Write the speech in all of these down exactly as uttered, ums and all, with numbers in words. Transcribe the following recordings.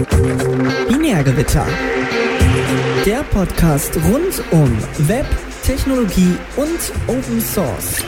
Binärgewitter. Der Podcast rund um Web, Technologie und Open Source.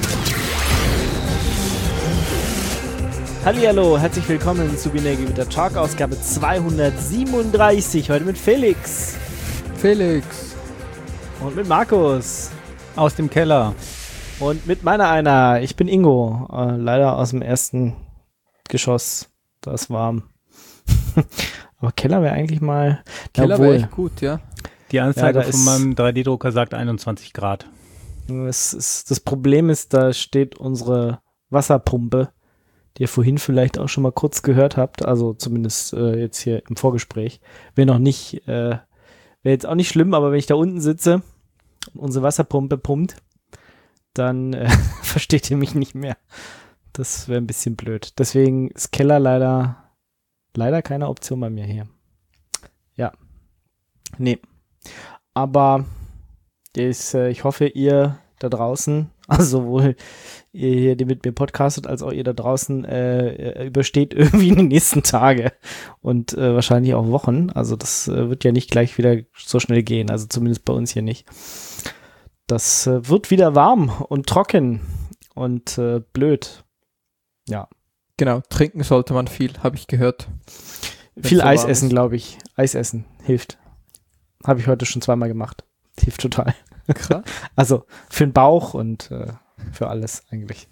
Hallihallo, herzlich willkommen zu Binärgewitter Talk, Ausgabe zweihundertsiebenunddreißig. Heute mit Felix. Felix. Und mit Markus. Aus dem Keller. Und mit meiner einer. Ich bin Ingo. Äh, leider aus dem ersten Geschoss. Da ist warm. Aber Keller wäre eigentlich mal... Keller wäre echt gut, ja. Die Anzeige Ja, von ist, meinem drei D-Drucker sagt einundzwanzig Grad. Das, ist, das Problem ist, da steht unsere Wasserpumpe, die ihr vorhin vielleicht auch schon mal kurz gehört habt, also zumindest äh, jetzt hier im Vorgespräch. Wäre noch nicht, äh, wäre jetzt auch nicht schlimm, aber wenn ich da unten sitze und unsere Wasserpumpe pumpt, dann äh, versteht ihr mich nicht mehr. Das wäre ein bisschen blöd. Deswegen ist Keller leider, leider keine Option bei mir hier. Ja. Nee. Aber ist, äh, ich hoffe, ihr da draußen, also sowohl ihr hier, die mit mir podcastet, als auch ihr da draußen äh, übersteht irgendwie die nächsten Tage und äh, wahrscheinlich auch Wochen. Also das äh, wird ja nicht gleich wieder so schnell gehen, also zumindest bei uns hier nicht. Das äh, wird wieder warm und trocken und äh, blöd. Ja. Genau, trinken sollte man viel, habe ich gehört. Viel so Eis essen, glaube ich. Eis essen hilft. Habe ich heute schon zweimal gemacht. Hilft total. Krass. Also für den Bauch und äh, für alles eigentlich.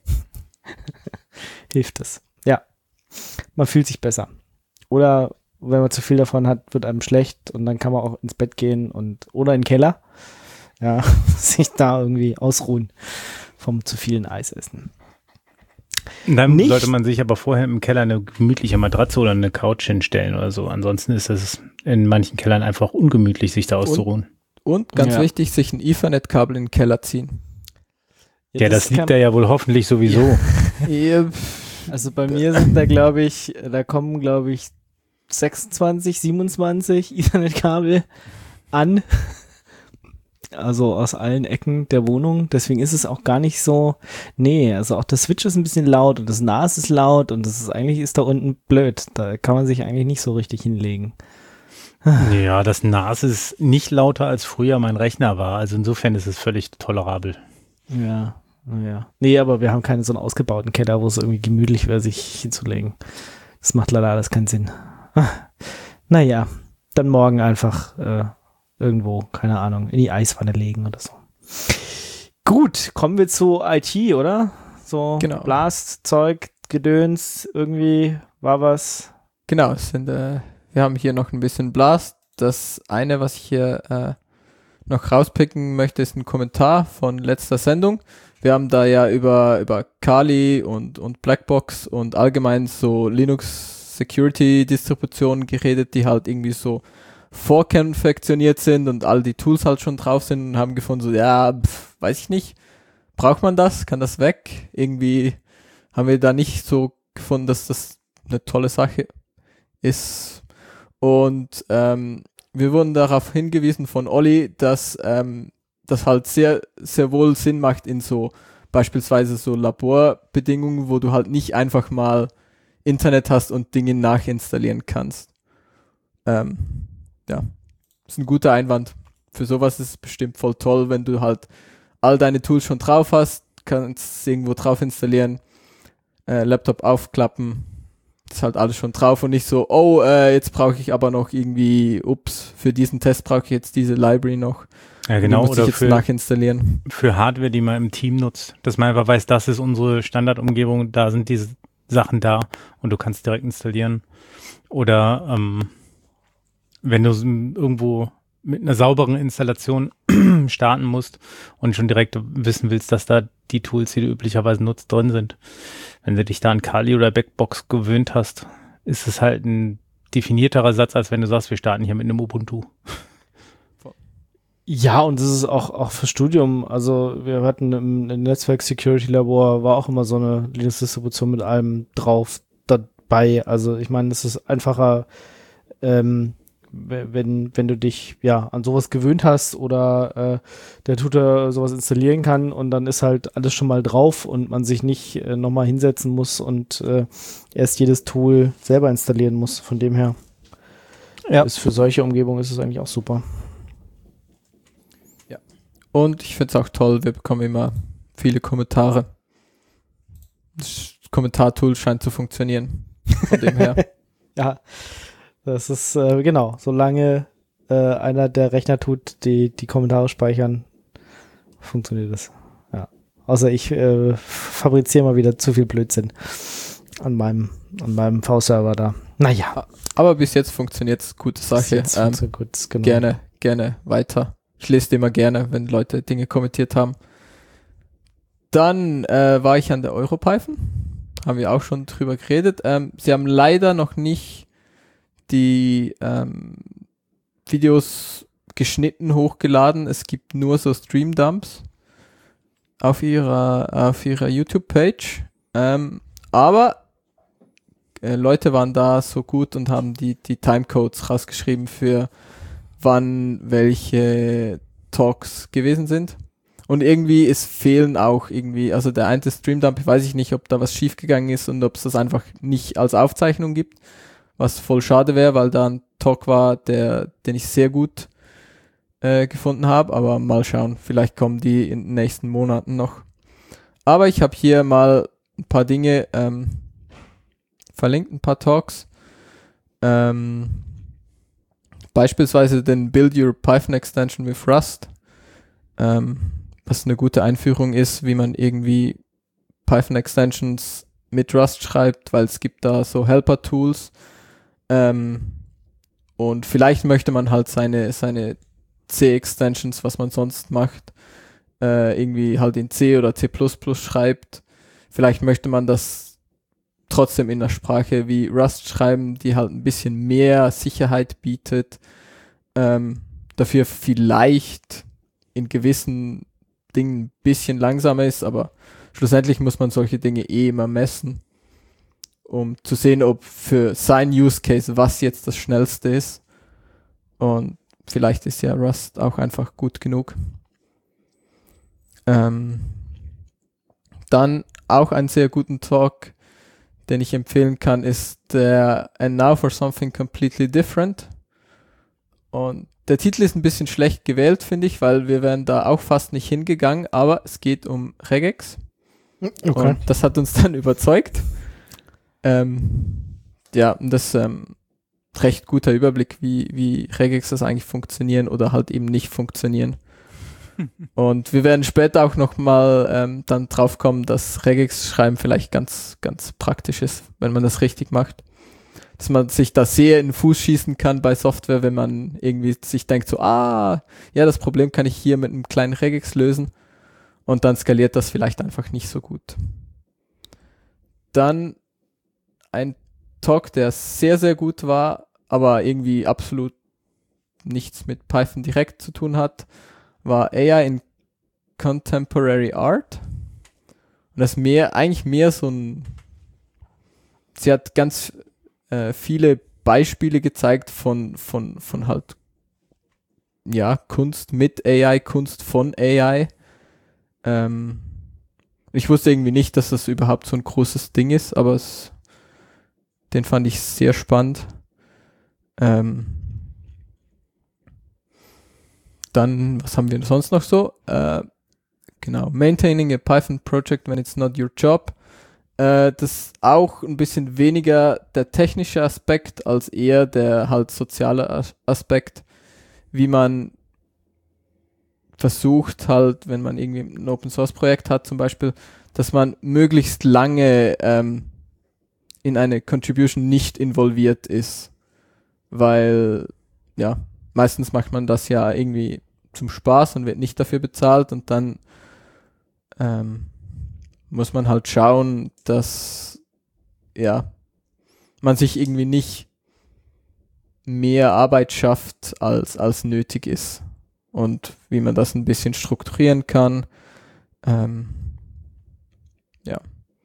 Hilft es. Ja. Man fühlt sich besser. Oder wenn man zu viel davon hat, wird einem schlecht und dann kann man auch ins Bett gehen und oder in den Keller. Ja, sich da irgendwie ausruhen vom zu vielen Eis essen. Dann Nicht, sollte man sich aber vorher im Keller eine gemütliche Matratze oder eine Couch hinstellen oder so. Ansonsten ist es in manchen Kellern einfach ungemütlich, sich da auszuruhen. Und, und ganz ja. wichtig, sich ein Ethernet-Kabel in den Keller ziehen. Ja, ja das, das liegt da ja wohl hoffentlich sowieso. Ja. Also bei mir sind da, glaube ich, da kommen, glaube ich, sechsundzwanzig, siebenundzwanzig Ethernet-Kabel an. Also aus allen Ecken der Wohnung. Deswegen ist es auch gar nicht so, nee, also auch der Switch ist ein bisschen laut und das N A S ist laut und das ist eigentlich ist da unten blöd. Da kann man sich eigentlich nicht so richtig hinlegen. Ja, das N A S ist nicht lauter als früher mein Rechner war. Also insofern ist es völlig tolerabel. Ja, ja. Nee, aber wir haben keinen so einen ausgebauten Keller, wo es irgendwie gemütlich wäre, sich hinzulegen. Das macht leider alles keinen Sinn. Naja, dann morgen einfach äh, irgendwo, keine Ahnung, in die Eiswanne legen oder so. Gut, kommen wir zu I T, oder? So genau. Blast-Zeug, Gedöns, irgendwie war was. Genau, es sind, äh, wir haben hier noch ein bisschen Blast. Das eine, was ich hier äh, noch rauspicken möchte, ist ein Kommentar von letzter Sendung. Wir haben da ja über, über Kali und, und Blackbox und allgemein so Linux-Security-Distributionen geredet, die halt irgendwie so vorkonfektioniert sind und all die Tools halt schon drauf sind und haben gefunden, so, ja, pf, weiß ich nicht, braucht man das? Kann das weg? Irgendwie haben wir da nicht so gefunden, dass das eine tolle Sache ist. Und ähm, wir wurden darauf hingewiesen von Olli, dass ähm, das halt sehr, sehr wohl Sinn macht in so beispielsweise so Laborbedingungen, wo du halt nicht einfach mal Internet hast und Dinge nachinstallieren kannst. Ähm, Ja, ist ein guter Einwand. Für sowas ist es bestimmt voll toll, wenn du halt all deine Tools schon drauf hast, kannst es irgendwo drauf installieren, äh, Laptop aufklappen, ist halt alles schon drauf und nicht so, oh, äh, jetzt brauche ich aber noch irgendwie, ups, für diesen Test brauche ich jetzt diese Library noch. Ja, genau, die muss oder ich jetzt für, nachinstallieren. Für Hardware, die man im Team nutzt, dass man einfach weiß, das ist unsere Standardumgebung, da sind diese Sachen da und du kannst direkt installieren. Oder ähm, wenn du irgendwo mit einer sauberen Installation starten musst und schon direkt wissen willst, dass da die Tools, die du üblicherweise nutzt, drin sind. Wenn du dich da an Kali oder Backbox gewöhnt hast, ist es halt ein definierterer Satz, als wenn du sagst, wir starten hier mit einem Ubuntu. Ja, und das ist auch, auch fürs Studium. Also wir hatten im, im Netzwerk-Security-Labor war auch immer so eine Linux-Distribution mit allem drauf dabei. Also ich meine, es ist einfacher, ähm, wenn, wenn du dich ja an sowas gewöhnt hast oder äh, der Tutor sowas installieren kann und dann ist halt alles schon mal drauf und man sich nicht äh, nochmal hinsetzen muss und äh, erst jedes Tool selber installieren muss. Von dem her Ja. Ist für solche Umgebungen ist es eigentlich auch super. Ja. Und ich finde es auch toll, wir bekommen immer viele Kommentare. Das Kommentartool scheint zu funktionieren. Von dem her. Ja, das ist äh, genau, solange äh, einer der Rechner tut, die die Kommentare speichern, funktioniert das. Ja. Außer ich äh, fabriziere mal wieder zu viel Blödsinn an meinem, an meinem V-Server da. Naja. Aber bis jetzt funktioniert es, gute Sache. Jetzt ähm, gut, genau. Gerne, gerne weiter. Ich lese immer gerne, wenn Leute Dinge kommentiert haben. Dann äh, war ich an der EuroPython. Haben wir auch schon drüber geredet. Ähm, sie haben leider noch nicht die ähm, Videos geschnitten hochgeladen. Es gibt nur so Stream-Dumps auf ihrer, auf ihrer YouTube-Page. Ähm, aber äh, Leute waren da so gut und haben die, die Timecodes rausgeschrieben für wann welche Talks gewesen sind. Und irgendwie, es fehlen auch irgendwie, also der eine Streamdump, weiß ich nicht, ob da was schiefgegangen ist und ob es das einfach nicht als Aufzeichnung gibt, was voll schade wäre, weil da ein Talk war, der, den ich sehr gut äh, gefunden habe, aber mal schauen, vielleicht kommen die in den nächsten Monaten noch. Aber ich habe hier mal ein paar Dinge ähm, verlinkt, ein paar Talks. Ähm, beispielsweise den Build Your Python Extension with Rust. Ähm, was eine gute Einführung ist, wie man irgendwie Python-Extensions mit Rust schreibt, weil es gibt da so Helper-Tools. Ähm, und vielleicht möchte man halt seine, seine C-Extensions, was man sonst macht, äh, irgendwie halt in C oder C plus plus schreibt. Vielleicht möchte man das trotzdem in einer Sprache wie Rust schreiben, die halt ein bisschen mehr Sicherheit bietet. Ähm, dafür vielleicht in gewissen Dingen ein bisschen langsamer ist, aber schlussendlich muss man solche Dinge eh immer messen, um zu sehen, ob für sein Use Case was jetzt das Schnellste ist. Und vielleicht ist ja Rust auch einfach gut genug. Ähm, dann auch einen sehr guten Talk, den ich empfehlen kann, ist der And Now for Something Completely Different. Und der Titel ist ein bisschen schlecht gewählt, finde ich, weil wir wären da auch fast nicht hingegangen, aber es geht um Regex. Okay. Und das hat uns dann überzeugt. Ähm, ja, und das ist ähm, recht guter Überblick, wie, wie Regexes eigentlich funktionieren oder halt eben nicht funktionieren. Und wir werden später auch nochmal ähm, dann drauf kommen, dass Regex-Schreiben vielleicht ganz, ganz praktisch ist, wenn man das richtig macht. Dass man sich da sehr in den Fuß schießen kann bei Software, wenn man irgendwie sich denkt so, ah, ja, das Problem kann ich hier mit einem kleinen Regex lösen und dann skaliert das vielleicht einfach nicht so gut. Dann ein Talk, der sehr, sehr gut war, aber irgendwie absolut nichts mit Python direkt zu tun hat, war A I in Contemporary Art. Und das ist mehr, eigentlich mehr so ein, sie hat ganz äh, viele Beispiele gezeigt von, von, von halt, ja, Kunst mit A I, Kunst von A I. Ähm, ich wusste irgendwie nicht, dass das überhaupt so ein großes Ding ist, aber es, den fand ich sehr spannend. Ähm, Dann, was haben wir sonst noch so? Äh, genau, Maintaining a Python Project when it's not your job. Äh, das ist auch ein bisschen weniger der technische Aspekt als eher der halt soziale As- Aspekt, wie man versucht halt, wenn man irgendwie ein Open Source Projekt hat zum Beispiel, dass man möglichst lange ähm, in eine Contribution nicht involviert ist, weil ja, meistens macht man das ja irgendwie zum Spaß und wird nicht dafür bezahlt und dann ähm, muss man halt schauen, dass ja, man sich irgendwie nicht mehr Arbeit schafft, als, als nötig ist und wie man das ein bisschen strukturieren kann. Ähm, ja.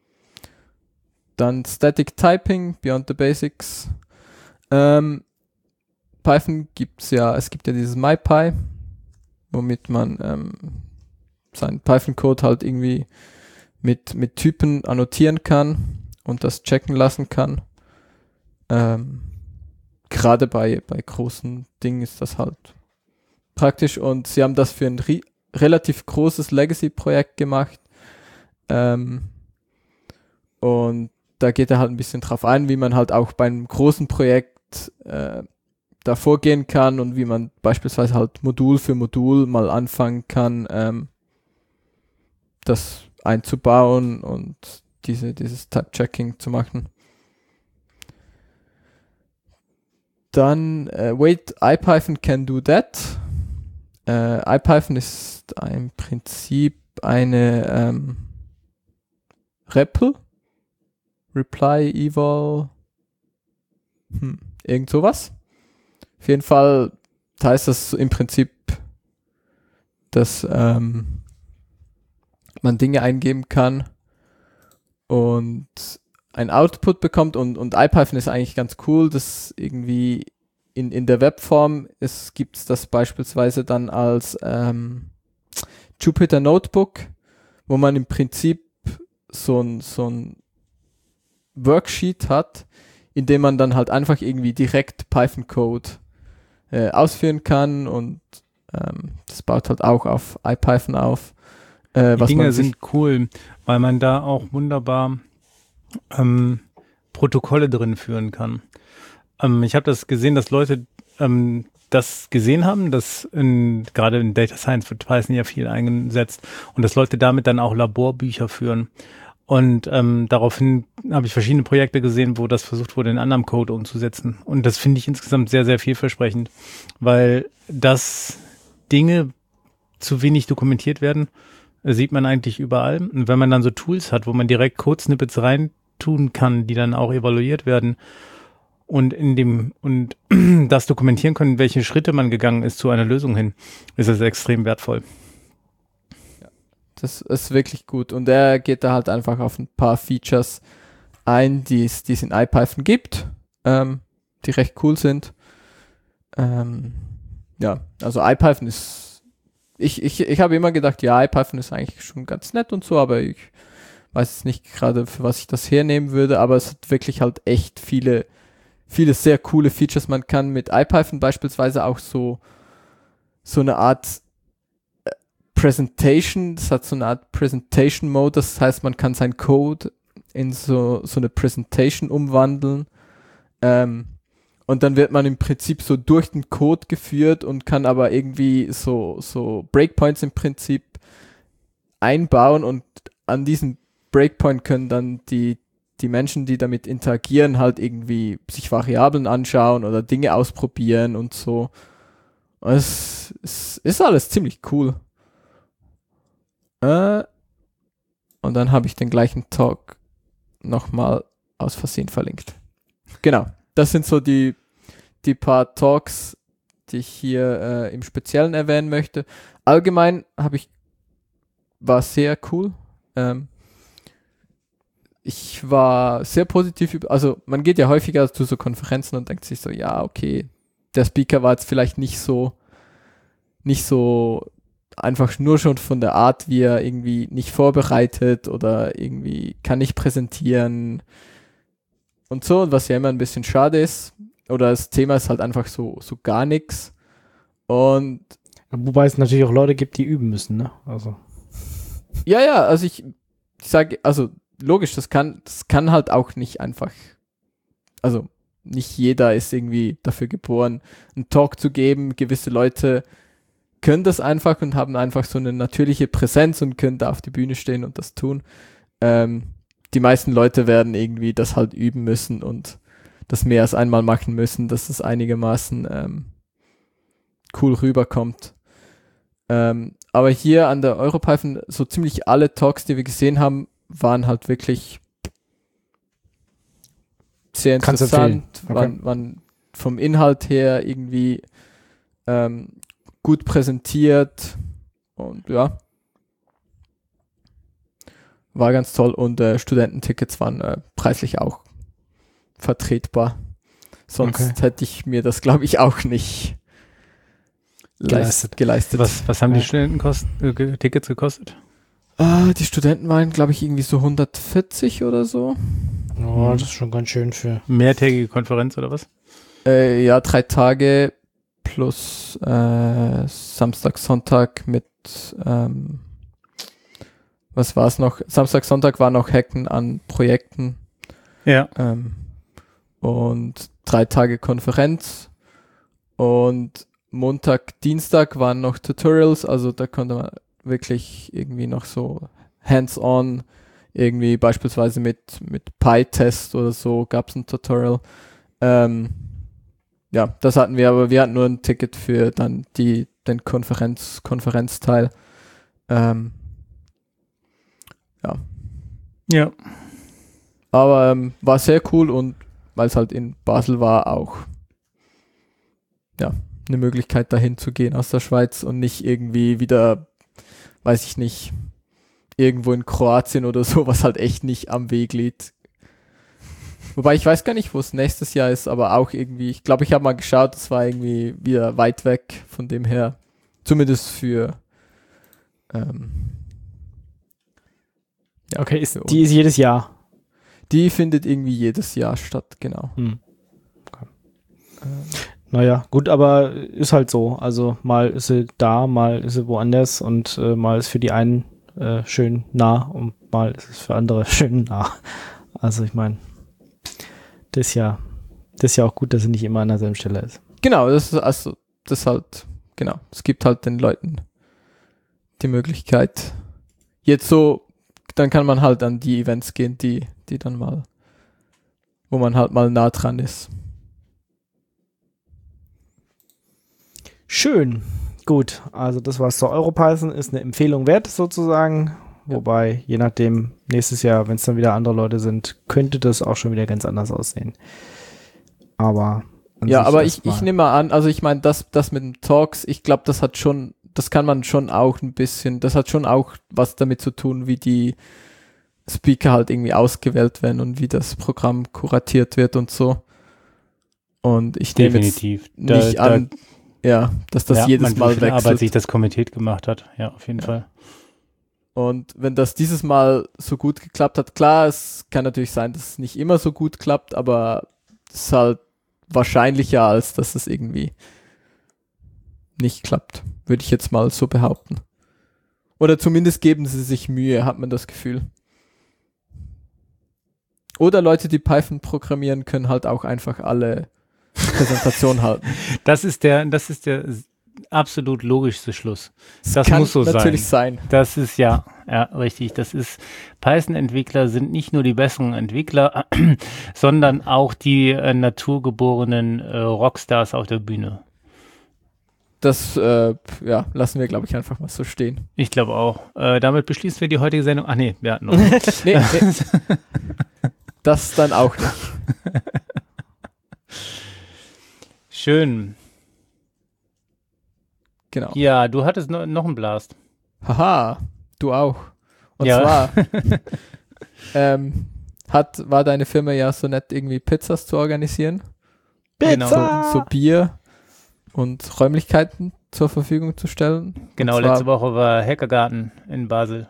Dann Static Typing, Beyond the Basics. Ähm, Python gibt's ja, es gibt ja dieses MyPy, womit man ähm, seinen Python-Code halt irgendwie mit, mit Typen annotieren kann und das checken lassen kann. Ähm, gerade bei, bei großen Dingen ist das halt praktisch und sie haben das für ein ri- relativ großes Legacy-Projekt gemacht ähm, und da geht er halt ein bisschen drauf ein, wie man halt auch bei einem großen Projekt äh, da vorgehen kann und wie man beispielsweise halt Modul für Modul mal anfangen kann, ähm, das einzubauen und diese, dieses Type-Checking zu machen. Dann, äh, wait, IPython can do that. Äh, IPython ist im Prinzip eine ähm, R E P L, Reply, Eval, hm, irgend sowas. Auf jeden Fall heißt das im Prinzip, dass ähm, man Dinge eingeben kann und ein Output bekommt und, und IPython ist eigentlich ganz cool, dass irgendwie in, in der Webform es gibt das beispielsweise dann als ähm, Jupyter Notebook, wo man im Prinzip so ein, so ein Worksheet hat, in dem man dann halt einfach irgendwie direkt Python-Code äh, ausführen kann und ähm, das baut halt auch auf IPython auf. Äh, Die was Dinge man sich sind cool, weil man da auch wunderbar ähm, Protokolle drin führen kann. Ähm, ich habe das gesehen, dass Leute ähm, das gesehen haben, dass in, gerade in Data Science wird Python ja viel eingesetzt und dass Leute damit dann auch Laborbücher führen. Und ähm, daraufhin habe ich verschiedene Projekte gesehen, wo das versucht wurde, in anderem Code umzusetzen. Und das finde ich insgesamt sehr, sehr vielversprechend, weil das Dinge zu wenig dokumentiert werden, sieht man eigentlich überall. Und wenn man dann so Tools hat, wo man direkt Code-Snippets reintun kann, die dann auch evaluiert werden und in dem und das dokumentieren können, welche Schritte man gegangen ist zu einer Lösung hin, ist das extrem wertvoll. Das ist wirklich gut. Und er geht da halt einfach auf ein paar Features ein, die es in IPython gibt, ähm, die recht cool sind. Ähm, ja, also IPython ist, ich, ich, ich habe immer gedacht, ja, IPython ist eigentlich schon ganz nett und so, aber ich weiß jetzt nicht gerade, für was ich das hernehmen würde, aber es hat wirklich halt echt viele, viele sehr coole Features. Man kann mit IPython beispielsweise auch so, so eine Art Presentation, das hat so eine Art Presentation Mode, das heißt, man kann seinen Code in so, so eine Presentation umwandeln ähm, und dann wird man im Prinzip so durch den Code geführt und kann aber irgendwie so, so Breakpoints im Prinzip einbauen und an diesem Breakpoint können dann die, die Menschen, die damit interagieren, halt irgendwie sich Variablen anschauen oder Dinge ausprobieren und so. Und es, es ist alles ziemlich cool. Und dann habe ich den gleichen Talk nochmal aus Versehen verlinkt. Genau, das sind so die, die paar Talks, die ich hier äh, im Speziellen erwähnen möchte. Allgemein habe ich, war sehr cool. Ähm, ich war sehr positiv, über, also man geht ja häufiger zu so Konferenzen und denkt sich so, ja, okay, der Speaker war jetzt vielleicht nicht so, nicht so einfach nur schon von der Art, wie er irgendwie nicht vorbereitet oder irgendwie kann nicht präsentieren und so, was ja immer ein bisschen schade ist. Oder das Thema ist halt einfach so, so gar nichts. Und wobei es natürlich auch Leute gibt, die üben müssen, ne? Also. Ja, ja, also ich, ich sage, also logisch, das kann, das kann halt auch nicht einfach, also nicht jeder ist irgendwie dafür geboren, einen Talk zu geben. Gewisse Leute können das einfach und haben einfach so eine natürliche Präsenz und können da auf die Bühne stehen und das tun. Ähm, die meisten Leute werden irgendwie das halt üben müssen und das mehr als einmal machen müssen, dass es einigermaßen ähm, cool rüberkommt. Ähm, aber hier an der EuroPython, so ziemlich alle Talks, die wir gesehen haben, waren halt wirklich sehr interessant, okay. waren, waren vom Inhalt her irgendwie ähm, gut präsentiert und ja, war ganz toll und äh, Studententickets waren äh, preislich auch vertretbar. Sonst okay. hätte ich mir das, glaube ich, auch nicht geleistet. geleistet. Was, was haben Ja. die Studentenkosten, äh, Tickets gekostet? Ah, die Studenten waren, glaube ich, irgendwie so hundertvierzig oder so. Oh, das ist schon ganz schön für. Mehrtägige Konferenz oder was? Äh, ja, drei Tage plus äh, Samstag, Sonntag mit, ähm, was war es noch? Samstag, Sonntag war noch Hacken an Projekten. Ja. Ähm, und drei Tage Konferenz. Und Montag, Dienstag waren noch Tutorials, also da konnte man wirklich irgendwie noch so hands-on, irgendwie beispielsweise mit, mit PyTest oder so gab es ein Tutorial. Ähm, ja, das hatten wir, aber wir hatten nur ein Ticket für dann die, den Konferenz, Konferenzteil. Ähm, ja. Ja. Aber ähm, war sehr cool und weil es halt in Basel war, auch ja, eine Möglichkeit dahin zu gehen aus der Schweiz und nicht irgendwie wieder, weiß ich nicht, irgendwo in Kroatien oder so, was halt echt nicht am Weg liegt. Wobei ich weiß gar nicht, wo es nächstes Jahr ist, aber auch irgendwie, ich glaube, ich habe mal geschaut, es war irgendwie wieder weit weg, von dem her, zumindest für ähm, ja, Okay, ist, für die ist jedes Jahr. Die findet irgendwie jedes Jahr statt, genau. Hm. Okay. Ähm, Naja, gut, aber ist halt so. Also mal ist sie da, mal ist sie woanders und äh, mal ist für die einen äh, schön nah und mal ist es für andere schön nah. Also ich meine, das ist ja, das ist ja auch gut, dass sie nicht immer an derselben Stelle ist. Genau, das ist also, das ist halt, genau, es gibt halt den Leuten die Möglichkeit, jetzt so, dann kann man halt an die Events gehen, die, die dann mal, wo man halt mal nah dran ist. Schön. Gut, also das war's zur EuroPython, ist eine Empfehlung wert sozusagen. Ja. Wobei, je nachdem, nächstes Jahr, wenn es dann wieder andere Leute sind, könnte das auch schon wieder ganz anders aussehen. Aber an Ja, sich aber ich, erstmal- ich nehme mal an, also ich meine, das, das mit den Talks, ich glaube, das hat schon, das kann man schon auch ein bisschen, das hat schon auch was damit zu tun, wie die Speaker halt irgendwie ausgewählt werden und wie das Programm kuratiert wird und so. Und ich nehme jetzt Definitiv. nicht Da- an, ja, dass das ja, jedes man, Mal wie viel Arbeit wechselt. sich das Komitee gemacht hat. Ja, auf jeden Ja. Fall. Und wenn das dieses Mal so gut geklappt hat, klar, es kann natürlich sein, dass es nicht immer so gut klappt, aber es ist halt wahrscheinlicher, als dass es irgendwie nicht klappt, würde ich jetzt mal so behaupten. Oder zumindest geben sie sich Mühe, hat man das Gefühl. Oder Leute, die Python programmieren, können halt auch einfach alle Präsentationen halten. Das ist der, das ist der absolut logischste Schluss. Das Das kann muss so natürlich sein. Das ist ja, ja, richtig. Das ist, Python-Entwickler sind nicht nur die besseren Entwickler, sondern auch die äh, naturgeborenen äh, Rockstars auf der Bühne. Das äh, ja, lassen wir, glaube ich, einfach mal so stehen. Ich glaube auch. Äh, damit beschließen wir die heutige Sendung. Ach nee, wir hatten noch. Nee, nee. Das dann auch nicht. Schön. Genau. Ja, du hattest no, noch einen Blast. Haha, du auch. Und Ja. zwar ähm, hat, war deine Firma ja so nett, irgendwie Pizzas zu organisieren. Genau. So, so Bier und Räumlichkeiten zur Verfügung zu stellen. Genau, Und zwar- letzte Woche war Hackergarten in Basel.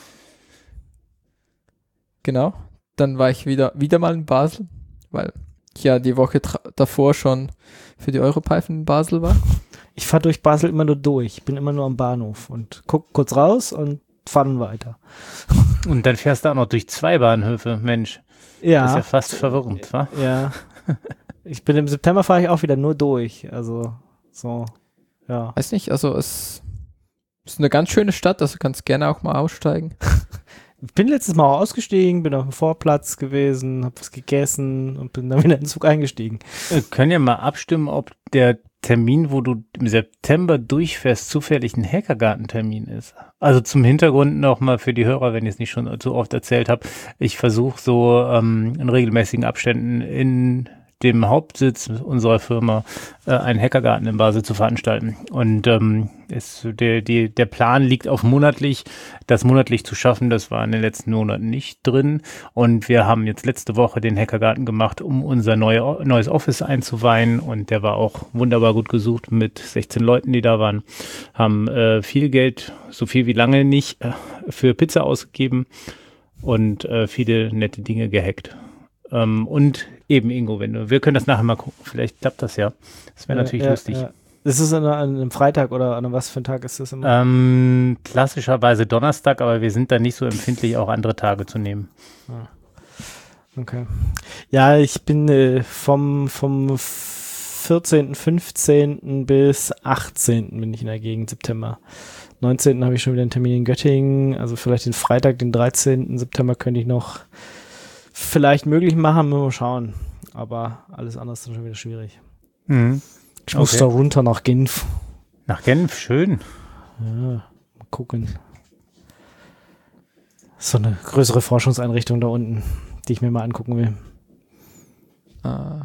Genau. Dann war ich wieder, wieder mal in Basel, weil ich ja die Woche tra- davor schon für die EuroPython in Basel war. Ich fahre durch Basel immer nur durch. Ich bin immer nur am Bahnhof und guck kurz raus und fahre dann weiter. Und dann fährst du auch noch durch zwei Bahnhöfe. Mensch, Ja. das ist ja fast verwirrend, wa? Ja. Ich bin im September fahre ich auch wieder nur durch. Also so, ja. Weiß nicht, also es ist eine ganz schöne Stadt, also kannst gerne auch mal aussteigen. Ich bin letztes Mal auch ausgestiegen, bin auf dem Vorplatz gewesen, hab was gegessen und bin dann wieder in den Zug eingestiegen. Wir können ja mal abstimmen, ob der Termin, wo du im September durchfährst, zufällig ein Hackergarten-Termin ist. Also zum Hintergrund nochmal für die Hörer, wenn ich es nicht schon so oft erzählt habe. Ich versuche so ähm, in regelmäßigen Abständen in dem Hauptsitz unserer Firma äh, einen Hackergarten in Basel zu veranstalten. Und ähm, es, der, die, der Plan liegt auf monatlich. Das monatlich zu schaffen, das war in den letzten Monaten nicht drin. Und wir haben jetzt letzte Woche den Hackergarten gemacht, um unser neue, neues Office einzuweihen. Und der war auch wunderbar gut gesucht mit sechzehn Leuten, die da waren. Haben äh, viel Geld, so viel wie lange nicht, äh, für Pizza ausgegeben und äh, viele nette Dinge gehackt. Ähm, und Eben, Ingo, wenn du, wir können das nachher mal gucken. Vielleicht klappt das ja. Das wäre Ja, natürlich ja, lustig. Ja. Ist es an einem Freitag oder an einem was für ein Tag ist das immer? Ähm, klassischerweise Donnerstag, aber wir sind da nicht so empfindlich, auch andere Tage zu nehmen. Okay. Ja, ich bin äh, vom, vom vierzehnten, fünfzehnten bis achtzehnten bin ich in der Gegend, September. neunzehnten habe ich schon wieder einen Termin in Göttingen, also vielleicht den Freitag, den dreizehnten September könnte ich noch vielleicht möglich machen, mal schauen. Aber alles andere ist dann schon wieder schwierig. Mhm. Ich muss Okay. da runter nach Genf. Nach Genf, schön. Ja, mal gucken. So eine größere Forschungseinrichtung da unten, die ich mir mal angucken will. Ah.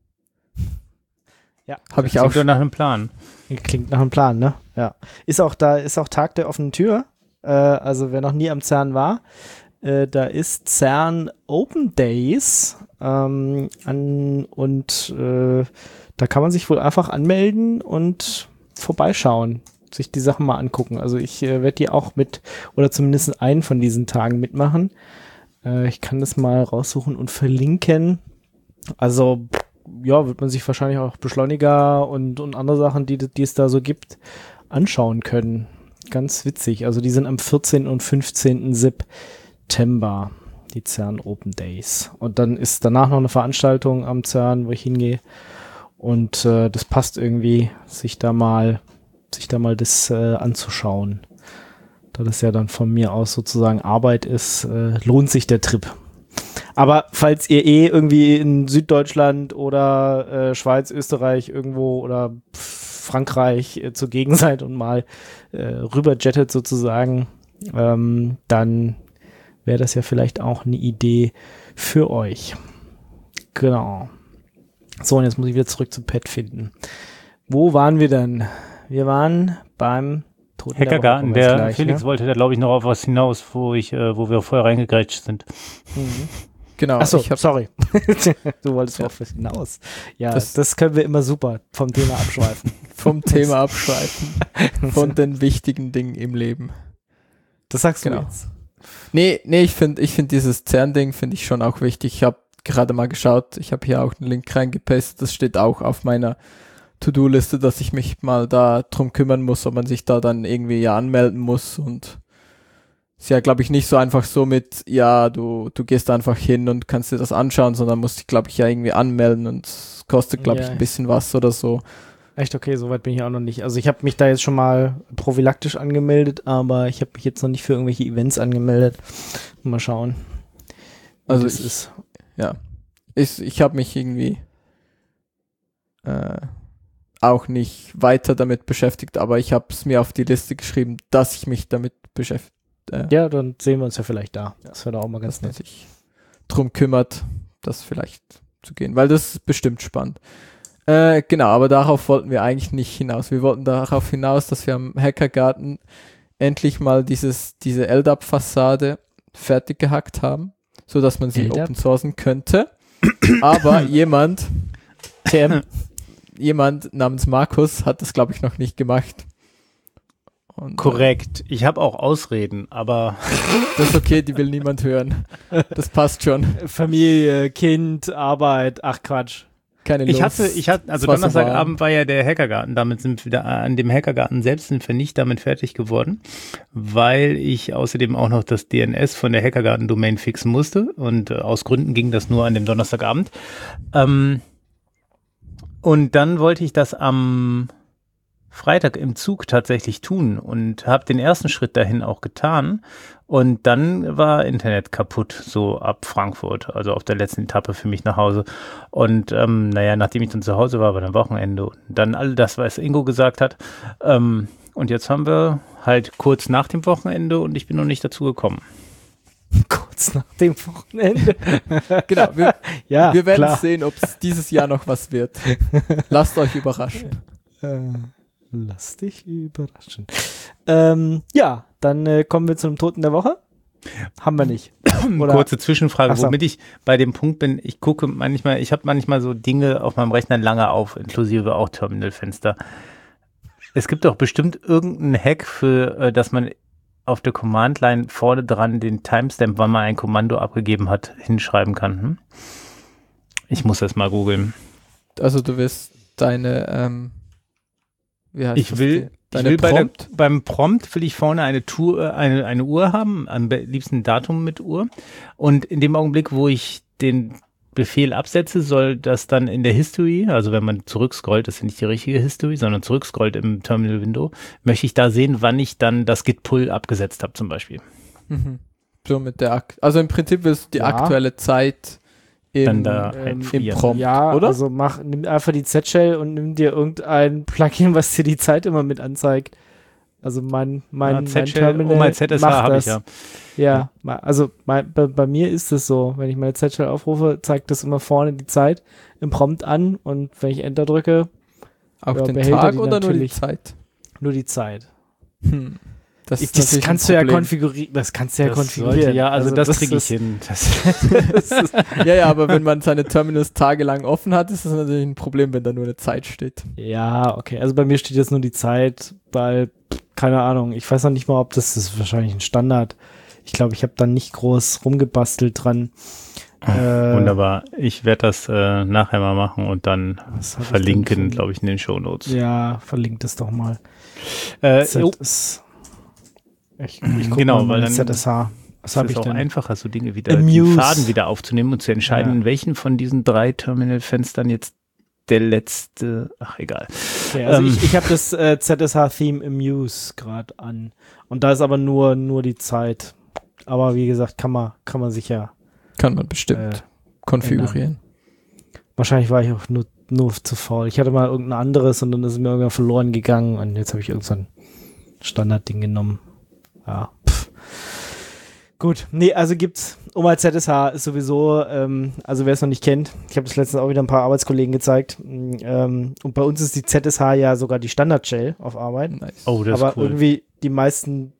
Ja. Habe ich Klingt auch doch nach einem Plan. Klingt nach einem Plan, ne? Ja. Ist auch da, ist auch Tag der offenen Tür. Äh, also wer noch nie am CERN war, äh, da ist CERN Open Days ähm, an, und äh, da kann man sich wohl einfach anmelden und vorbeischauen, sich die Sachen mal angucken. Also ich äh, werde die auch mit, oder zumindest einen von diesen Tagen mitmachen. Äh, ich kann das mal raussuchen und verlinken. Also ja, wird man sich wahrscheinlich auch Beschleuniger und, und andere Sachen, die, die es da so gibt, anschauen können. Ganz witzig. Also die sind am vierzehnten und fünfzehnten September, die CERN Open Days. Und dann ist danach noch eine Veranstaltung am CERN, wo ich hingehe. Und äh, das passt irgendwie, sich da mal, sich da mal das äh, anzuschauen. Da das ja dann von mir aus sozusagen Arbeit ist, äh, lohnt sich der Trip. Aber falls ihr eh irgendwie in Süddeutschland oder äh, Schweiz, Österreich irgendwo oder Frankreich äh, zugegen seid und mal äh, rüberjettet sozusagen, ähm, dann wäre das ja vielleicht auch eine Idee für euch. Genau. So, und jetzt muss ich wieder zurück zum Pad finden. Wo waren wir denn? Wir waren beim Toten der Woche, Hackergarten, kommen wir jetzt der gleich, Felix ne? wollte da, glaube ich, noch auf was hinaus, wo ich, äh, wo wir vorher reingegrätscht sind. Mhm. Genau. Achso, ich hab, sorry. Du wolltest Ja. auf was hinaus. Ja, das, Das- das können wir immer super vom Thema abschweifen. vom Thema abschweifen. Von den wichtigen Dingen im Leben. Das sagst du Genau. jetzt. Nee, nee, ich finde ich find dieses CERN-Ding finde ich schon auch wichtig. Ich habe gerade mal geschaut, ich habe hier auch einen Link reingepastet, das steht auch auf meiner To-Do-Liste, dass ich mich mal da drum kümmern muss, ob man sich da dann irgendwie ja anmelden muss und ist ja, glaube ich, nicht so einfach so mit, ja, du, du gehst einfach hin und kannst dir das anschauen, sondern musst dich, glaube ich, ja irgendwie anmelden und es kostet, glaube Ja, ich, ein ja. bisschen was oder so. Echt okay, soweit bin ich auch noch nicht. Also ich habe mich da jetzt schon mal prophylaktisch angemeldet, aber ich habe mich jetzt noch nicht für irgendwelche Events angemeldet. Mal schauen. wie Also das ich- ist. Ja, ich, ich habe mich irgendwie äh, auch nicht weiter damit beschäftigt, aber ich habe es mir auf die Liste geschrieben, dass ich mich damit beschäftige. Äh, Ja, dann sehen wir uns ja vielleicht da. Das wäre doch auch mal ganz dass man nett. sich drum kümmert, das vielleicht zu gehen, weil das ist bestimmt spannend. Äh, genau, aber darauf wollten wir eigentlich nicht hinaus. Wir wollten darauf hinaus, dass wir am Hackergarten endlich mal dieses, diese L D A P-Fassade fertig gehackt haben, so dass man sie L D A P? open sourcen könnte. Aber jemand, T M. jemand namens Markus hat das, glaube ich, noch nicht gemacht. Und, Korrekt. Ich habe auch Ausreden, aber Äh, das ist okay, die will niemand hören. Das passt schon. Familie, Kind, Arbeit, ach Quatsch. Keine ich Lust. hatte, ich hatte, also Es war so Donnerstagabend war ja der Hackergarten. Damit sind wir da, an dem Hackergarten selbst sind wir nicht damit fertig geworden, weil ich außerdem auch noch das D N S von der Hackergarten-Domain fixen musste und äh, aus Gründen ging das nur an dem Donnerstagabend. Ähm, und dann wollte ich das am Freitag im Zug tatsächlich tun und habe den ersten Schritt dahin auch getan. Und dann war Internet kaputt, so ab Frankfurt, also auf der letzten Etappe für mich nach Hause. Und ähm, naja, nachdem ich dann zu Hause war, war dann Wochenende und dann all das, was Ingo gesagt hat. Ähm, und jetzt haben wir halt kurz nach dem Wochenende und ich bin noch nicht dazu gekommen. Kurz nach dem Wochenende. Genau, wir, Ja, wir werden klar. sehen, ob es dieses Jahr noch was wird. Lasst euch überraschen. Äh, lass dich überraschen. Ähm, ja, dann äh, kommen wir zum Toten der Woche. Haben wir nicht. Oder- Kurze Zwischenfrage, Ach so. womit ich bei dem Punkt bin, ich gucke manchmal, ich habe manchmal so Dinge auf meinem Rechner lange auf, inklusive auch Terminalfenster. Es gibt doch bestimmt irgendeinen Hack für, äh, dass man auf der Command-Line vorne dran den Timestamp, wann man ein Kommando abgegeben hat, hinschreiben kann. Hm? Ich muss das mal googeln. Also du wirst deine, ähm, wie heißt Ich das? will, ich deine will bei der, Prompt? beim Prompt will ich vorne eine, Tour, eine, eine Uhr haben, am be- liebsten Datum mit Uhr. Und in dem Augenblick, wo ich den Befehl absetze, soll das dann in der History, also wenn man zurückscrollt, das ist nicht die richtige History, sondern zurückscrollt im Terminal-Window, möchte ich da sehen, wann ich dann das Git-Pull abgesetzt habe zum Beispiel. Mhm. So mit der, Ak- also im Prinzip willst du die Ja. aktuelle Zeit im, Dann da ähm, im einfrieren. Prompt, Ja, oder? also mach, nimm einfach die Z-Shell und nimm dir irgendein Plugin, was dir die Zeit immer mit anzeigt. Also mein, mein, Ja, mein Z-Shell, Terminal oh, mein Z S H macht habe ich das. ja. Ja, ma- also mein, bei, bei mir ist es so, wenn ich meine Z-Shell aufrufe, zeigt das immer vorne die Zeit im Prompt an und wenn ich Enter drücke, Auch ja, den behält er Tag die oder nur die natürlich. Zeit? nur die Zeit. Hm. Das, Ich, ist das natürlich kannst ein du ja Problem. konfigurieren. Das kannst du ja Das konfigurieren. sollte, ja, also, das kriege ich ist- hin. Das, das ist, Ja, ja, aber wenn man seine Terminals tagelang offen hat, ist das natürlich ein Problem, wenn da nur eine Zeit steht. ja, okay. Also bei mir steht jetzt nur die Zeit, weil, pff, keine Ahnung, ich weiß noch nicht mal, ob das, das ist wahrscheinlich ein Standard. Ich glaube, ich habe da nicht groß rumgebastelt dran. Äh, wunderbar. Ich werde das äh, nachher mal machen und dann was hab ich denn verlinken, gefunden? glaube ich, in den Shownotes. Ja, verlinkt es doch mal. Äh, Z jo, ist, ich, ich guck Genau, mal weil meine dann- Z S H. Was es habe ist ich auch denn? einfacher, so Dinge wieder, Amuse. den Faden wieder aufzunehmen und zu entscheiden, Ja. in welchen von diesen drei Terminal-Fenstern jetzt der letzte, ach egal. Okay, also Ähm, ich, ich habe das äh, Z S H-Theme Amuse gerade an. Und da ist aber nur, nur die Zeit. Aber wie gesagt, kann man, kann man sich ja Kann man bestimmt äh, konfigurieren. wahrscheinlich war ich auch nur, nur zu faul. Ich hatte mal irgendein anderes und dann ist es mir irgendwann verloren gegangen und jetzt habe ich irgend so ein Standardding genommen. Ja, pff. Gut, nee, also gibt's, um als Z S H ist sowieso, ähm, also wer es noch nicht kennt, ich habe das letztens auch wieder ein paar Arbeitskollegen gezeigt, m, ähm, und bei uns ist die Z S H ja sogar die Standard-Shell auf Arbeit, Nice. Oh, das aber ist cool. irgendwie die meisten,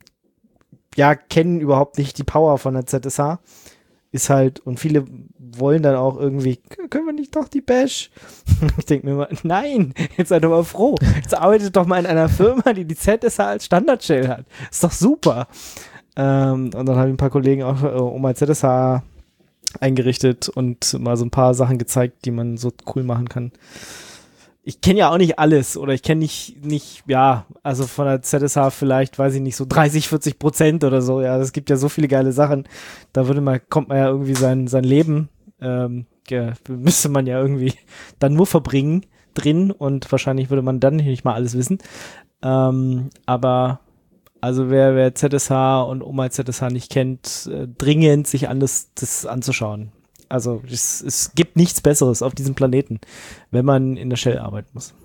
ja, kennen überhaupt nicht die Power von der Z S H, ist halt, und viele wollen dann auch irgendwie, "K- können wir nicht doch die Bash?" Ich denke mir mal, nein, jetzt seid doch mal froh, jetzt arbeitet doch mal in einer Firma, die die Z S H als Standard-Shell hat, ist doch super. Ähm, und dann habe ich ein paar Kollegen auch äh, um mein Z S H eingerichtet und mal so ein paar Sachen gezeigt, die man so cool machen kann. Ich kenne ja auch nicht alles oder ich kenne nicht, nicht, ja, also von der Z S H vielleicht, weiß ich nicht, so dreißig, vierzig Prozent oder so. Ja, es gibt ja so viele geile Sachen. Da würde man, kommt man ja irgendwie sein, sein Leben, ähm, ja, müsste man ja irgendwie dann nur verbringen drin und wahrscheinlich würde man dann nicht mal alles wissen. Ähm, aber also wer, wer Z S H und Oma Z S H nicht kennt, äh, dringend sich an das, das anzuschauen. Also es, es gibt nichts Besseres auf diesem Planeten, wenn man in der Shell arbeiten muss.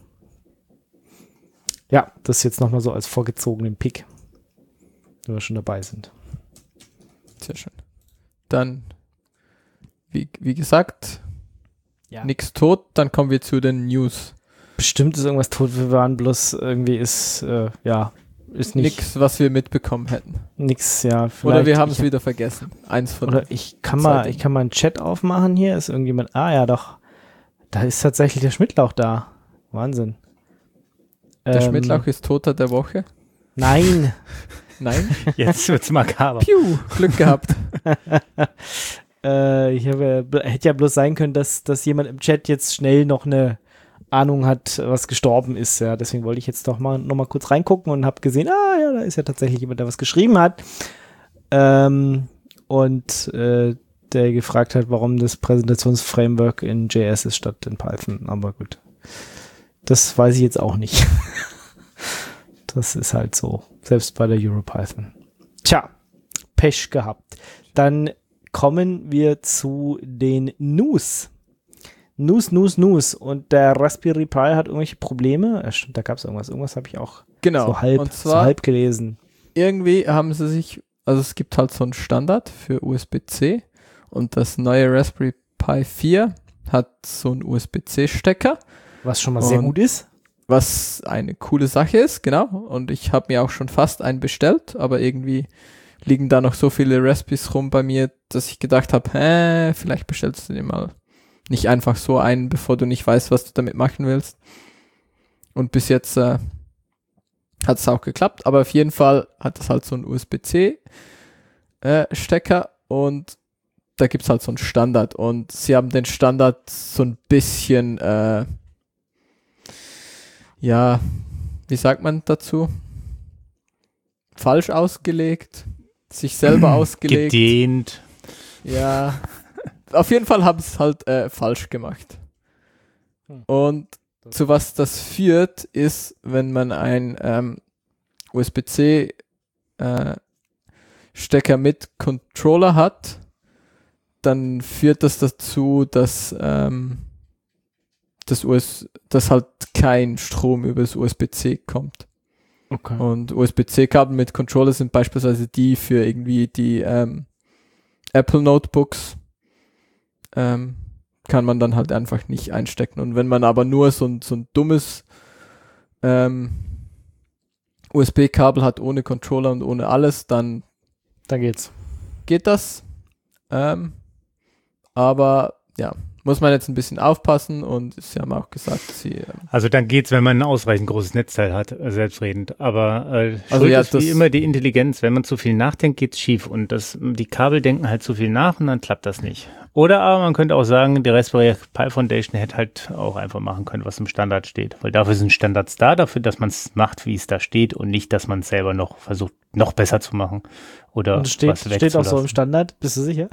Ja, das jetzt nochmal so als vorgezogenen Pick, wenn wir schon dabei sind. Sehr schön. Dann, wie, wie gesagt, Ja. nichts tot, dann kommen wir zu den News. Bestimmt ist irgendwas tot, wir waren bloß irgendwie ist, äh, ja, ist nicht Nichts, was wir mitbekommen hätten. nix, ja. Oder vielleicht- wir haben ich- es wieder vergessen. Eins von Oder ich kann mal, Zwei ich kann mal einen Chat aufmachen hier. Ist irgendjemand? Ah ja, doch. Da ist tatsächlich der Schmidtlauch da. Wahnsinn. Der Ähm, Schmidtlauch ist Toter der Woche. Nein. Nein. Jetzt wird's makaber. Piu, Glück gehabt. äh, ich habe, ja- hätte ja bloß sein können, dass, dass jemand im Chat jetzt schnell noch eine Ahnung hat, was gestorben ist. Ja, deswegen wollte ich jetzt doch mal noch mal kurz reingucken und habe gesehen, ah ja, da ist ja tatsächlich jemand, der was geschrieben hat. Ähm, und äh, der gefragt hat, warum das Präsentationsframework in J S ist statt in Python. Aber gut. Das weiß ich jetzt auch nicht. Das ist halt so. Selbst bei der EuroPython. Tja, Pech gehabt. Dann kommen wir zu den News. News, News, News. Und der Raspberry Pi hat irgendwelche Probleme. Ja, stimmt, da gab es irgendwas. Irgendwas habe ich auch Genau. so, halb, Und so zwar, halb gelesen. irgendwie haben sie sich, also es gibt halt so einen Standard für U S B C und das neue Raspberry Pi vier hat so einen U S B C-Stecker, Was schon mal sehr Und- gut ist. was eine coole Sache ist, genau. Und ich habe mir auch schon fast einen bestellt, aber irgendwie liegen da noch so viele Raspis rum bei mir, dass ich gedacht habe, hä, vielleicht bestellst du dir mal nicht einfach so einen, bevor du nicht weißt, was du damit machen willst. Und bis jetzt äh, hat es auch geklappt, aber auf jeden Fall hat es halt so einen U S B C-Stecker und da gibt es halt so einen Standard und sie haben den Standard so ein bisschen, äh, ja, wie sagt man dazu? Falsch ausgelegt, sich selber ausgelegt. Gedehnt. Ja, auf jeden Fall haben sie es halt äh, falsch gemacht. Und zu was das führt, ist, wenn man ein ähm, U S B-C äh, Stecker mit Controller hat, dann führt das dazu, dass ähm, das U S, dass halt kein Strom über das U S B-C kommt. Okay. Und U S B-C-Kabel mit Controller sind beispielsweise die für irgendwie die ähm, Apple Notebooks, ähm, kann man dann halt einfach nicht einstecken. Und wenn man aber nur so ein, so ein dummes ähm, U S B-Kabel hat ohne Controller und ohne alles, dann Dann geht's. geht das. Ähm, aber ja, muss man jetzt ein bisschen aufpassen und sie haben auch gesagt, sie... Ähm, Also dann geht's, wenn man ein ausreichend großes Netzteil hat, äh, selbstredend. Aber äh, Also Schuld ja, ist das- wie immer die Intelligenz. Wenn man zu viel nachdenkt, geht's schief. Und das, die Kabel denken halt zu viel nach und dann klappt das nicht. Oder aber man könnte auch sagen, die Raspberry Pi Foundation hätte halt auch einfach machen können, was im Standard steht. Weil dafür sind Standards da, dafür, dass man es macht, wie es da steht und nicht, dass man es selber noch versucht, noch besser zu machen. Oder Und es steht, was steht auch so im wegzulassen. Standard, bist du sicher?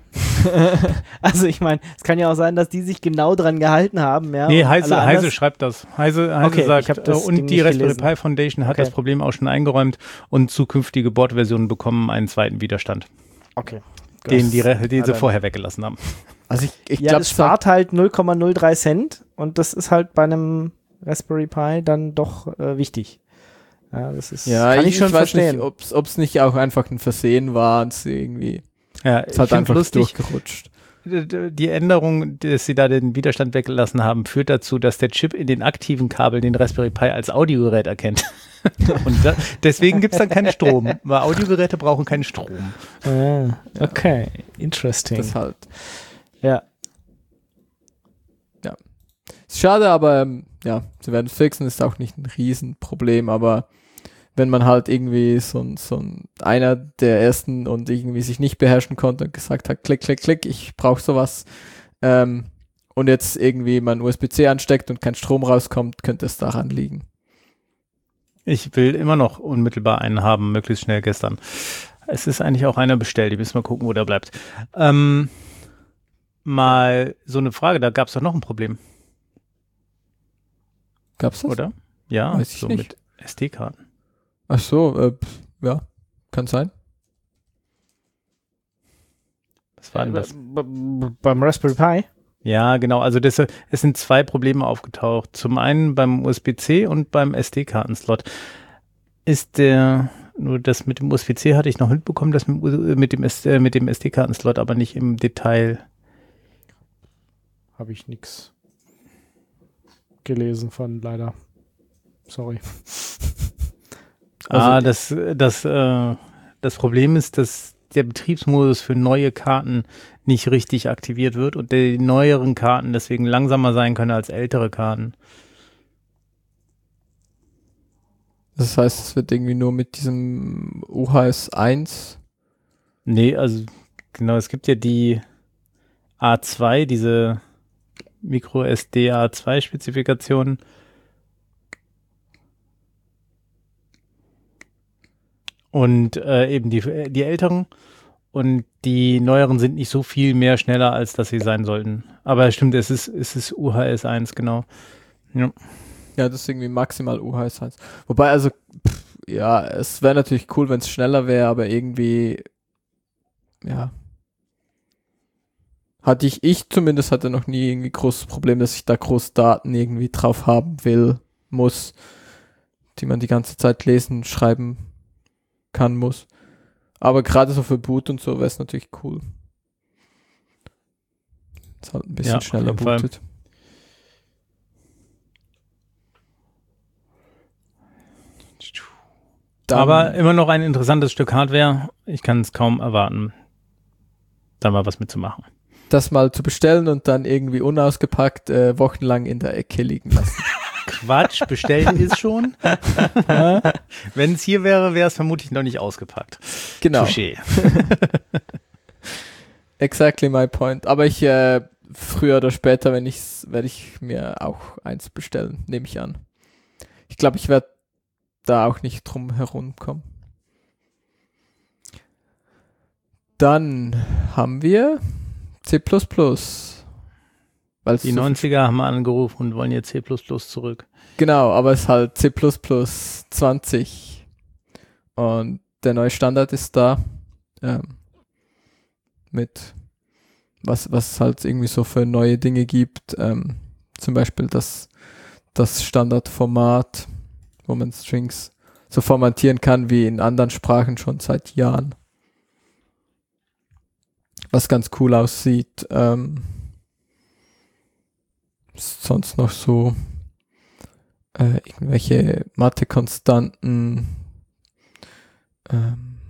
Also ich meine, es kann ja auch sein, dass die sich genau dran gehalten haben. Ja, Nee, und Heise, alle Heise anders- schreibt das. Heise, Heise Okay, sagt, ich hab das äh, und Ding die nicht Raspberry gelesen. Pi Foundation hat Okay. das Problem auch schon eingeräumt und zukünftige Bordversionen bekommen einen zweiten Widerstand, Okay. den die, Re- den Ja, sie dann- vorher weggelassen haben. also ich, ich Ja, glaube, das spart halt null Komma null drei Cent und das ist halt bei einem Raspberry Pi dann doch äh, wichtig. Ja, das ist, ja, kann ich, ich schon ich weiß verstehen. nicht, ob es nicht auch einfach ein Versehen war und sie irgendwie, Ja, es hat find einfach lustig, durchgerutscht. die Änderung, dass sie da den Widerstand weggelassen haben, führt dazu, dass der Chip in den aktiven Kabeln den Raspberry Pi als Audiogerät erkennt. Und da, deswegen gibt es dann keinen Strom, weil Audiogeräte brauchen keinen Strom. Ah, okay, interesting. Das halt. Ja, Ist schade, aber ähm, ja, sie werden es fixen, ist auch nicht ein Riesenproblem, aber wenn man halt irgendwie so ein, so ein einer der ersten und irgendwie sich nicht beherrschen konnte und gesagt hat, klick, klick, klick, ich brauche sowas, ähm, und jetzt irgendwie man U S B-C ansteckt und kein Strom rauskommt, könnte es daran liegen. Ich will immer noch unmittelbar einen haben, möglichst schnell gestern. Es ist eigentlich auch einer bestellt, ich muss mal gucken, wo der bleibt. Ähm, mal so eine Frage, da gab es doch noch ein Problem, Gab's das? oder? Ja, Weiß ich so nicht. mit S D-Karten. Ach so, äh, pf, ja, kann sein. Was war denn das? B- b- beim Raspberry Pi. Ja, genau. Also das, es sind zwei Probleme aufgetaucht. Zum einen beim U S B-C und beim S D-Kartenslot. Ist der, nur das mit dem U S B-C hatte ich noch mitbekommen, das mit, mit dem, S- äh, mit dem S D-Kartenslot, aber nicht im Detail. Habe ich nichts gelesen von, leider. Sorry. ah, Also- das, das, äh, das Problem ist, dass der Betriebsmodus für neue Karten nicht richtig aktiviert wird und die neueren Karten deswegen langsamer sein können als ältere Karten. Das heißt, es wird irgendwie nur mit diesem U H S eins. Nee, also genau, es gibt ja die A zwei, diese Micro-S D A zwei Spezifikationen. Und äh, eben die, die älteren. Und die neueren sind nicht so viel mehr schneller, als dass sie sein sollten. Aber stimmt, es ist, es ist U H S eins, genau. Ja. Ja, das ist irgendwie maximal U H S eins. Wobei, also, pff, ja, es wäre natürlich cool, wenn es schneller wäre, aber irgendwie, ja. Hatte ich, ich zumindest hatte noch nie irgendwie großes Problem, dass ich da groß Daten irgendwie drauf haben will, muss, die man die ganze Zeit lesen, schreiben kann, muss. Aber gerade so für Boot und so wäre es natürlich cool. Dass halt ein bisschen Ja, auf schneller jeden Fall. bootet. Dann- Aber immer noch ein interessantes Stück Hardware. Ich kann es kaum erwarten, da mal was mitzumachen. das mal zu bestellen und dann irgendwie unausgepackt äh, wochenlang in der Ecke liegen lassen. Quatsch, bestellen ist schon. Wenn es hier wäre, wäre es vermutlich noch nicht ausgepackt. Genau. Touché. exactly my point. Aber ich, äh, früher oder später, wenn ich's, werde ich mir auch eins bestellen, nehme ich an. Ich glaube, ich werde da auch nicht drum herumkommen. Dann haben wir C plus plus. Weil's Die so neunziger haben angerufen und wollen jetzt C plus plus zurück. Genau, aber es ist halt C plus plus zwanzig und der neue Standard ist da, ähm, mit was was es halt irgendwie so für neue Dinge gibt, ähm, zum Beispiel das, das Standardformat, wo man Strings so formatieren kann wie in anderen Sprachen schon seit Jahren, was ganz cool aussieht. Ähm, ist sonst noch so Äh, irgendwelche Mathe-Konstanten, ähm,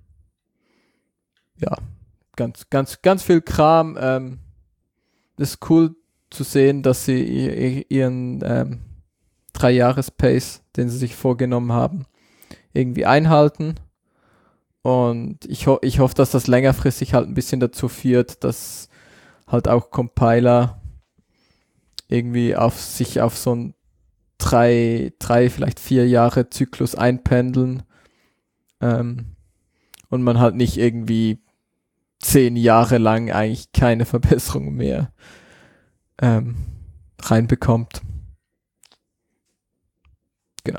ja, ganz, ganz, ganz viel Kram. Ähm, das ist cool zu sehen, dass sie ihr, ihren ähm, Drei-Jahres-Pace, den sie sich vorgenommen haben, irgendwie einhalten. Und ich, ho- ich hoffe, dass das längerfristig halt ein bisschen dazu führt, dass halt auch Compiler irgendwie auf sich auf so ein drei, drei, vielleicht vier Jahre Zyklus einpendeln, ähm, und man halt nicht irgendwie zehn Jahre lang eigentlich keine Verbesserung mehr ähm, reinbekommt. Genau.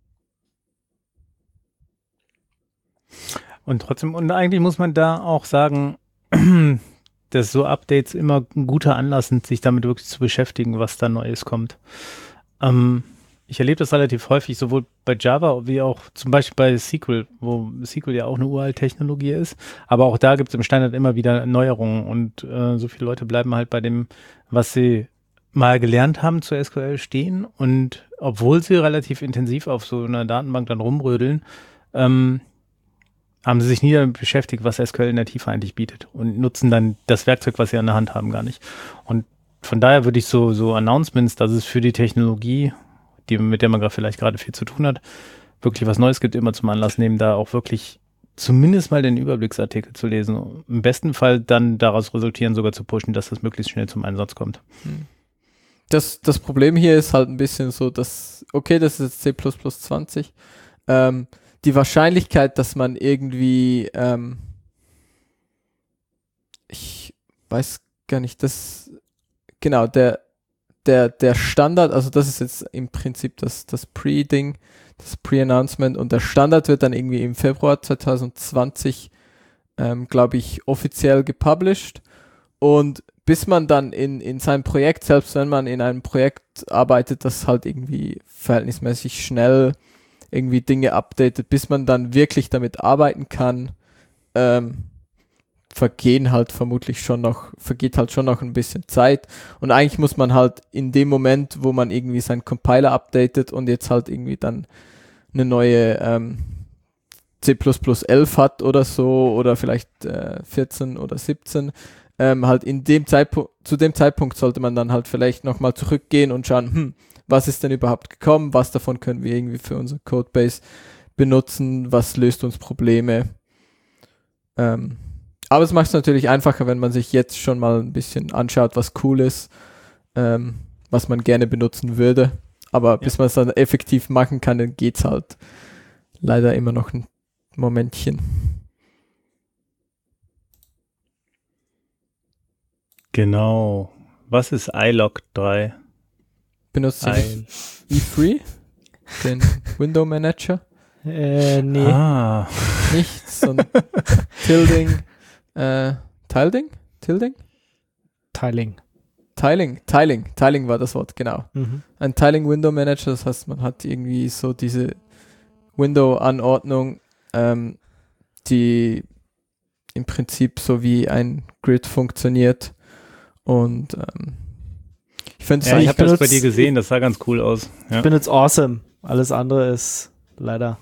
Und trotzdem, und eigentlich muss man da auch sagen, dass so Updates immer ein guter Anlass sind, sich damit wirklich zu beschäftigen, was da Neues kommt. Ähm, ich erlebe das relativ häufig, sowohl bei Java wie auch zum Beispiel bei S Q L, wo S Q L ja auch eine uralte Technologie ist. Aber auch da gibt es im Standard immer wieder Neuerungen und äh, so viele Leute bleiben halt bei dem, was sie mal gelernt haben zu S Q L stehen. Und obwohl sie relativ intensiv auf so einer Datenbank dann rumrödeln, ähm, haben sie sich nie damit beschäftigt, was S Q L in der Tiefe eigentlich bietet und nutzen dann das Werkzeug, was sie an der Hand haben, gar nicht. Und von daher würde ich so, so Announcements, dass es für die Technologie, die, mit der man gerade vielleicht gerade viel zu tun hat, wirklich was Neues gibt, immer zum Anlass nehmen, da auch wirklich zumindest mal den Überblicksartikel zu lesen. Im besten Fall dann daraus resultieren, sogar zu pushen, dass das möglichst schnell zum Einsatz kommt. Das, das Problem hier ist halt ein bisschen so, dass, okay, das ist jetzt C plus plus zwanzig, ähm, die Wahrscheinlichkeit, dass man irgendwie, ähm, ich weiß gar nicht, das, genau, der, der, der Standard, also das ist jetzt im Prinzip das, das Pre-Ding, das Pre-Announcement, und der Standard wird dann irgendwie im Februar zwanzig zwanzig, ähm, glaube ich, offiziell gepublished, und bis man dann in, in seinem Projekt, selbst wenn man in einem Projekt arbeitet, das halt irgendwie verhältnismäßig schnell irgendwie Dinge updatet, bis man dann wirklich damit arbeiten kann, ähm, vergehen halt vermutlich schon noch, vergeht halt schon noch ein bisschen Zeit. Und eigentlich muss man halt in dem Moment, wo man irgendwie seinen Compiler updatet und jetzt halt irgendwie dann eine neue ähm, C plus plus elf hat oder so, oder vielleicht äh, vierzehn oder siebzehn, ähm, halt in dem Zeitpunkt, zu dem Zeitpunkt sollte man dann halt vielleicht nochmal zurückgehen und schauen, hm, was ist denn überhaupt gekommen, was davon können wir irgendwie für unser Codebase benutzen, was löst uns Probleme. Ähm, aber es macht es natürlich einfacher, wenn man sich jetzt schon mal ein bisschen anschaut, was cool ist, ähm, was man gerne benutzen würde. Aber ja, bis man es dann effektiv machen kann, dann geht's halt leider immer noch ein Momentchen. Genau. Was ist I L O C drei? Benutzt du E drei? Den Window Manager? Äh, nee. Ah. Nichts, sondern Tilding, äh, Tilding? Tilding? Tiling. Tiling, Tiling, Tiling war das Wort, genau. Mhm. Ein Tiling Window Manager, das heißt, man hat irgendwie so diese Window-Anordnung, ähm, die im Prinzip so wie ein Grid funktioniert, und ähm, ich finde es Ja, ich eigentlich habe das bei dir gesehen, das sah ganz cool aus. Ja. Ich bin jetzt awesome. Alles andere ist leider.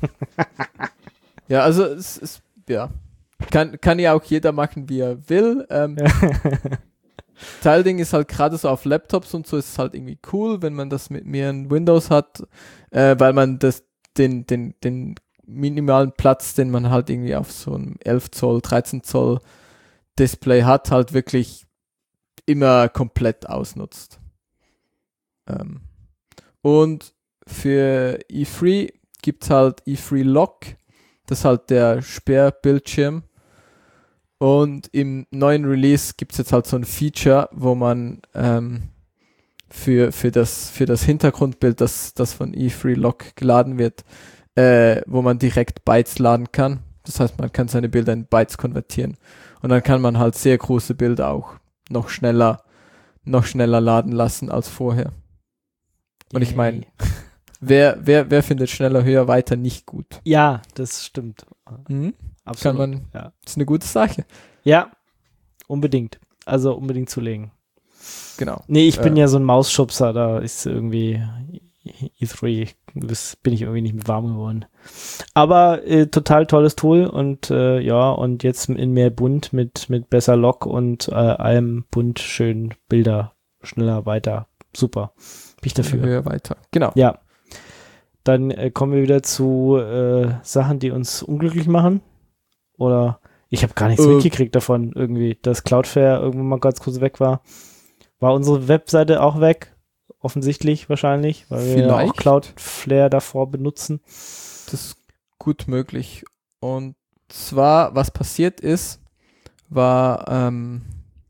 Ja, also es ist, ja, kann, kann ja auch jeder machen, wie er will. Ähm, Tiling ist halt gerade so auf Laptops und so, ist es halt irgendwie cool, wenn man das mit mehreren Windows hat, äh, weil man das, den, den, den minimalen Platz, den man halt irgendwie auf so einem elf Zoll, dreizehn Zoll Display hat, halt wirklich immer komplett ausnutzt. Ähm, und für E drei gibt es halt E drei Lock, das ist halt der Sperrbildschirm. Und im neuen Release gibt es jetzt halt so ein Feature, wo man ähm, für, für, das, für das Hintergrundbild, das, das von E drei Lock geladen wird, äh, wo man direkt Bytes laden kann. Das heißt, man kann seine Bilder in Bytes konvertieren. Und dann kann man halt sehr große Bilder auch noch schneller, noch schneller laden lassen als vorher. Und ich meine, wer, wer, wer findet schneller, höher, weiter nicht gut? Ja, das stimmt. Mhm. Absolut. Kann man, ja. Das ist eine gute Sache. Ja, unbedingt. Also unbedingt zulegen. Genau. Nee, ich bin äh, ja so ein Mausschubser, da ist irgendwie E drei, das bin ich irgendwie nicht mit warm geworden. Aber äh, total tolles Tool und äh, ja, und jetzt in mehr bunt mit, mit besser Lock und äh, allem bunt, schön Bilder, schneller, weiter. Super. Bin ich dafür. Höher, weiter. Genau. Ja. Dann äh, kommen wir wieder zu äh, Sachen, die uns unglücklich machen. Oder ich habe gar nichts äh. mitgekriegt davon irgendwie, dass Cloudflare irgendwann mal ganz kurz weg war. War unsere Webseite auch weg? Offensichtlich wahrscheinlich, weil wir ja auch Cloudflare davor benutzen. Das ist gut möglich. Und zwar, was passiert ist, war ähm,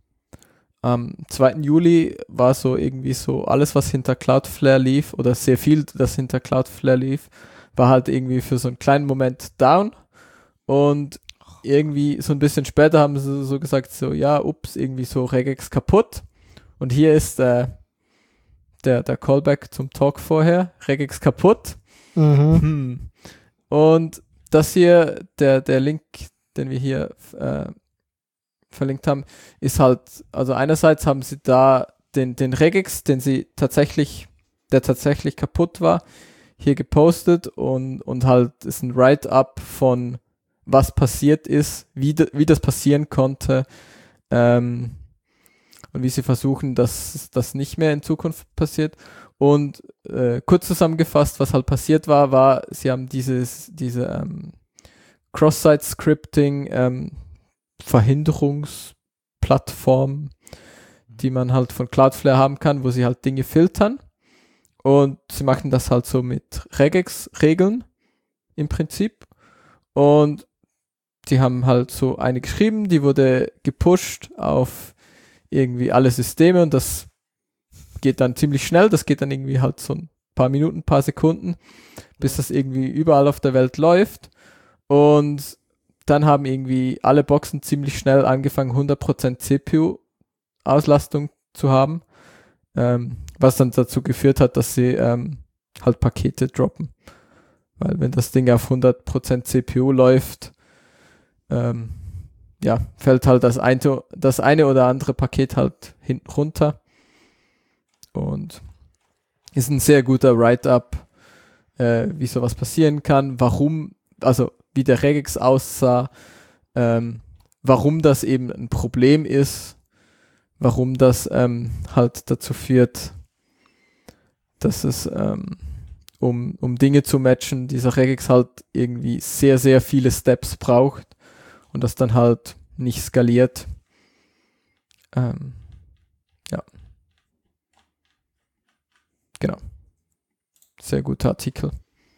am zweiten Juli war so irgendwie so alles, was hinter Cloudflare lief, oder sehr viel, das hinter Cloudflare lief, war halt irgendwie für so einen kleinen Moment down. Und irgendwie so ein bisschen später haben sie so gesagt, so ja, ups, irgendwie so Regex kaputt. Und hier ist äh, der, der Callback zum Talk vorher, Regex kaputt. Mhm. Hm. Und das hier, der, der Link, den wir hier äh, verlinkt haben, ist halt, also einerseits haben sie da den, den Regex, den sie tatsächlich, der tatsächlich kaputt war, hier gepostet und, und halt ist ein Write-up von was passiert ist, wie, de, wie das passieren konnte, ähm, und wie sie versuchen, dass das nicht mehr in Zukunft passiert. Und äh, kurz zusammengefasst, was halt passiert war, war, sie haben dieses, diese ähm, Cross-Site-Scripting ähm, Verhinderungsplattform, die man halt von Cloudflare haben kann, wo sie halt Dinge filtern. Und sie machen das halt so mit Regex-Regeln im Prinzip. Und die haben halt so eine geschrieben, die wurde gepusht auf irgendwie alle Systeme und das geht dann ziemlich schnell, das geht dann irgendwie halt so ein paar Minuten, paar Sekunden, bis das irgendwie überall auf der Welt läuft und dann haben irgendwie alle Boxen ziemlich schnell angefangen, hundert Prozent C P U-Auslastung zu haben, ähm, was dann dazu geführt hat, dass sie ähm, halt Pakete droppen, weil wenn das Ding auf hundert Prozent C P U läuft, ähm, ja, fällt halt das eine, das eine oder andere Paket halt hinten runter. Und ist ein sehr guter Write-up, äh, wie sowas passieren kann, warum, also wie der Regex aussah, ähm, warum das eben ein Problem ist, warum das ähm, halt dazu führt, dass es, ähm, um, um Dinge zu matchen, dieser Regex halt irgendwie sehr, sehr viele Steps braucht. Und das dann halt nicht skaliert. Ähm, ja. Genau. Sehr guter Artikel.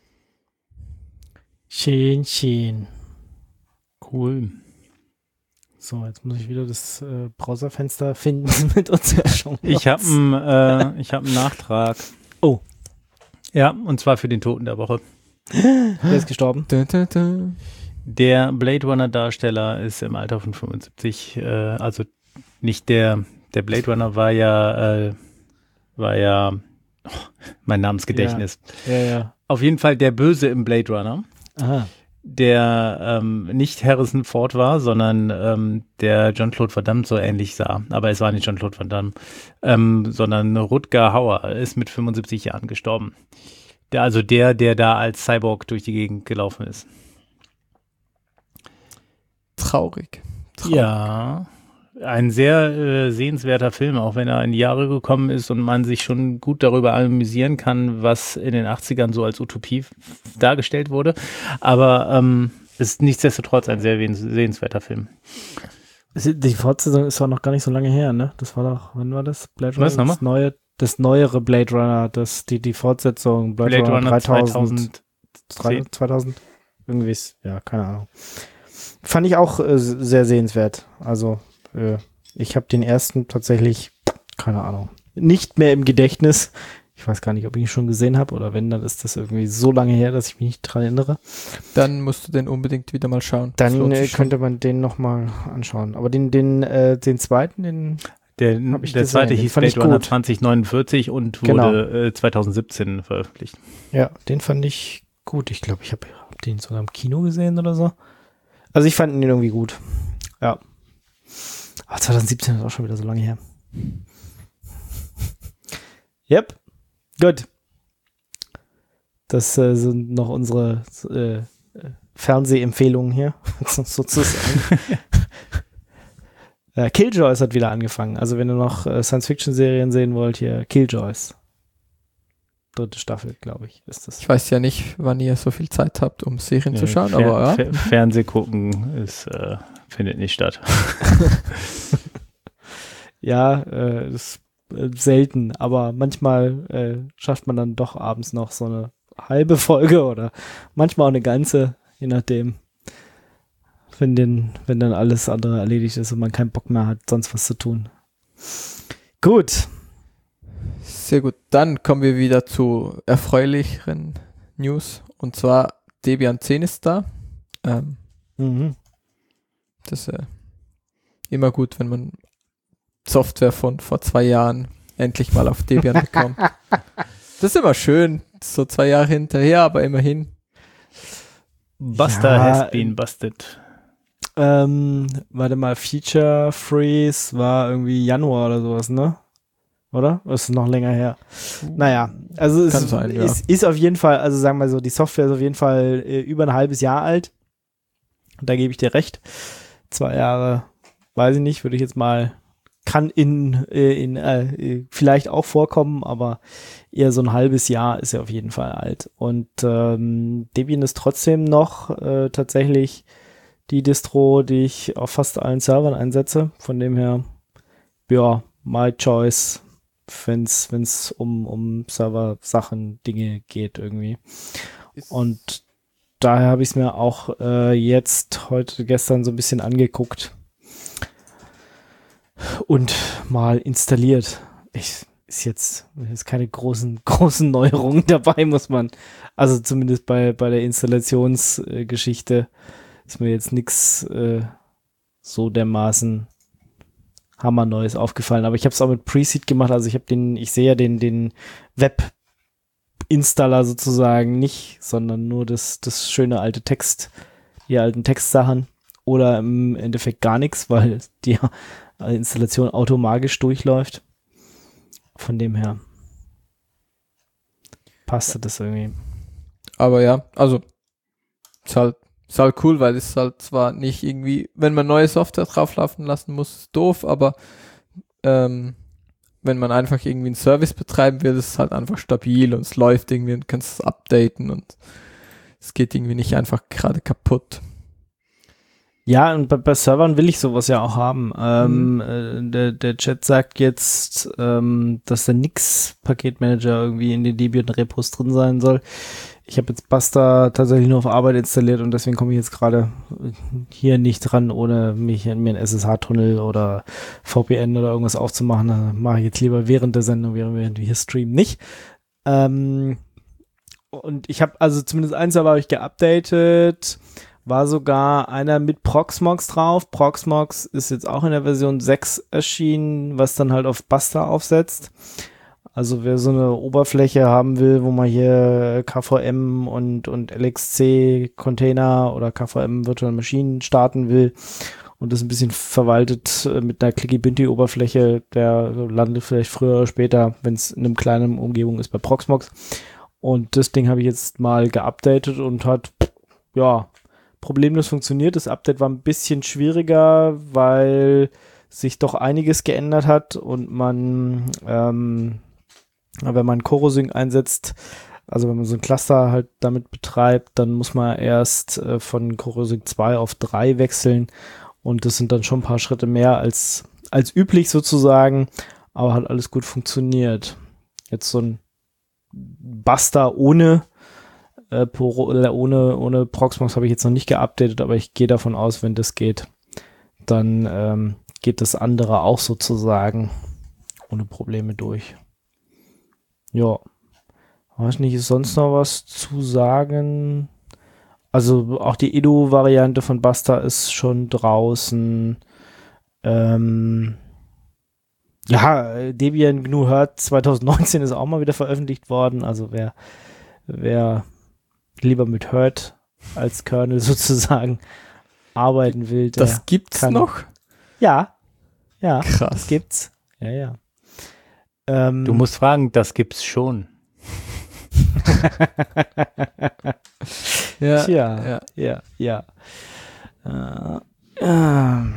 Schön, schön. Cool. So, jetzt muss ich wieder das äh, Browserfenster finden mit unserer Chance. Ich habe einen äh, ich hab einen Nachtrag. Oh. Ja, und zwar für den Toten der Woche. Wer ist gestorben? Da, da, da. Der Blade Runner Darsteller ist im Alter von fünfundsiebzig, äh, also nicht der, der Blade Runner war ja, äh, war ja, oh, mein Namensgedächtnis. Ja, ja, ja. Auf jeden Fall der Böse im Blade Runner, Aha. der ähm, nicht Harrison Ford war, sondern ähm, der Jean-Claude Van Damme so ähnlich sah. Aber es war nicht Jean-Claude Van Damme, ähm, sondern Rutger Hauer ist mit fünfundsiebzig Jahren gestorben. Der, also der, der da als Cyborg durch die Gegend gelaufen ist. Traurig. Traurig. Ja, ein sehr äh, sehenswerter Film, auch wenn er in die Jahre gekommen ist und man sich schon gut darüber amüsieren kann, was in den achtzigern so als Utopie f- dargestellt wurde. Aber ähm, ist nichtsdestotrotz ein sehr sehenswerter Film. Die Fortsetzung ist auch noch gar nicht so lange her, ne? Das war doch, wann war das? Blade Runner? Was, nochmal? Das neue, das neuere Blade Runner, das, die, die Fortsetzung, Blade, Blade Runner, Runner dreitausend, zweitausend. zweitausend, irgendwie ist, ja, keine Ahnung. Fand ich auch äh, sehr sehenswert. Also, äh, ich habe den ersten tatsächlich, keine Ahnung, nicht mehr im Gedächtnis. Ich weiß gar nicht, ob ich ihn schon gesehen habe oder wenn, dann ist das irgendwie so lange her, dass ich mich nicht dran erinnere. Dann musst du den unbedingt wieder mal schauen. Das Dann lohnt äh, sich schon. könnte man den nochmal anschauen. Aber den, den, äh, den zweiten, den Der, Hab ich der gesehen, zweite den hieß fand ich Blade Runner gut. zwanzig neunundvierzig und wurde Genau. äh, zweitausendsiebzehn veröffentlicht. Ja, den fand ich gut. Ich glaube, ich habe hab den sogar im Kino gesehen oder so. Also ich fand ihn irgendwie gut. Ja. Aber zweitausendsiebzehn ist auch schon wieder so lange her. Yep. Gut. Das äh, sind noch unsere äh, Fernsehempfehlungen hier, sozusagen. äh, Killjoys hat wieder angefangen. Also wenn ihr noch äh, Science-Fiction-Serien sehen wollt, hier Killjoys. Dritte Staffel, glaube ich, ist das. Ich weiß ja nicht, wann ihr so viel Zeit habt, um Serien zu Ja, schauen, Fer aber ja. Fer Fernseh gucken ist, äh, findet nicht statt. Ja, äh, ist äh, selten, aber manchmal äh, schafft man dann doch abends noch so eine halbe Folge oder manchmal auch eine ganze, je nachdem, wenn, den, wenn dann alles andere erledigt ist und man keinen Bock mehr hat, sonst was zu tun. Gut. Sehr gut. Dann kommen wir wieder zu erfreulicheren News. Und zwar Debian zehn ist da. Ähm, Mhm. das ist äh, immer gut, wenn man Software von vor zwei Jahren endlich mal auf Debian bekommt. Das ist immer schön. So zwei Jahre hinterher, aber immerhin. Buster Ja, has been busted. Ähm, warte mal, Feature Freeze war irgendwie Januar oder sowas, ne? Oder? Das ist noch länger her. Naja, also es Kann sein, ja. ist, ist auf jeden Fall, also sagen wir so, die Software ist auf jeden Fall äh, über ein halbes Jahr alt. Da gebe ich dir recht. Zwei Jahre, weiß ich nicht, würde ich jetzt mal, kann in, äh, in äh, vielleicht auch vorkommen, aber eher so ein halbes Jahr ist ja auf jeden Fall alt. Und ähm, Debian ist trotzdem noch äh, tatsächlich die Distro, die ich auf fast allen Servern einsetze. Von dem her, ja, my choice, wenn es um, um Server-Sachen, Dinge geht irgendwie. Und daher habe ich es mir auch äh, jetzt, heute, gestern so ein bisschen angeguckt und mal installiert. Ich, ist jetzt ist keine großen, großen Neuerungen dabei, muss man, also zumindest bei, bei der Installationsgeschichte äh, ist mir jetzt nichts äh, so dermaßen Hammerneues aufgefallen. Aber ich habe es auch mit Preseed gemacht, also ich habe den, ich sehe ja den, den Web-Installer sozusagen nicht, sondern nur das, das schöne alte Text, die alten Textsachen oder im Endeffekt gar nichts, weil die Installation automatisch durchläuft. Von dem her passte das irgendwie. Aber ja, also ist halt, ist halt cool, weil es halt zwar nicht irgendwie, wenn man neue Software drauflaufen lassen muss, ist doof, aber ähm, wenn man einfach irgendwie einen Service betreiben will, ist es halt einfach stabil und es läuft irgendwie und kannst es updaten und es geht irgendwie nicht einfach gerade kaputt. Ja, und bei, bei Servern will ich sowas ja auch haben. Ähm, mhm. äh, der, der Chat sagt jetzt, ähm, dass der Nix-Paketmanager irgendwie in den Debian-Repos drin sein soll. Ich habe jetzt Buster tatsächlich nur auf Arbeit installiert und deswegen komme ich jetzt gerade hier nicht dran, ohne mich mir einen S S H-Tunnel oder V P N oder irgendwas aufzumachen. Das mache ich jetzt lieber während der Sendung, während wir hier streamen nicht. Ähm, und ich habe also zumindest einen Server habe ich geupdatet. War sogar einer mit Proxmox drauf. Proxmox ist jetzt auch in der Version sechs erschienen, was dann halt auf Buster aufsetzt. Also wer so eine Oberfläche haben will, wo man hier K V M und, und L X C Container oder K V M Virtual Machine starten will und das ein bisschen verwaltet mit einer Clicky-Binty-Oberfläche, der landet vielleicht früher oder später, wenn es in einem kleinen Umgebung ist, bei Proxmox. Und das Ding habe ich jetzt mal geupdatet und hat, ja, problemlos funktioniert. Das Update war ein bisschen schwieriger, weil sich doch einiges geändert hat und man, ähm, wenn man CoroSync einsetzt, also wenn man so ein Cluster halt damit betreibt, dann muss man erst äh, von CoroSync zwei auf drei wechseln Und das sind dann schon ein paar Schritte mehr als, als üblich sozusagen, aber hat alles gut funktioniert. Jetzt so ein Buster ohne äh, ohne, ohne Proxmox habe ich jetzt noch nicht geupdatet, aber ich gehe davon aus, wenn das geht, dann ähm, geht das andere auch sozusagen ohne Probleme durch. Ja. Weiß nicht, ist sonst noch was zu sagen? Also auch die Edu-Variante von Buster ist schon draußen. Ähm, ja, Debian G N U Hurt zwanzig neunzehn ist auch mal wieder veröffentlicht worden. Also wer, wer lieber mit Hurt als Kernel sozusagen arbeiten will, der Das gibt's kann, noch? Ja, ja, Krass. das gibt's. Ja, ja. Ähm, Du musst fragen, das gibt's schon. Ja, Tja, ja. ja, ja. Äh, ähm,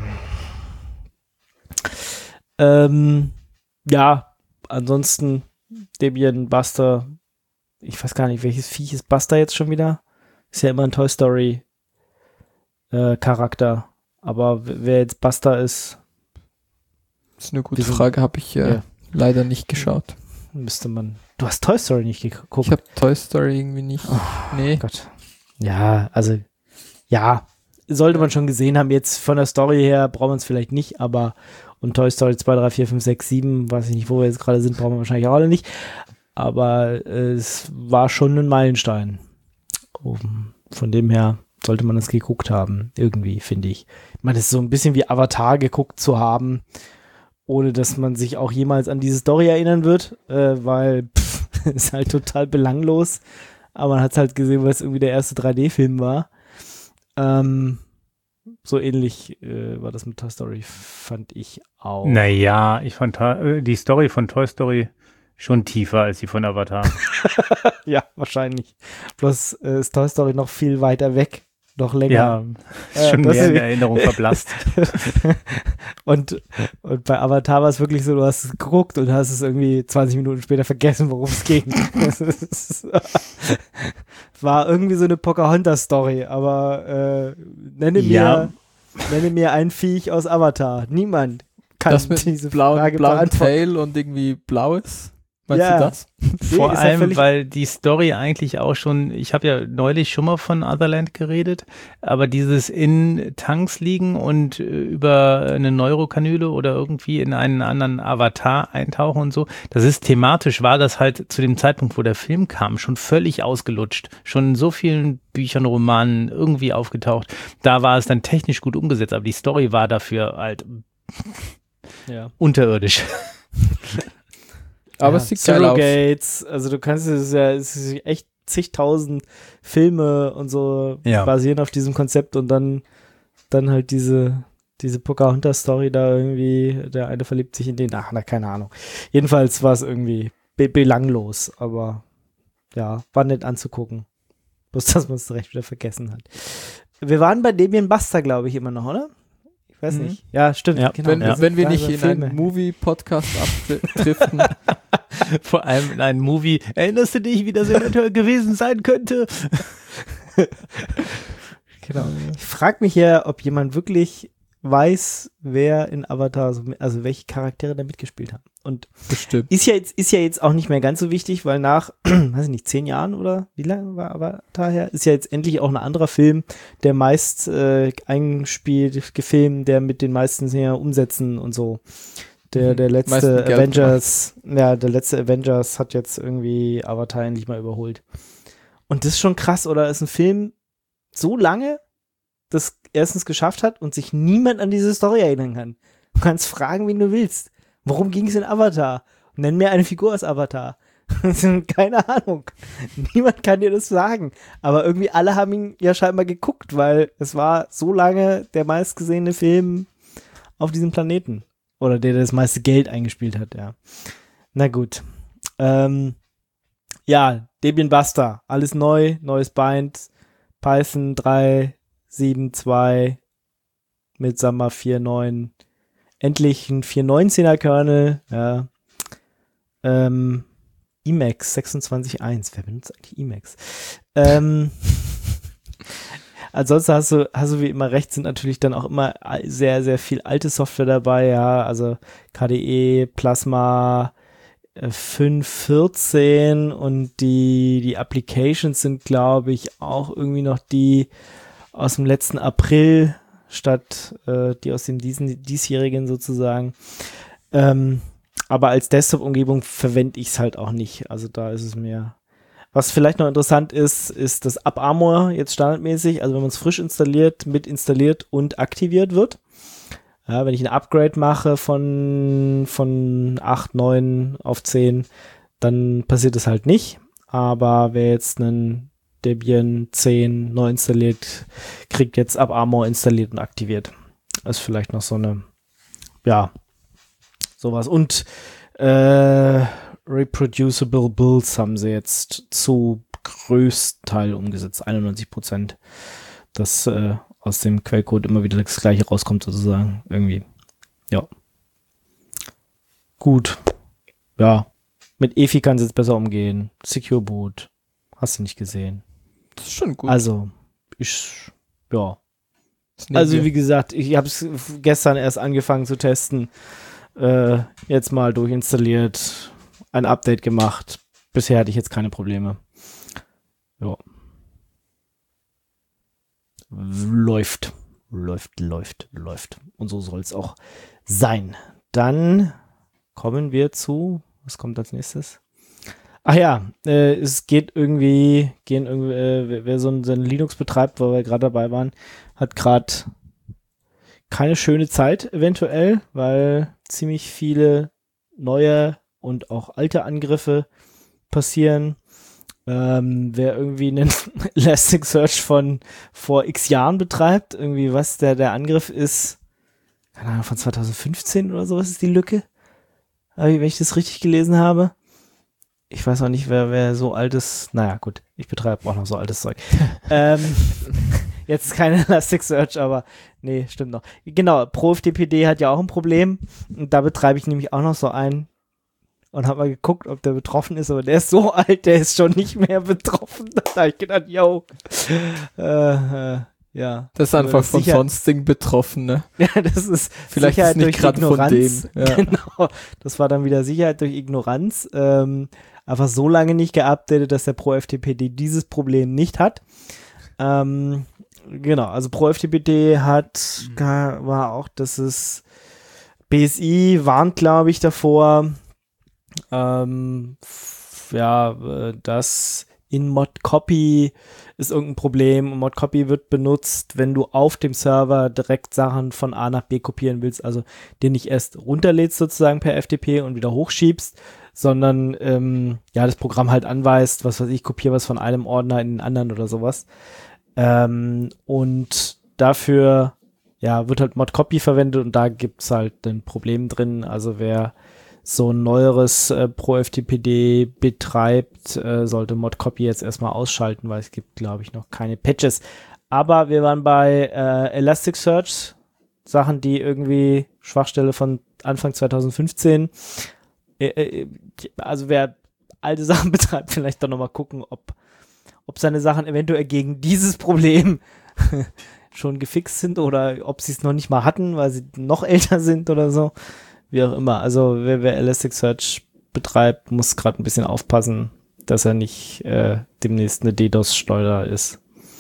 ähm, ja, ansonsten Debian, Buster, ich weiß gar nicht, welches Viech ist Buster jetzt schon wieder? Ist ja immer ein Toy Story äh, Charakter, aber w- wer jetzt Buster ist, Das ist eine gute Diesen- Frage, habe ich äh, ja. leider nicht geschaut. müsste man, du hast Toy Story nicht geguckt. Ich habe Toy Story irgendwie nicht. Nee. Gott. Ja, also, ja, sollte man schon gesehen haben. Jetzt von der Story her braucht man es vielleicht nicht, aber und Toy Story zwei, drei, vier, fünf, sechs, sieben, weiß ich nicht, wo wir jetzt gerade sind, brauchen wir wahrscheinlich auch alle nicht. Aber äh, es war schon ein Meilenstein. Um, von dem her sollte man es geguckt haben, irgendwie, finde ich. Ich meine, es ist so ein bisschen wie Avatar geguckt zu haben, ohne dass man sich auch jemals an diese Story erinnern wird, äh, weil pff, ist halt total belanglos. Aber man hat es halt gesehen, weil es irgendwie der erste drei D-Film war. Ähm, so ähnlich äh, war das mit Toy Story, fand ich auch. Naja, ich fand Ta- äh, die Story von Toy Story schon tiefer als die von Avatar. Ja, wahrscheinlich. Bloß äh, ist Toy Story noch viel weiter weg, noch länger. Ja, ist Äh, schon das mehr ist- in der Erinnerung verblasst. und, und bei Avatar war es wirklich so, du hast es geguckt und hast es irgendwie zwanzig Minuten später vergessen, worum es ging. Das ist- war irgendwie so eine Pocahontas-Story, aber äh, nenne Ja. mir nenne mir ein Viech aus Avatar. Niemand kann Das mit diese blauen, Frage blauen beantworten. Tail und irgendwie blaues. Meinst Ja. du das? Vor ist halt allem, völlig- weil die Story eigentlich auch schon, ich habe ja neulich schon mal von Otherland geredet, aber dieses in Tanks liegen und äh, über eine Neurokanüle oder irgendwie in einen anderen Avatar eintauchen und so, das ist thematisch, war das halt zu dem Zeitpunkt, wo der Film kam, schon völlig ausgelutscht, schon in so vielen Büchern, Romanen irgendwie aufgetaucht. Da war es dann technisch gut umgesetzt, aber die Story war dafür halt Ja. unterirdisch. Aber ja, es sieht geil aus. Surrogates, also du kannst es ja, es ist echt zigtausend Filme und so Ja. basieren auf diesem Konzept und dann, dann halt diese, diese Pocahontas-Story da irgendwie, der eine verliebt sich in den, ach, na, keine Ahnung. Jedenfalls war es irgendwie be belanglos, aber ja, war nett anzugucken. Bloß, dass man es direkt wieder vergessen hat. Wir waren bei Debian Buster, glaube ich, immer noch, oder? Ich weiß Mhm. nicht. Ja, stimmt. Ja. Genau. Wenn, Wir sind wenn wir da nicht über in Filme. einen Movie-Podcast abdriften. Vor allem in einem Movie. Erinnerst du dich, wie das eventuell gewesen sein könnte? Genau. Ich frage mich ja, ob jemand wirklich weiß, wer in Avatar, so, also welche Charaktere da mitgespielt haben. Und Bestimmt. ist ja jetzt, ist ja jetzt auch nicht mehr ganz so wichtig, weil nach, weiß ich nicht, zehn Jahren oder wie lange war Avatar her, ist ja jetzt endlich auch ein anderer Film, der meist äh, eingespielt, gefilmt, der mit den meisten sehr Umsätzen und so. Der, Mhm. der Meisten letzte Geld Avengers, ja, der letzte Avengers hat jetzt irgendwie Avatar endlich mal überholt. Und das ist schon krass, oder? Ist ein Film so lange, das erstens geschafft hat und sich niemand an diese Story erinnern kann. Du kannst fragen, wen du willst. Worum ging es in Avatar? Nenn mir eine Figur aus Avatar. Keine Ahnung. Niemand kann dir das sagen. Aber irgendwie alle haben ihn ja scheinbar geguckt, weil es war so lange der meistgesehene Film auf diesem Planeten. Oder der, der das meiste Geld eingespielt hat, ja. Na gut. Ähm, ja, Debian Buster. Alles neu, neues Bind. Python drei sieben zwei mit Summer vier neun. Endlich ein vier neunzehner Kernel, ja. Ähm, Emacs sechsundzwanzig Punkt eins. Wer benutzt eigentlich Emacs? Ähm, ansonsten hast du, hast du wie immer recht, sind natürlich dann auch immer sehr, sehr viel alte Software dabei, ja, also K D E, Plasma, fünf Punkt vierzehn und die, die Applications sind, glaube ich, auch irgendwie noch die aus dem letzten April statt äh, die aus dem diesen, diesjährigen sozusagen. Ähm, aber als Desktop-Umgebung verwende ich es halt auch nicht. Also da ist es mir. Was vielleicht noch interessant ist, ist, dass AppArmor jetzt standardmäßig, also wenn man es frisch installiert, mit installiert und aktiviert wird. Ja, wenn ich ein Upgrade mache von, von acht, neun auf zehn, dann passiert es halt nicht. Aber wer jetzt einen Debian zehn neu installiert, kriegt jetzt AppArmor installiert und aktiviert. Das ist vielleicht noch so eine, ja, sowas. Und äh, Reproducible Builds haben sie jetzt zu größten Teil umgesetzt, einundneunzig Prozent. Das äh, aus dem Quellcode immer wieder das Gleiche rauskommt sozusagen. Irgendwie. Ja. Gut. Ja. Mit E F I kann es jetzt besser umgehen. Secure Boot. Hast du nicht gesehen. Das ist schon gut. Also, ich, ja. Also wie gesagt, ich habe es gestern erst angefangen zu testen. Äh, jetzt mal durchinstalliert. Ein Update gemacht. Bisher hatte ich jetzt keine Probleme. Ja. Läuft, läuft, läuft, läuft. Und so soll es auch sein. Dann kommen wir zu, was kommt als nächstes? Ach ja, äh, es geht irgendwie, gehen irgendwie, äh, wer, wer so ein, so ein Linux betreibt, wo wir gerade dabei waren, hat gerade keine schöne Zeit eventuell, weil ziemlich viele neue und auch alte Angriffe passieren. Ähm, wer irgendwie einen Elasticsearch von vor x Jahren betreibt, irgendwie was der, der Angriff ist, keine Ahnung, von zwanzig fünfzehn oder sowas ist die Lücke. Aber wenn ich das richtig gelesen habe. Ich weiß auch nicht, wer, wer so altes, naja gut, ich betreibe auch noch so altes Zeug. ähm, jetzt ist kein Elasticsearch, aber nee, stimmt noch. Genau, ProFTPD hat ja auch ein Problem und da betreibe ich nämlich auch noch so einen. Und habe mal geguckt, ob der betroffen ist, aber der ist so alt, der ist schon nicht mehr betroffen. Da habe ich gedacht, yo, äh, äh, ja. Das ist einfach von sonstigen betroffen, ne? Ja, das ist vielleicht Sicherheit ist nicht gerade von dem. Ja. Genau, das war dann wieder Sicherheit durch Ignoranz. Ähm, einfach so lange nicht geupdatet, dass der ProFTPD dieses Problem nicht hat. Ähm, genau, also ProFTPD hat, mhm. war auch, dass es B S I warnt, glaube ich, davor, Ähm, f- ja, äh, das in Modcopy ist irgendein Problem. Modcopy wird benutzt, wenn du auf dem Server direkt Sachen von A nach B kopieren willst, also den nicht erst runterlädst sozusagen per F T P und wieder hochschiebst, sondern ähm, ja, das Programm halt anweist, was weiß ich, kopiere was von einem Ordner in den anderen oder sowas. Ähm, und dafür ja, wird halt Modcopy verwendet und da gibt's halt ein Problem drin. Also wer so ein neueres äh, ProFTPD betreibt, äh, sollte Modcopy jetzt erstmal ausschalten, weil es gibt, glaube ich, noch keine Patches. Aber wir waren bei äh, Elasticsearch, Sachen, die irgendwie Schwachstelle von Anfang zwanzig fünfzehn. Äh, äh, also wer alte Sachen betreibt, vielleicht doch nochmal gucken, ob, ob seine Sachen eventuell gegen dieses Problem schon gefixt sind oder ob sie es noch nicht mal hatten, weil sie noch älter sind oder so. Wie auch immer. Also wer, wer Elasticsearch betreibt, muss gerade ein bisschen aufpassen, dass er nicht äh, demnächst eine DDoS-Schleuder ist.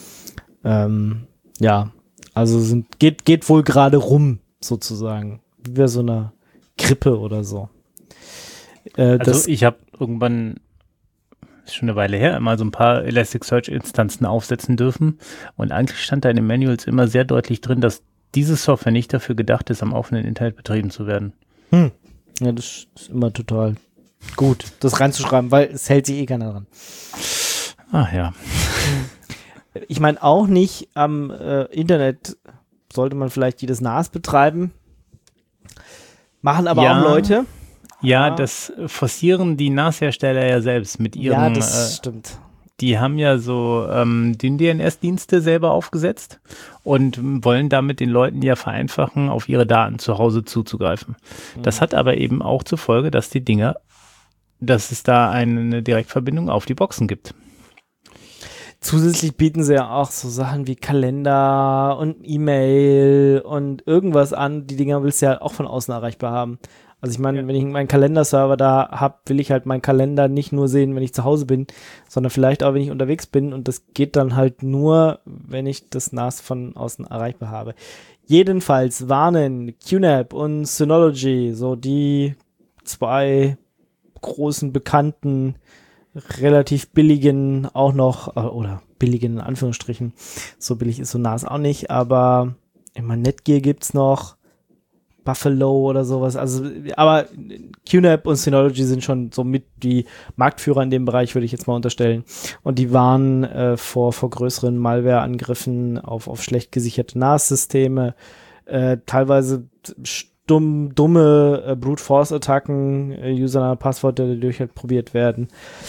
Ähm, ja, also sind, geht, geht wohl gerade rum, sozusagen. Wie bei so einer Grippe oder so. Äh, also das, ich habe irgendwann, ist schon eine Weile her, mal so ein paar Elasticsearch-Instanzen aufsetzen dürfen und eigentlich stand da in den Manuals immer sehr deutlich drin, dass diese Software nicht dafür gedacht ist, am offenen Internet betrieben zu werden. Hm. Ja, das ist immer total gut, das reinzuschreiben, weil es hält sich eh keiner dran. Ach ja. Ich meine auch nicht am äh, Internet sollte man vielleicht jedes N A S betreiben. Machen aber ja, auch Leute. Ja, ah. das forcieren die N A S-Hersteller ja selbst mit ihren. Ja, das äh, stimmt. Die haben ja so ähm, D N S-Dienste selber aufgesetzt und wollen damit den Leuten ja vereinfachen, auf ihre Daten zu Hause zuzugreifen. Mhm. Das hat aber eben auch zur Folge, dass die Dinger, dass es da eine Direktverbindung auf die Boxen gibt. zusätzlich bieten sie ja auch so Sachen wie Kalender und E-Mail und irgendwas an. Die Dinger willst du ja auch von außen erreichbar haben. Also ich meine, ja. wenn ich meinen Kalenderserver da habe, will ich halt meinen Kalender nicht nur sehen, wenn ich zu Hause bin, sondern vielleicht auch, wenn ich unterwegs bin. Und das geht dann halt nur, wenn ich das N A S von außen erreichbar habe. Jedenfalls warnen Q N A P und Synology, so die zwei großen, bekannten, relativ billigen auch noch, oder billigen in Anführungsstrichen, so billig ist so N A S auch nicht, aber immer Netgear gibt's noch, Buffalo oder sowas, also, aber Q N A P und Synology sind schon so mit die Marktführer in dem Bereich, würde ich jetzt mal unterstellen, und die waren äh, vor, vor größeren Malware-Angriffen auf, auf schlecht gesicherte N A S-Systeme, äh, teilweise stumm, dumme äh, Brute-Force-Attacken, äh, Username-Passwörter, die durch halt probiert werden.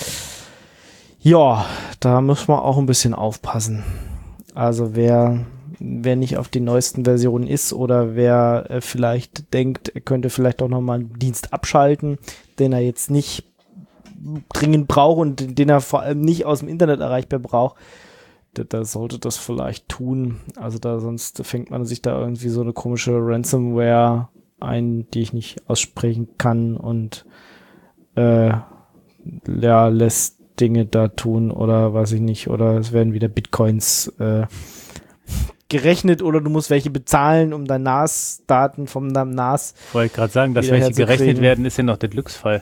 Ja, da muss man auch ein bisschen aufpassen. Also wer, wer nicht auf den neuesten Versionen ist oder wer äh, vielleicht denkt, er könnte vielleicht auch nochmal einen Dienst abschalten, den er jetzt nicht dringend braucht und den er vor allem nicht aus dem Internet erreichbar braucht, da, da sollte das vielleicht tun. Also da sonst fängt man sich da irgendwie so eine komische Ransomware ein, die ich nicht aussprechen kann und äh, ja, lässt Dinge da tun oder weiß ich nicht, oder es werden wieder Bitcoins äh, gerechnet oder du musst welche bezahlen, um deine N A S-Daten vom deinem N A S. Wollte ich gerade sagen, dass welche gerechnet werden, ist ja noch der Glücksfall.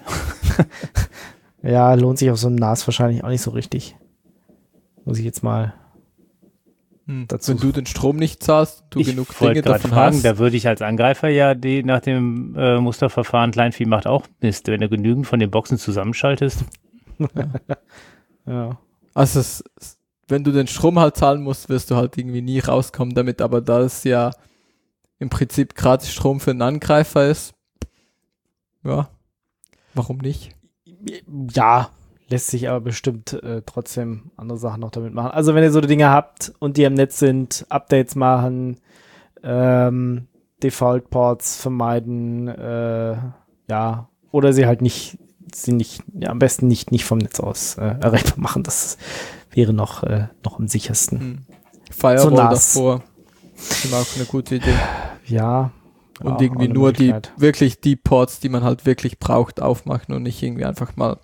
Ja, lohnt sich auf so einem N A S wahrscheinlich auch nicht so richtig. Muss ich jetzt mal hm. dazu. Wenn du den Strom nicht zahlst, du ich genug Dinge davon fragen, hast. Da würde ich als Angreifer ja die nach dem äh, Musterverfahren Kleinvieh macht auch Mist, wenn du genügend von den Boxen zusammenschaltest. Ja. Ja. Also es, wenn du den Strom halt zahlen musst, wirst du halt irgendwie nie rauskommen damit, aber da es ja im Prinzip gratis Strom für einen Angreifer ist, ja, warum nicht? Ja, lässt sich aber bestimmt äh, trotzdem andere Sachen noch damit machen. Also wenn ihr so die Dinge habt und die im Netz sind, Updates machen, ähm, Default-Ports vermeiden, äh, ja, oder sie halt nicht sie nicht, ja, am besten nicht, nicht vom Netz aus äh, erreichbar machen. Das wäre noch, äh, noch am sichersten. Hm. Firewall so davor ist auch eine gute Idee. Ja. Und irgendwie nur die, wirklich die Ports, die man halt wirklich braucht, aufmachen und nicht irgendwie einfach mal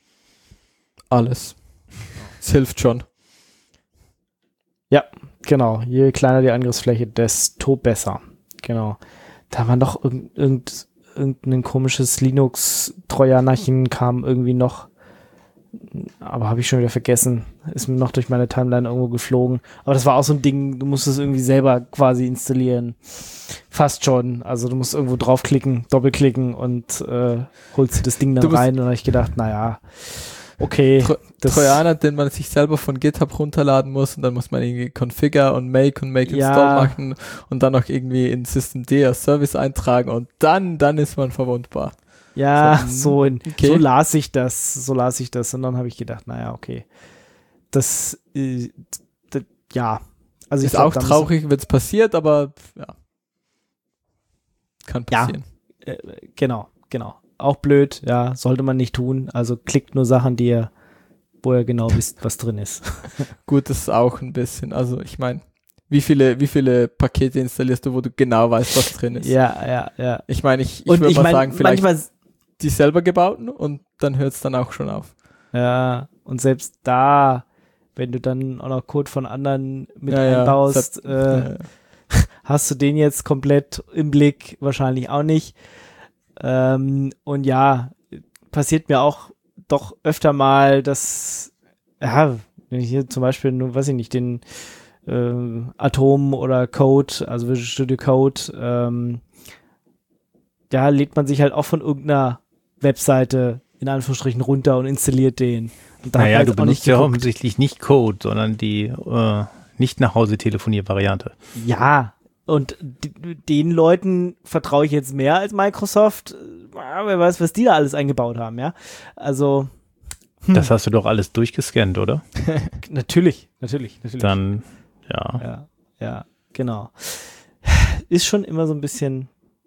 alles. Es hilft schon. Ja, genau. Je kleiner die Angriffsfläche, desto besser. Genau. Da war noch irgend, irgend irgendein komisches Linux-Trojanerchen kam irgendwie noch, aber habe ich schon wieder vergessen, ist mir noch durch meine Timeline irgendwo geflogen, aber das war auch so ein Ding, du musst es irgendwie selber quasi installieren, fast schon, also du musst irgendwo draufklicken, doppelklicken und äh, holst dir das Ding dann rein und dann habe ich gedacht, naja, okay. Tro- Trojaner, den man sich selber von GitHub runterladen muss und dann muss man irgendwie Configure und Make und Make Install ja. machen und dann noch irgendwie in Systemd als Service eintragen und dann, dann ist man verwundbar. Ja, so, so, in, okay. so las ich das, so las ich das und dann habe ich gedacht, naja, okay. Das, äh, das ja. Also ist ich glaub, auch traurig, wenn es passiert, aber ja. Kann passieren. Ja, äh, genau, genau. Auch blöd, ja, sollte man nicht tun. Also klickt nur Sachen, die ihr, wo ihr genau wisst, was drin ist. Gut, das ist auch ein bisschen, also ich meine, wie viele, wie viele Pakete installierst du, wo du genau weißt, was drin ist? Ja, ja, ja. Ich meine, ich, ich Und würde ich mal mein, sagen, vielleicht manchmal, die selber gebauten und dann hört es dann auch schon auf. Ja, und selbst da, wenn du dann auch noch Code von anderen mit ja, einbaust, ja, äh, ja. hast du den jetzt komplett im Blick? Wahrscheinlich auch nicht. Ähm, und ja, passiert mir auch doch öfter mal, dass, ja, wenn ich hier zum Beispiel, nur, weiß ich nicht, den ähm, Atom oder Code, also Visual Studio Code, ähm, ja, lädt man sich halt auch von irgendeiner Webseite in Anführungsstrichen runter und installiert den. Und da naja, halt du benutzt ja offensichtlich nicht Code, sondern die äh, nicht nach Hause Telefonier-Variante. Ja, und die, den Leuten vertraue ich jetzt mehr als Microsoft. Ja, wer weiß, was die da alles eingebaut haben, ja. Also. Hm. Das hast du doch alles durchgescannt, oder? natürlich, natürlich, natürlich. Dann, ja. Ja, ja, genau. Ist schon immer so ein bisschen,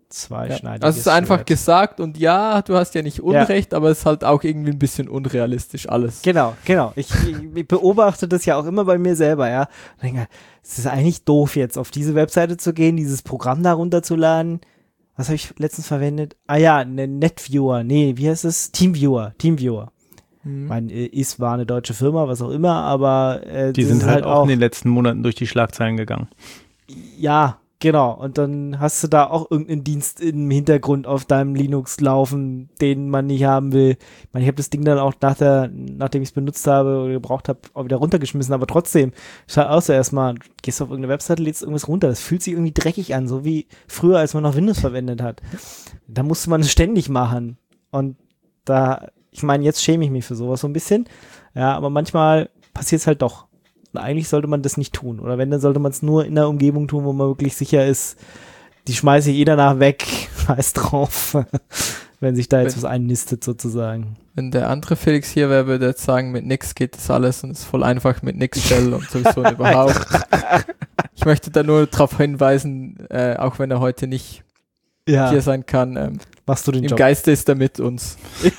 zweischneidiges Also es ist einfach Schwert. gesagt und ja, du hast ja nicht Unrecht, ja. aber es ist halt auch irgendwie ein bisschen unrealistisch alles. Genau, genau. Ich, ich beobachte das ja auch immer bei mir selber, ja. Und denke, es ist eigentlich doof jetzt, auf diese Webseite zu gehen, dieses Programm da runterzuladen. Was habe ich letztens verwendet? Ah ja, ne NetViewer. Nee, wie heißt es? Teamviewer. Teamviewer. Mhm. Mein ist war eine deutsche Firma, was auch immer, aber äh, die das sind ist halt auch auch in den letzten Monaten durch die Schlagzeilen gegangen. Ja, genau. Und dann hast du da auch irgendeinen Dienst im Hintergrund auf deinem Linux laufen, den man nicht haben will. Ich meine, ich habe das Ding dann auch nach der, nachdem ich es benutzt habe oder gebraucht habe, auch wieder runtergeschmissen, aber trotzdem, ist halt auch so erstmal, gehst auf irgendeine Webseite, lädst irgendwas runter, das fühlt sich irgendwie dreckig an, so wie früher, als man noch Windows verwendet hat. Da musste man es ständig machen. Und da, ich meine, jetzt schäme ich mich für sowas so ein bisschen. Ja, aber manchmal passiert es halt doch. Und eigentlich sollte man das nicht tun. Oder wenn, dann sollte man es nur in der Umgebung tun, wo man wirklich sicher ist, die schmeiße ich eh danach weg, scheiß drauf, wenn sich da jetzt wenn, was einnistet sozusagen. Wenn der andere Felix hier wäre, würde er jetzt sagen, mit nix geht das alles und es ist voll einfach mit nix Shell und sowieso und überhaupt. Ich möchte da nur darauf hinweisen, äh, auch wenn er heute nicht Ja. hier sein kann, ähm, Machst du den im Job. Geiste ist er mit uns.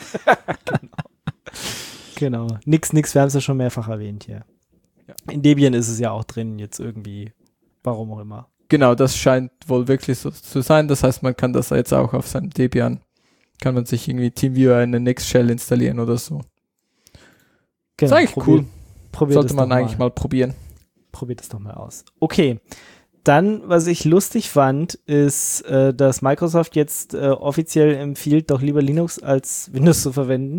Genau. Nix, nix, wir haben es ja schon mehrfach erwähnt hier. Ja. In Debian ist es ja auch drin, jetzt irgendwie, warum auch immer. Genau, das scheint wohl wirklich so zu sein. Das heißt, man kann das jetzt auch auf seinem Debian, kann man sich irgendwie TeamViewer in eine Nix-Shell installieren oder so. Genau, ist eigentlich probier, cool. Probier Sollte das man doch eigentlich mal. mal probieren. Probiert es doch mal aus. Okay. Dann, was ich lustig fand, ist, äh, dass Microsoft jetzt äh, offiziell empfiehlt, doch lieber Linux als Windows zu verwenden.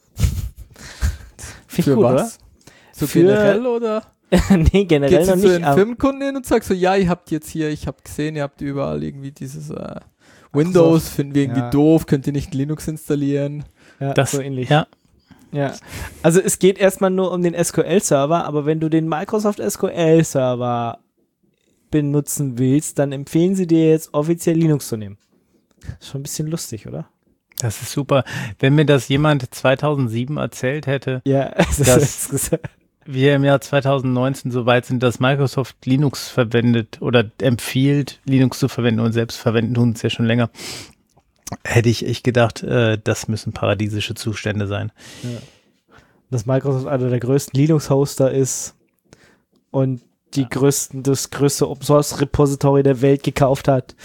Finde ich Für gut, was? oder? So Für- generell oder? Nee, generell Gehst noch du zu nicht. den aber- Firmenkunden hin und sagst so, ja, ihr habt jetzt hier, ich habe gesehen, ihr habt überall irgendwie dieses äh, Windows, finden wir irgendwie Ja. doof, könnt ihr nicht Linux installieren? Ja, Das, so ähnlich. Ja, Ja. Also es geht erstmal nur um den S Q L-Server, aber wenn du den Microsoft S Q L-Server benutzen willst, dann empfehlen sie dir jetzt offiziell Linux zu nehmen. Ist schon ein bisschen lustig, oder? das ist super. Wenn mir das jemand zweitausendsieben erzählt hätte, Ja, Das- wir im Jahr zweitausendneunzehn so weit sind, dass Microsoft Linux verwendet oder empfiehlt, Linux zu verwenden und selbst verwenden tun es ja schon länger, hätte ich echt gedacht, äh, das müssen paradiesische Zustände sein. dass Microsoft einer der größten Linux-Hoster ist und die Ja. größten, das größte Open-Source-Repository der Welt gekauft hat.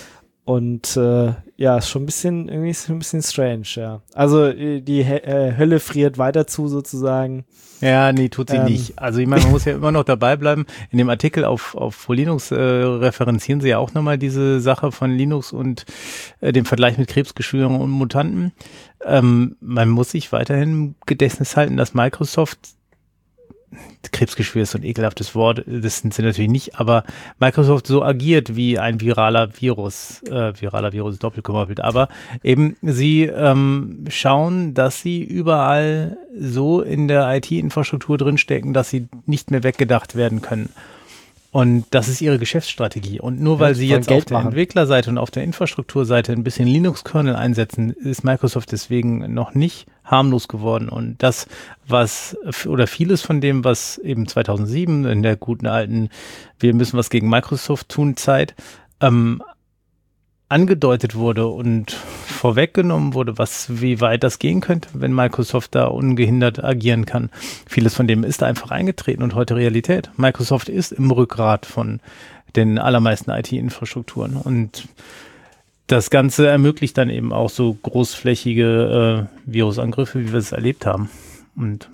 Und äh, ja, ist schon ein bisschen, irgendwie ist schon ein bisschen strange, ja. Also äh, die He- äh, Hölle friert weiter zu sozusagen. Ja, nee, tut sie Ähm. nicht. Also ich meine, man muss ja immer noch dabei bleiben. In dem Artikel auf, auf Linux äh, referenzieren sie ja auch nochmal diese Sache von Linux und äh, dem Vergleich mit Krebsgeschwüren und Mutanten. Ähm, man muss sich weiterhin im Gedächtnis halten, dass Microsoft, Krebsgeschwür ist so ein ekelhaftes Wort, das sind sie natürlich nicht, aber Microsoft so agiert wie ein viraler Virus, äh, viraler Virus ist doppelt gemoppelt, aber eben sie ähm, schauen, dass sie überall so in der I T-Infrastruktur drinstecken, dass sie nicht mehr weggedacht werden können. Und das ist ihre Geschäftsstrategie. Und nur weil Ja, sie wollen jetzt Geld auf der machen. Entwicklerseite und auf der Infrastrukturseite ein bisschen Linux-Kernel einsetzen, ist Microsoft deswegen noch nicht harmlos geworden. Und das, was, oder vieles von dem, was eben zweitausendsieben in der guten alten, wir müssen was gegen Microsoft tun Zeit, ähm, angedeutet wurde und vorweggenommen wurde, was, wie weit das gehen könnte, wenn Microsoft da ungehindert agieren kann. Vieles von dem ist da einfach eingetreten und heute Realität. Microsoft ist im Rückgrat von den allermeisten I T-Infrastrukturen und das Ganze ermöglicht dann eben auch so großflächige äh, Virusangriffe, wie wir es erlebt haben. Und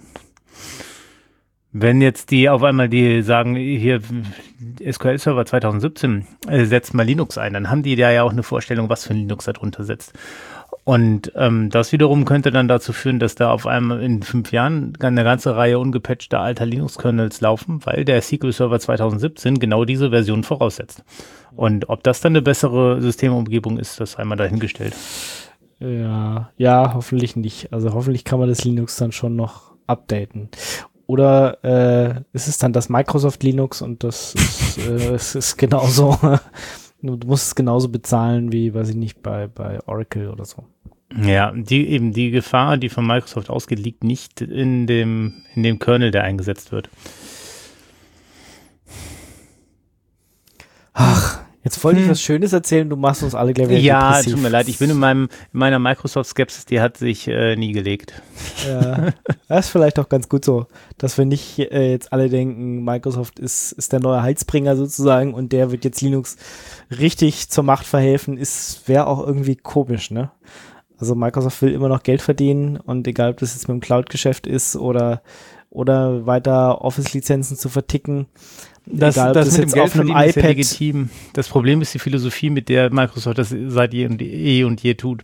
wenn jetzt die auf einmal die sagen, hier S Q L-Server zweitausendsiebzehn, äh, setzt mal Linux ein, dann haben die da ja auch eine Vorstellung, was für ein Linux da drunter sitzt. Und ähm, das wiederum könnte dann dazu führen, dass da auf einmal in fünf Jahren eine ganze Reihe ungepatchter alter Linux-Kernels laufen, weil der S Q L-Server zweitausendsiebzehn genau diese Version voraussetzt. Und ob das dann eine bessere Systemumgebung ist, das sei mal dahingestellt. Ja, ja, hoffentlich nicht. Also hoffentlich kann man das Linux dann schon noch updaten. Oder äh, ist es dann das Microsoft Linux und das ist, äh, es ist genauso, du musst es genauso bezahlen wie, weiß ich nicht, bei, bei Oracle oder so. Ja, die eben die Gefahr, die von Microsoft ausgeht, liegt nicht in dem, in dem Kernel, der eingesetzt wird. Ach, Jetzt wollte ich Hm. was Schönes erzählen, du machst uns alle gleich wieder Ja, depressiv. tut mir leid. Ich bin in, meinem, in meiner Microsoft-Skepsis, die hat sich äh, nie gelegt. Ja, das ist vielleicht auch ganz gut so, dass wir nicht äh, jetzt alle denken, Microsoft ist, ist der neue Heizbringer sozusagen und der wird jetzt Linux richtig zur Macht verhelfen, ist, wäre auch irgendwie komisch, ne? Also Microsoft will immer noch Geld verdienen und egal, ob das jetzt mit dem Cloud-Geschäft ist oder, oder weiter Office-Lizenzen zu verticken, Das, egal, ob das das mit jetzt dem Geld auf einem verdienen ist ja iPad legitim. Das Problem ist die Philosophie, mit der Microsoft das seit je und eh und je tut.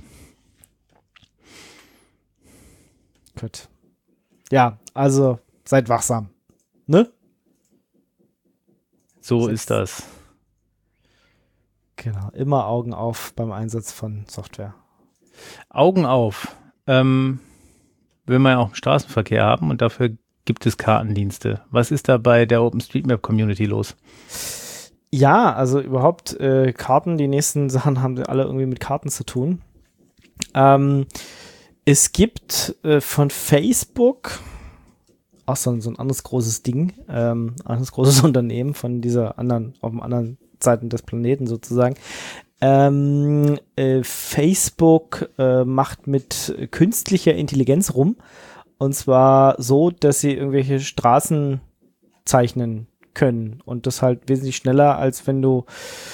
Gut. Ja, also seid wachsam. Ne? So Sechs. ist das. Genau. Immer Augen auf beim Einsatz von Software. Augen auf. Ähm, will man ja auch im Straßenverkehr haben und dafür gibt es Kartendienste. Was ist da bei der OpenStreetMap-Community los? Ja, also überhaupt äh, Karten, die nächsten Sachen haben alle irgendwie mit Karten zu tun. Ähm, es gibt äh, von Facebook auch so, so ein anderes großes Ding, ähm, ein anderes großes Unternehmen von dieser anderen, auf den anderen Seiten des Planeten sozusagen. Ähm, äh, Facebook äh, macht mit künstlicher Intelligenz rum. Und zwar so, dass sie irgendwelche Straßen zeichnen können. Und das halt wesentlich schneller, als wenn du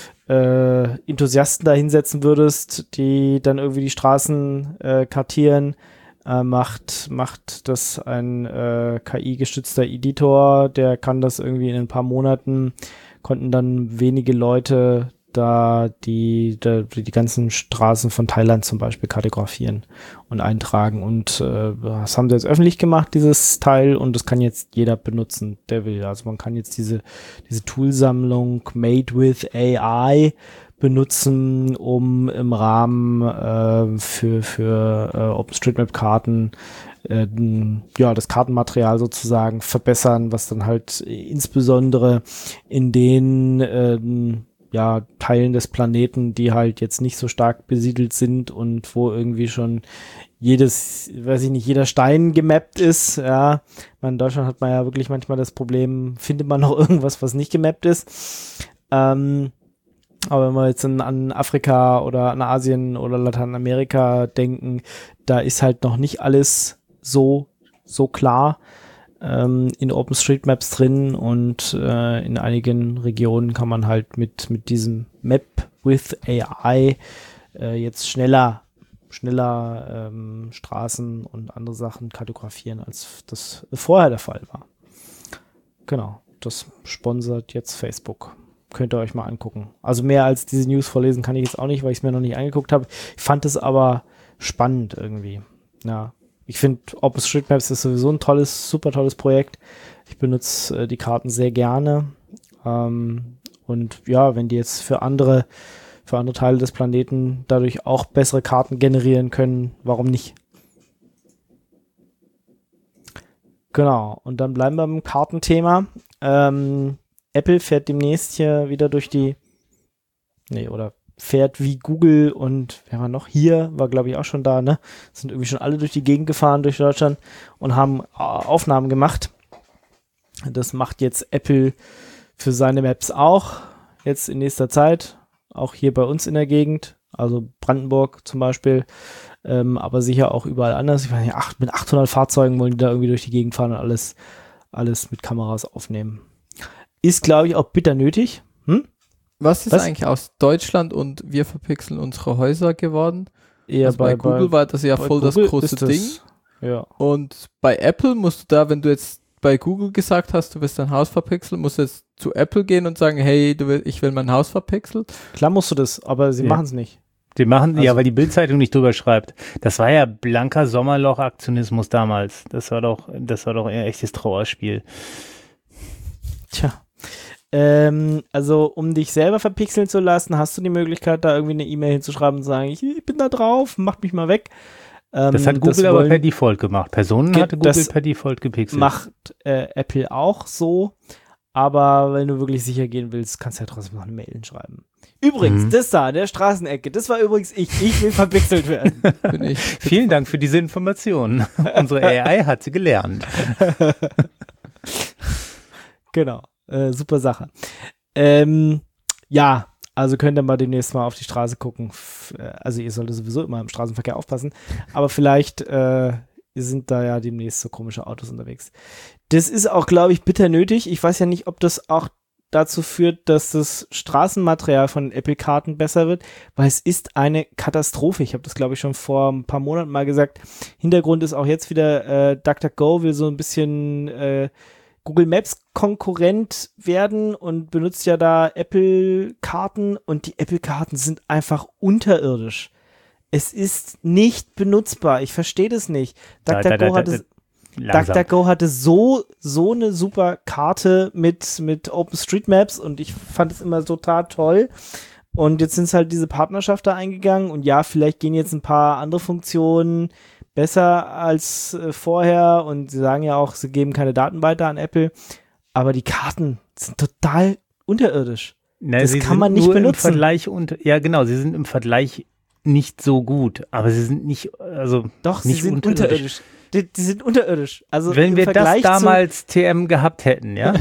äh, Enthusiasten da hinsetzen würdest, die dann irgendwie die Straßen äh, kartieren. Äh, macht, macht das ein äh, K I-gestützter Editor, der kann das irgendwie in ein paar Monaten, konnten dann wenige Leute da die, die, die ganzen Straßen von Thailand zum Beispiel kartografieren und eintragen. Und äh, das haben sie jetzt öffentlich gemacht, dieses Teil, und das kann jetzt jeder benutzen, der will. Also man kann jetzt diese, diese Toolsammlung Made with A I benutzen, um im Rahmen äh, für, für äh, OpenStreetMap-Karten äh, ja, das Kartenmaterial sozusagen verbessern, was dann halt insbesondere in den äh, ja, Teilen des Planeten, die halt jetzt nicht so stark besiedelt sind und wo irgendwie schon jedes, weiß ich nicht, jeder Stein gemappt ist, ja. In Deutschland hat man ja wirklich manchmal das Problem, findet man noch irgendwas, was nicht gemappt ist. Ähm, aber wenn wir jetzt an, an Afrika oder an Asien oder Lateinamerika denken, da ist halt noch nicht alles so, so klar ähm, in OpenStreetMaps drin, und äh, in einigen Regionen kann man halt mit, mit diesem Map with A I äh, jetzt schneller, schneller ähm, Straßen und andere Sachen kartografieren, als das vorher der Fall war. Genau, das sponsert jetzt Facebook. Könnt ihr euch mal angucken. Also mehr als diese News vorlesen kann ich jetzt auch nicht, weil ich es mir noch nicht angeguckt habe. Ich fand es aber spannend irgendwie. Ja, ich finde, OpenStreetMaps ist sowieso ein tolles, super tolles Projekt. Ich benutze äh, die Karten sehr gerne. Ähm, und ja, wenn die jetzt für andere, für andere Teile des Planeten dadurch auch bessere Karten generieren können, warum nicht? Genau, und dann bleiben wir beim Kartenthema. Ähm, Apple fährt demnächst hier wieder durch die, nee, oder fährt wie Google und wer war noch hier, war glaube ich auch schon da, ne? Sind irgendwie schon alle durch die Gegend gefahren, durch Deutschland, und haben äh, Aufnahmen gemacht. Das macht jetzt Apple für seine Maps auch, jetzt in nächster Zeit, auch hier bei uns in der Gegend, also Brandenburg zum Beispiel, ähm, aber sicher auch überall anders. Ich weiß nicht, acht, mit achthundert Fahrzeugen wollen die da irgendwie durch die Gegend fahren und alles, alles mit Kameras aufnehmen. Ist, glaube ich, auch bitter nötig. Hm? Was ist Was? eigentlich aus Deutschland und wir verpixeln unsere Häuser geworden? Eher Also bei, Google war das ja bei voll das Google große ist das, Ding. Ja. Und bei Apple musst du da, wenn du jetzt bei Google gesagt hast, du willst dein Haus verpixeln, musst du jetzt zu Apple gehen und sagen, hey, du will, ich will mein Haus verpixelt. Klar musst du das, aber sie Ja. machen es nicht. Die machen, ja, Also- weil die Bildzeitung nicht drüber schreibt. Das war ja blanker Sommerloch-Aktionismus damals. Das war doch, das war doch ein echtes Trauerspiel. Tja. Ähm, also, um dich selber verpixeln zu lassen, hast du die Möglichkeit, da irgendwie eine E-Mail hinzuschreiben und zu sagen, ich, ich bin da drauf, mach mich mal weg. Ähm, Das hat Google aber wollen- per Default gemacht. Personen Ge- hatte Google das per Default gepixelt. Macht äh, Apple auch so, aber wenn du wirklich sicher gehen willst, kannst du ja trotzdem noch eine Mail schreiben. Übrigens, Mhm. das da, der Straßenecke, das war übrigens ich. Ich will verpixelt werden. Bin ich. Vielen Dank für diese Information. Unsere A I hat sie gelernt. Genau, äh, super Sache. Ähm, ja, Also könnt ihr mal demnächst mal auf die Straße gucken. F- äh, Also ihr solltet sowieso immer im Straßenverkehr aufpassen. Aber vielleicht äh, sind da ja demnächst so komische Autos unterwegs. Das ist auch, glaube ich, bitter nötig. Ich weiß ja nicht, ob das auch dazu führt, dass das Straßenmaterial von Apple-Karten besser wird, weil es ist eine Katastrophe. Ich habe das, glaube ich, schon vor ein paar Monaten mal gesagt. Hintergrund ist auch jetzt wieder, äh, DuckDuckGo will so ein bisschen äh, Google Maps Konkurrent werden und benutzt ja da Apple-Karten und die Apple-Karten sind einfach unterirdisch. Es ist nicht benutzbar. Ich verstehe das nicht. Da, da, da, DuckDuckGo da, hatte, Langsam. DuckDuckGo hatte so, so eine super Karte mit, mit OpenStreetMaps und ich fand es immer total toll. Und jetzt sind es halt diese Partnerschaft da eingegangen und ja, vielleicht gehen jetzt ein paar andere Funktionen besser als äh, vorher und sie sagen ja auch, sie geben keine Daten weiter an Apple, aber die Karten sind total unterirdisch. Na, das sie kann sind man nicht nur im benutzen. Vergleich unter, ja, genau, sie sind im Vergleich nicht so gut, aber sie sind nicht, also Doch, nicht sie sind unterirdisch. unterirdisch. Die, die sind unterirdisch. Also Wenn im wir Vergleich das zu- damals T M gehabt hätten, ja,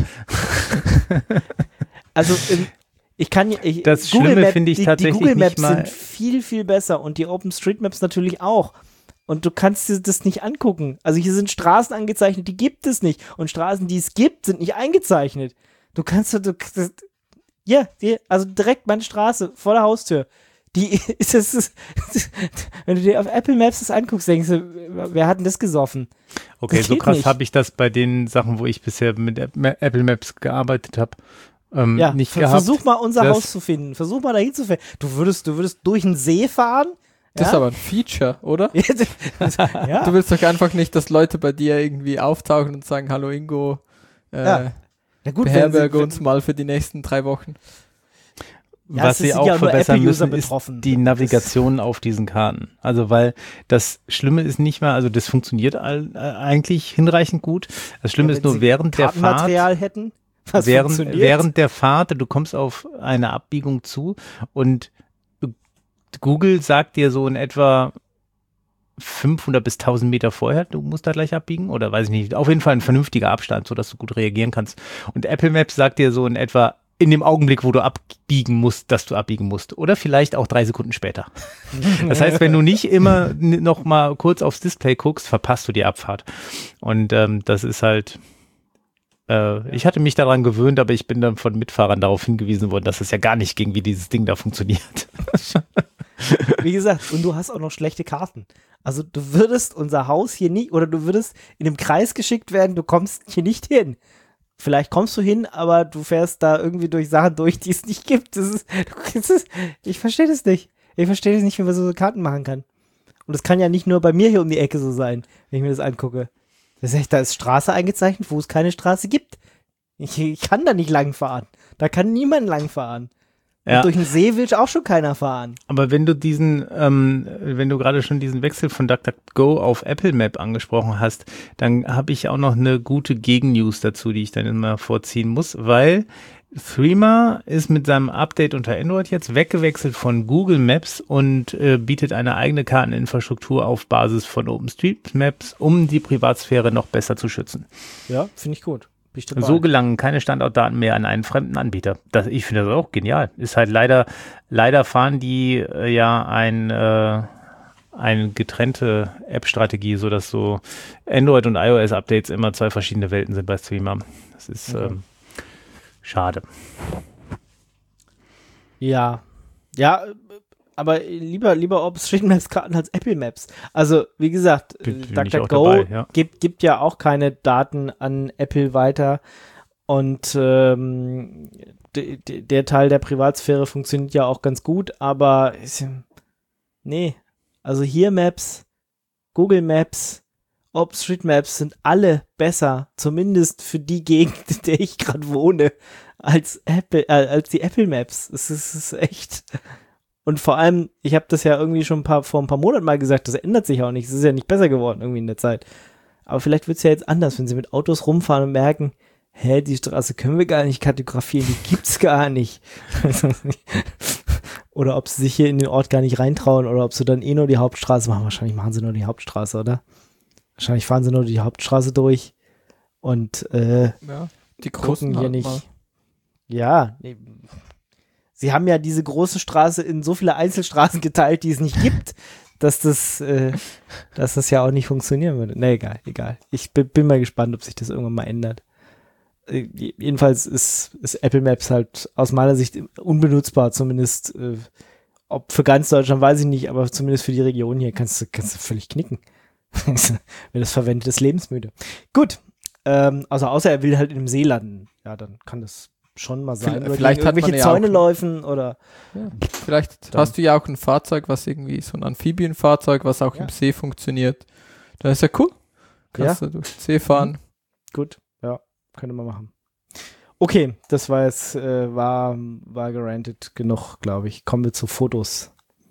Also im, ich kann ja- ich, Das Google Schlimme Map- finde ich die, tatsächlich die Google nicht Maps mal- sind viel, viel besser und die OpenStreetMaps natürlich auch. Und du kannst dir das nicht angucken. Also hier sind Straßen angezeichnet, die gibt es nicht. Und Straßen, die es gibt, sind nicht eingezeichnet. Du kannst, du, das, ja, die, also direkt meine Straße vor der Haustür. Die ist es, wenn du dir auf Apple Maps das anguckst, denkst du, wer hat denn das gesoffen? okay, Das so geht krass nicht. habe ich das bei den Sachen, wo ich bisher mit App- Ma- Apple Maps gearbeitet habe, ähm, Ja, nicht ver- gehabt. versuch mal unser Das- Haus zu finden. Versuch mal dahin zu finden. Du würdest, du würdest durch einen See fahren. Das ist ja? aber ein Feature, oder? ja. Du willst doch einfach nicht, dass Leute bei dir irgendwie auftauchen und sagen, hallo Ingo, äh, Ja. Na gut, wenn beherberge sie- uns mal für die nächsten drei Wochen. Ja, Was es sie sind auch ja nur verbessern Apple-User müssen, ist betroffen. die Das- Navigation auf diesen Karten. Also weil das Schlimme ist nicht mal, also das funktioniert all, äh, eigentlich hinreichend gut. Das Schlimme Ja, ist wenn nur sie während der Fahrt, Kartenmaterial hätten, was während, funktioniert. während der Fahrt, du kommst auf eine Abbiegung zu und Google sagt dir so in etwa fünfhundert bis tausend Meter vorher, du musst da gleich abbiegen oder weiß ich nicht, auf jeden Fall ein vernünftiger Abstand, sodass du gut reagieren kannst. Und Apple Maps sagt dir so in etwa in dem Augenblick, wo du abbiegen musst, dass du abbiegen musst. Oder vielleicht auch drei Sekunden später. Das heißt, wenn du nicht immer n- noch mal kurz aufs Display guckst, verpasst du die Abfahrt. Und ähm, das ist halt, äh, ich hatte mich daran gewöhnt, aber ich bin dann von Mitfahrern darauf hingewiesen worden, dass es ja gar nicht ging, wie dieses Ding da funktioniert. Wie gesagt, und du hast auch noch schlechte Karten. Also du würdest unser Haus hier nicht, oder du würdest in einem Kreis geschickt werden, du kommst hier nicht hin. Vielleicht kommst du hin, aber du fährst da irgendwie durch Sachen durch, die es nicht gibt. Das ist, das ist, ich verstehe das nicht. Ich verstehe das nicht, wie man so Karten machen kann. Und das kann ja nicht nur bei mir hier um die Ecke so sein, wenn ich mir das angucke. Das ist echt, da ist Straße eingezeichnet, wo es keine Straße gibt. Ich, ich kann da nicht lang fahren. Da kann niemand lang fahren. Und Ja. durch den See will auch schon keiner fahren. Aber wenn du diesen, ähm, wenn du gerade schon diesen Wechsel von DuckDuckGo auf Apple Map angesprochen hast, dann habe ich auch noch eine gute Gegennews dazu, die ich dann immer vorziehen muss, weil Threema ist mit seinem Update unter Android jetzt weggewechselt von Google Maps und äh, bietet eine eigene Karteninfrastruktur auf Basis von OpenStreetMaps, um die Privatsphäre noch besser zu schützen. Ja, finde ich gut. Bin ich dabei. So gelangen keine Standortdaten mehr an einen fremden Anbieter. Das, ich finde das auch genial. Ist halt leider, leider fahren die äh, ja ein, äh, eine getrennte App-Strategie, sodass so Android- und iOS-Updates immer zwei verschiedene Welten sind bei Threema. Das ist Okay. ähm, schade. Ja. Ja, äh, aber lieber, lieber OpenStreetMaps-Karten als Apple Maps. Also, wie gesagt, äh, Bin- bin ich auch DuckDuckGo dabei, ja. gibt, gibt ja auch keine Daten an Apple weiter. Und ähm, de, de, der Teil der Privatsphäre funktioniert ja auch ganz gut, aber ist, ja- nee. Also hier Maps, Google Maps, OpenStreetMaps sind alle besser, zumindest für die Gegend, in der ich gerade wohne, als Apple, äh, als die Apple Maps. Es ist, es ist echt. Und vor allem, ich habe das ja irgendwie schon ein paar, vor ein paar Monaten mal gesagt, das ändert sich auch nicht. Es ist ja nicht besser geworden irgendwie in der Zeit. Aber vielleicht wird es ja jetzt anders, wenn sie mit Autos rumfahren und merken, hä, die Straße können wir gar nicht kartografieren, die gibt's gar nicht. Oder ob sie sich hier in den Ort gar nicht reintrauen oder ob sie dann eh nur die Hauptstraße machen. Wahrscheinlich machen sie nur die Hauptstraße, oder? Wahrscheinlich fahren sie nur die Hauptstraße durch und äh, Ja, die gucken großen hier halt nicht. mal. Ja, nee. sie haben ja diese große Straße in so viele Einzelstraßen geteilt, die es nicht gibt, dass das, äh, dass das ja auch nicht funktionieren würde. Nee, egal, egal. Ich bin, bin mal gespannt, ob sich das irgendwann mal ändert. Äh, jedenfalls ist, ist Apple Maps halt aus meiner Sicht unbenutzbar, zumindest äh, ob für ganz Deutschland, weiß ich nicht, aber zumindest für die Region hier kannst du, kannst du völlig knicken. Wenn das verwendet, ist lebensmüde. Gut, ähm, also außer er will halt in einem See landen. Ja, dann kann das schon mal sein. Oder vielleicht hat irgendwelche man ja Zäune auch- laufen oder Ja. Vielleicht Dann- hast du ja auch ein Fahrzeug, was irgendwie so ein Amphibienfahrzeug, was auch Ja. im See funktioniert. Dann ist ja cool. Kannst Ja. du durch den See fahren. gut, ja, könnte man machen. Okay, das war jetzt, äh, war, war gerantet genug, glaube ich. Kommen wir zu Fotos.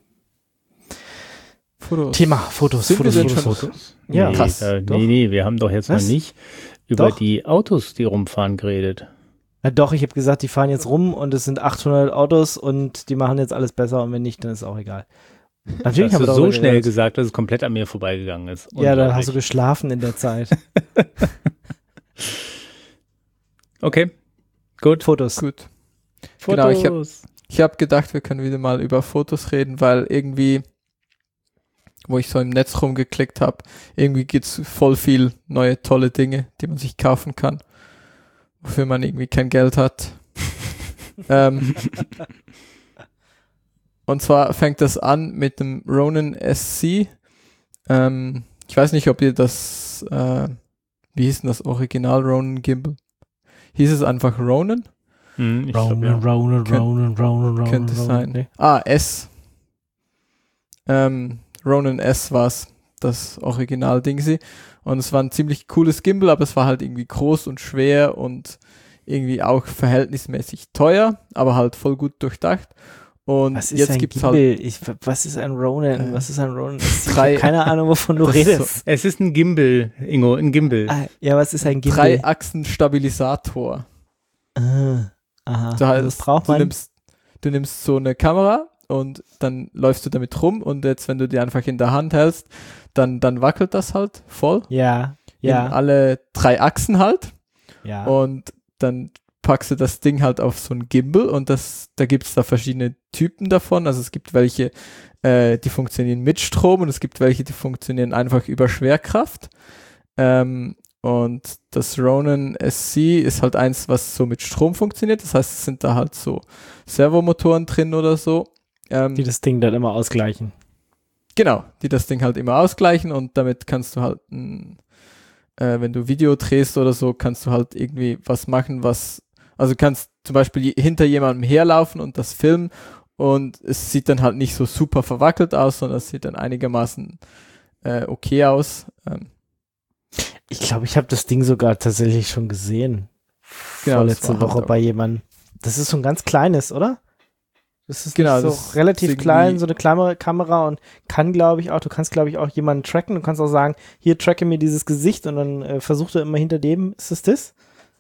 Fotos. Thema Fotos, Sind wir Fotos, denn Fotos, schon- Fotos. Nee, Ja, krass. äh, Doch. nee, nee, wir haben doch jetzt Was? noch nicht über Doch. die Autos, die rumfahren, geredet. Na doch, ich habe gesagt, die fahren jetzt rum und es sind achthundert Autos und die machen jetzt alles besser und wenn nicht, dann ist auch egal. Natürlich Hast haben wir du darüber so schnell geredet. gesagt, dass es komplett an mir vorbeigegangen ist. Ja, da hast du Unglaublich. geschlafen in der Zeit. Okay, gut. Fotos. Gut. Fotos. Genau, ich hab- Ich habe gedacht, wir können wieder mal über Fotos reden, weil irgendwie, wo ich so im Netz rumgeklickt habe, irgendwie gibt's voll viel neue tolle Dinge, die man sich kaufen kann, wofür man irgendwie kein Geld hat. ähm, und zwar fängt das an mit dem Ronin S C. Ähm, ich weiß nicht, ob ihr das, äh, wie hieß denn das Original Ronin Gimbal? Hieß es einfach Ronin? Hm, ich glaub, ja. Ronan, Könnt- Ronan, Ronan, Ronan. Könnte Ronan. sein. Nee. Ah, S. Ähm, Ronin S war's, das Original-Ding sie. Und es war ein ziemlich cooles Gimbal, aber es war halt irgendwie groß und schwer und irgendwie auch verhältnismäßig teuer, aber halt voll gut durchdacht. Und Was ist jetzt ein gibt's Gimbal? halt Ich, was ist ein Ronan? Äh, Was ist ein Ronan? Ich drei- habe keine Ahnung, wovon du Das ist redest. Es ist ein Gimbal, Ingo, ein Gimbal. Ah, ja, was ist ein Gimbal? Drei-Achsen-Stabilisator. Ah, aha. Das heißt, das braucht du man. nimmst, du nimmst so eine Kamera und dann läufst du damit rum und jetzt, wenn du die einfach in der Hand hältst, dann, dann wackelt das halt voll. Ja, In ja, alle drei Achsen halt. ja. Und dann packst du das Ding halt auf so ein Gimbal und das, da gibt es da verschiedene Typen davon. Also es gibt welche, äh, die funktionieren mit Strom und es gibt welche, die funktionieren einfach über Schwerkraft. Ähm, und das Ronin S C ist halt eins, was so mit Strom funktioniert. Das heißt, es sind da halt so Servomotoren drin oder so. Ähm, Die das Ding dann immer ausgleichen. Genau, die das Ding halt immer ausgleichen und damit kannst du halt, ein, äh, wenn du Video drehst oder so, kannst du halt irgendwie was machen, was, also du kannst zum Beispiel je- hinter jemandem herlaufen und das filmen und es sieht dann halt nicht so super verwackelt aus, sondern es sieht dann einigermaßen äh, okay aus. Ähm, Ich glaube, ich habe das Ding sogar tatsächlich schon gesehen. Genau, Vorletzte das war Woche halt auch- bei jemandem. Das ist so ein ganz kleines, oder? Das ist Genau, nicht so das ist relativ irgendwie- klein, so eine kleine Kamera und kann, glaube ich, auch, du kannst, glaube ich, auch jemanden tracken. Du kannst auch sagen, hier tracke mir dieses Gesicht und dann äh, versucht er immer hinter dem, ist es das?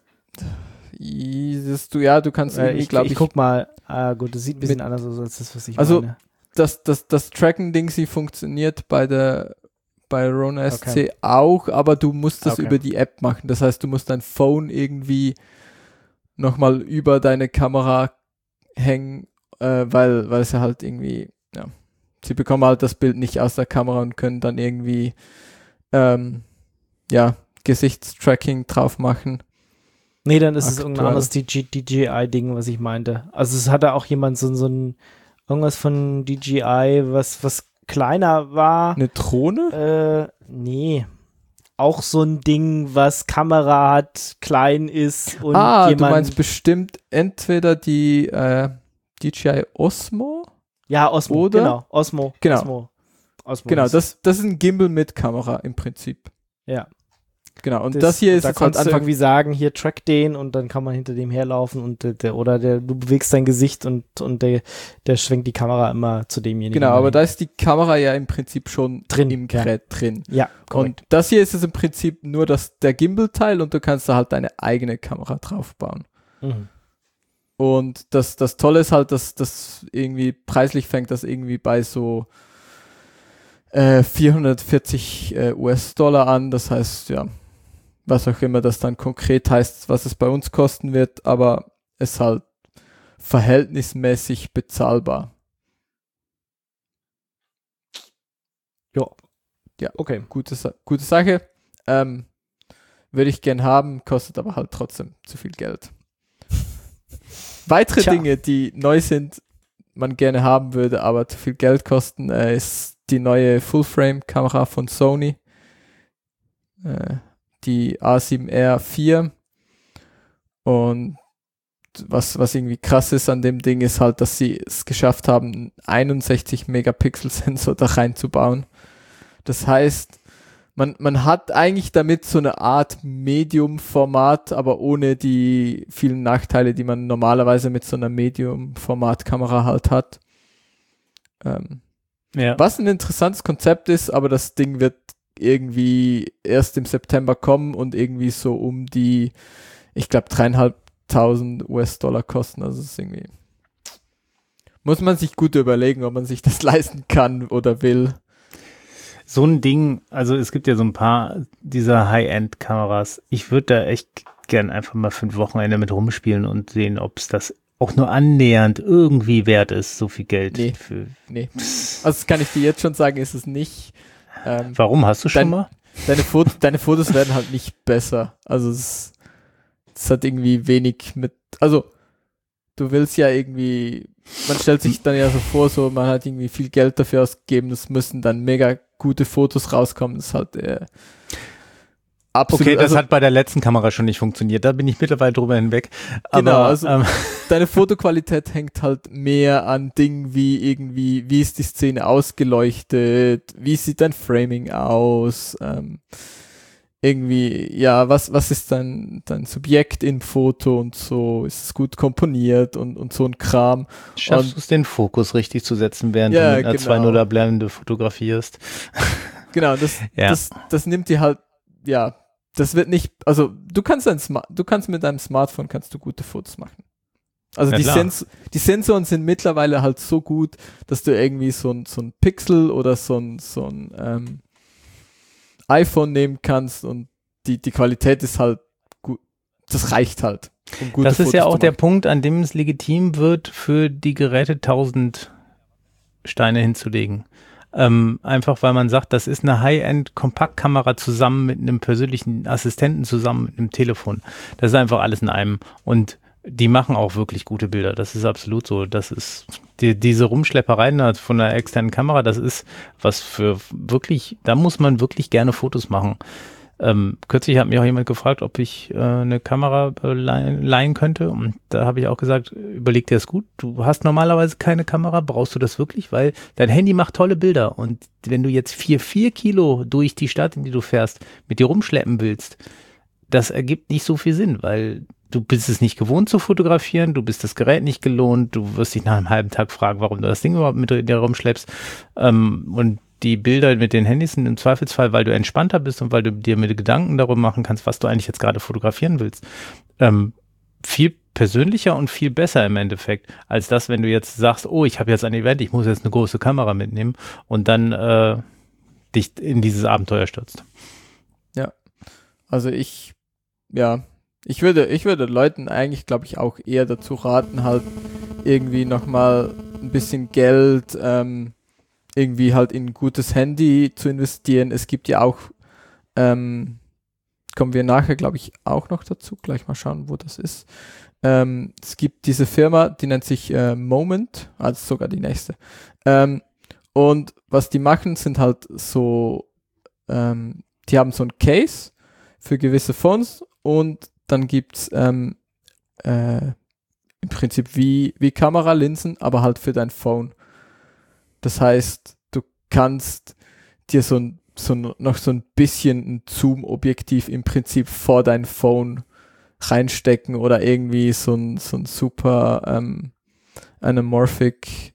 siehst du, ja, du kannst Äh, irgendwie, ich glaube ich ich, guck mal, ah, gut, das sieht ein bisschen mit- anders aus als das, was ich Also, meine. das, das, das Tracking-Ding, sie funktioniert bei der bei Ronin S C Okay. auch, aber du musst das Okay. über die App machen. Das heißt, du musst dein Phone irgendwie nochmal über deine Kamera hängen, äh, weil, weil es ja halt irgendwie, ja, sie bekommen halt das Bild nicht aus der Kamera und können dann irgendwie, ähm, ja, Gesichtstracking drauf machen. Nee, dann ist es irgendein aktuell. anderes D J I-Ding, was ich meinte. Also es hatte auch jemand so, so ein, irgendwas von D J I, was, was kleiner war. Eine Drohne? Äh, nee. Auch so ein Ding, was Kamera hat, klein ist und ah, jemand. du meinst bestimmt entweder die äh, D J I Osmo? ja, Osmo, oder- genau. Osmo. Genau. Osmo. Osmo Genau, ist- das, das ist ein Gimbal mit Kamera im Prinzip. Ja. Genau, und das, hier ist da jetzt halt konntest du einfach, irgendwie sagen, hier track den und dann kann man hinter dem herlaufen und der, der oder der, du bewegst dein Gesicht und, und der, der schwenkt die Kamera immer zu demjenigen. genau, aber dahin. da ist die Kamera ja im Prinzip schon Drin, im ja. Gerät drin. Ja, korrekt. Und das hier ist es im Prinzip nur das, der Gimbal-Teil und du kannst da halt deine eigene Kamera draufbauen. Mhm. Und das, das Tolle ist halt, dass das irgendwie preislich fängt das irgendwie bei so äh, vierhundertvierzig äh, US-Dollar an. Das heißt, ja, was auch immer das dann konkret heißt, was es bei uns kosten wird, aber es halt verhältnismäßig bezahlbar. Ja. Ja, Okay. gute, Sa- gute Sache. Ähm, würde ich gern haben, kostet aber halt trotzdem zu viel Geld. Weitere Tja. Dinge, die neu sind, man gerne haben würde, aber zu viel Geld kosten, äh, ist die neue Full-Frame-Kamera von Sony. Äh, die A sieben R vier. Und was, was irgendwie krass ist an dem Ding, ist halt, dass sie es geschafft haben, einen einundsechzig Megapixel Sensor da reinzubauen. Das heißt, man, man hat eigentlich damit so eine Art Medium-Format, aber ohne die vielen Nachteile, die man normalerweise mit so einer Medium-Format-Kamera halt hat. Ähm, Ja. was ein interessantes Konzept ist, aber das Ding wird irgendwie erst im September kommen und irgendwie so um die, ich glaube, dreieinhalbtausend US-Dollar kosten. Also es ist irgendwie, muss man sich gut überlegen, ob man sich das leisten kann oder will. So ein Ding, also es gibt ja so ein paar dieser High-End-Kameras. Ich würde da echt gern einfach mal fünf Wochenende mit rumspielen und sehen, ob es das auch nur annähernd irgendwie wert ist, so viel Geld. Nee. Für, Nee. Also das kann ich dir jetzt schon sagen, ist es nicht. Ähm, warum? Hast du schon Dein- mal? deine, Foto, deine Fotos werden halt nicht besser. Also es, es hat irgendwie wenig mit, also du willst ja irgendwie, man stellt sich dann ja so vor, so man hat irgendwie viel Geld dafür ausgegeben, das müssen dann mega gute Fotos rauskommen. Das ist halt äh, absolut. Okay, das also, hat bei der letzten Kamera schon nicht funktioniert. Da bin ich mittlerweile drüber hinweg. Genau, Aber, also ähm, deine Fotoqualität hängt halt mehr an Dingen wie irgendwie, wie ist die Szene ausgeleuchtet, wie sieht dein Framing aus, ähm, irgendwie, ja, was, was ist dein, dein Subjekt im Foto und so, ist es gut komponiert und, und so ein Kram. schaffst du es, den Fokus richtig zu setzen, während Ja, du mit einer genau. zwei null er Blende fotografierst? Genau, das, Ja. das, das nimmt dir halt, ja, das wird nicht, also du kannst ein Smart, du kannst mit deinem Smartphone kannst du gute Fotos machen. Also Ja, die, klar. Sens die Sensoren sind mittlerweile halt so gut, dass du irgendwie so ein, so ein Pixel oder so ein, so ein ähm, iPhone nehmen kannst und die, die Qualität ist halt gut. Das reicht halt. Um gute Das ist Fotos ja auch zu der machen. Punkt, an dem es legitim wird, für die Geräte tausend Steine hinzulegen. Ähm, einfach weil man sagt, das ist eine High-End-Kompaktkamera zusammen mit einem persönlichen Assistenten, zusammen mit einem Telefon. Das ist einfach alles in einem. Und die machen auch wirklich gute Bilder. Das ist absolut so. Das ist die, diese Rumschleppereien von einer externen Kamera, das ist was für wirklich, da muss man wirklich gerne Fotos machen. Ähm, kürzlich hat mich auch jemand gefragt, ob ich äh, eine Kamera äh, leihen, leihen könnte, und da habe ich auch gesagt, überleg dir das gut, du hast normalerweise keine Kamera, brauchst du das wirklich, weil dein Handy macht tolle Bilder, und wenn du jetzt vier, vier Kilo durch die Stadt, in die du fährst, mit dir rumschleppen willst, das ergibt nicht so viel Sinn, weil du bist es nicht gewohnt zu fotografieren, du bist das Gerät nicht gelohnt, du wirst dich nach einem halben Tag fragen, warum du das Ding überhaupt mit dir rumschleppst, ähm, und die Bilder mit den Handys sind im Zweifelsfall, weil du entspannter bist und weil du dir mit Gedanken darüber machen kannst, was du eigentlich jetzt gerade fotografieren willst, ähm, viel persönlicher und viel besser im Endeffekt, als das, wenn du jetzt sagst, oh, ich habe jetzt ein Event, ich muss jetzt eine große Kamera mitnehmen und dann äh, dich in dieses Abenteuer stürzt. Ja, also ich, ja, ich würde, ich würde Leuten eigentlich, glaube ich, auch eher dazu raten, halt irgendwie nochmal ein bisschen Geld, ähm, irgendwie halt in ein gutes Handy zu investieren. Es gibt ja auch, ähm, kommen wir nachher, glaube ich, auch noch dazu. Gleich mal schauen, wo das ist. Ähm, es gibt diese Firma, die nennt sich äh, Moment, also sogar die nächste. Ähm, und was die machen, sind halt so, ähm, die haben so ein Case für gewisse Phones, und dann gibt's ähm, äh, im Prinzip wie, wie Kameralinsen, aber halt für dein Phone. Das heißt, du kannst dir so, ein, so ein, noch so ein bisschen ein Zoom-Objektiv im Prinzip vor dein Phone reinstecken oder irgendwie so ein, so ein super ähm, anamorphic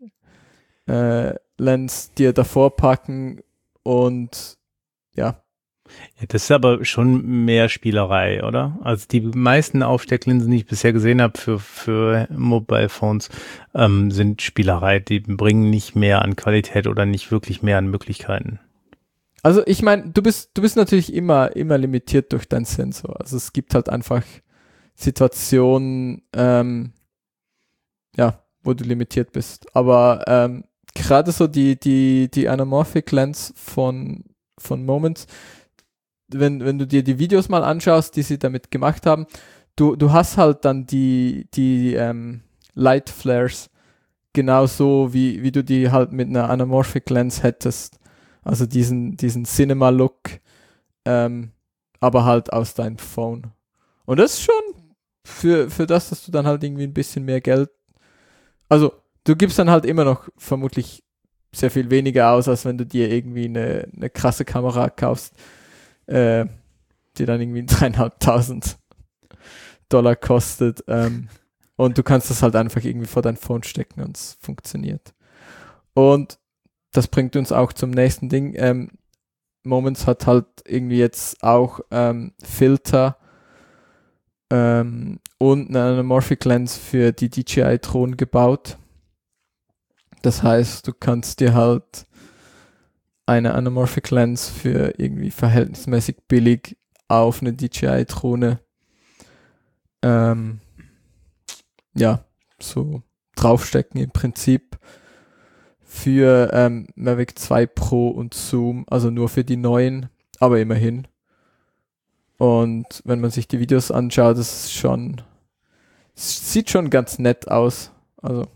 äh, Lens dir davor packen, und ja. Ja, das ist aber schon mehr Spielerei, oder? Also die meisten Aufstecklinsen, die ich bisher gesehen habe für, für Mobile Phones, ähm, sind Spielerei. Die bringen nicht mehr an Qualität oder nicht wirklich mehr an Möglichkeiten. Also ich meine, du bist, du bist natürlich immer, immer limitiert durch deinen Sensor. Also es gibt halt einfach Situationen, ähm, ja, wo du limitiert bist. Aber ähm, gerade so die, die, die Anamorphic Lens von, von Moments, wenn, wenn du dir die Videos mal anschaust, die sie damit gemacht haben, du, du hast halt dann die, die ähm, Light Flares genauso, wie, wie du die halt mit einer Anamorphic Lens hättest. Also diesen, diesen Cinema-Look, ähm, aber halt aus deinem Phone. Und das ist schon für, für das, dass du dann halt irgendwie ein bisschen mehr Geld, also du gibst dann halt immer noch vermutlich sehr viel weniger aus, als wenn du dir irgendwie eine, eine krasse Kamera kaufst, äh, die dann irgendwie dreieinhalbtausend Dollar kostet. Ähm, und du kannst das halt einfach irgendwie vor dein Phone stecken und es funktioniert. Und das bringt uns auch zum nächsten Ding. Ähm, Moments hat halt irgendwie jetzt auch ähm, Filter ähm, und eine Anamorphic Lens für die D J I-Drohnen gebaut. Das heißt, du kannst dir halt eine Anamorphic Lens für irgendwie verhältnismäßig billig auf eine D J I-Drohne ähm, ja, so draufstecken im Prinzip für ähm, Mavic zwei Pro und Zoom, also nur für die neuen, aber immerhin. Und wenn man sich die Videos anschaut, das ist schon, es sieht schon ganz nett aus. Also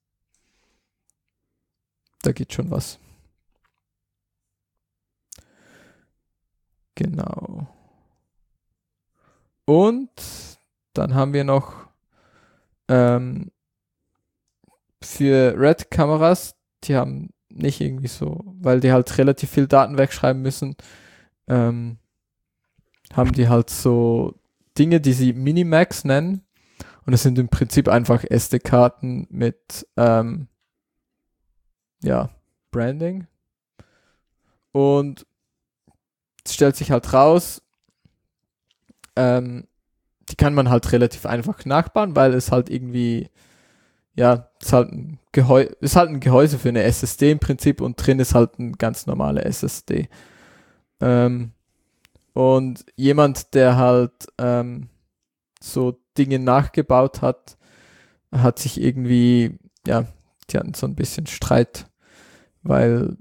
da geht schon was. Genau. Und dann haben wir noch ähm, für Red-Kameras, die haben nicht irgendwie so, weil die halt relativ viel Daten wegschreiben müssen, ähm, haben die halt so Dinge, die sie Minimax nennen. Und es sind im Prinzip einfach S D-Karten mit ähm, ja, Branding. Und es stellt sich halt raus, ähm, die kann man halt relativ einfach nachbauen, weil es halt irgendwie, ja, es ist halt ein, Gehäu ist halt ein Gehäuse für eine S S D im Prinzip und drin ist halt ein ganz normaler S S D. Ähm, und jemand, der halt ähm, so Dinge nachgebaut hat, hat sich irgendwie, ja, die hatten so ein bisschen Streit, weil,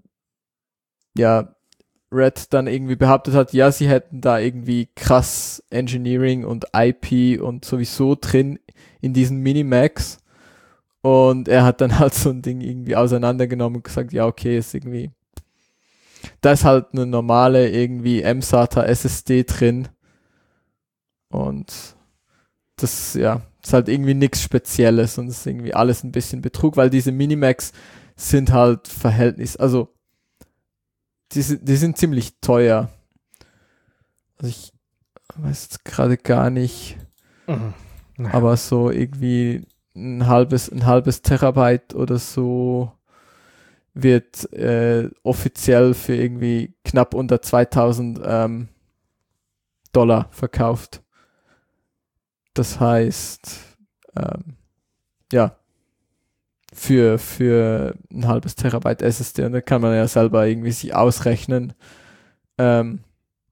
ja, Red dann irgendwie behauptet hat, ja, sie hätten da irgendwie krass Engineering und I P und sowieso drin in diesen Minimax. Und er hat dann halt so ein Ding irgendwie auseinandergenommen und gesagt, ja, okay, ist irgendwie, da ist halt eine normale irgendwie M SATA S S D drin. Und das, ja, ist halt irgendwie nichts Spezielles und ist irgendwie alles ein bisschen Betrug, weil diese Minimax sind halt Verhältnis, also die, die sind ziemlich teuer. Also ich weiß jetzt gerade gar nicht, Mhm. Naja. aber so irgendwie ein halbes, ein halbes Terabyte oder so wird äh, offiziell für irgendwie knapp unter zweitausend ähm, Dollar verkauft. Das heißt, ähm, ja, für, für ein halbes Terabyte S S D, und da kann man ja selber irgendwie sich ausrechnen, ähm,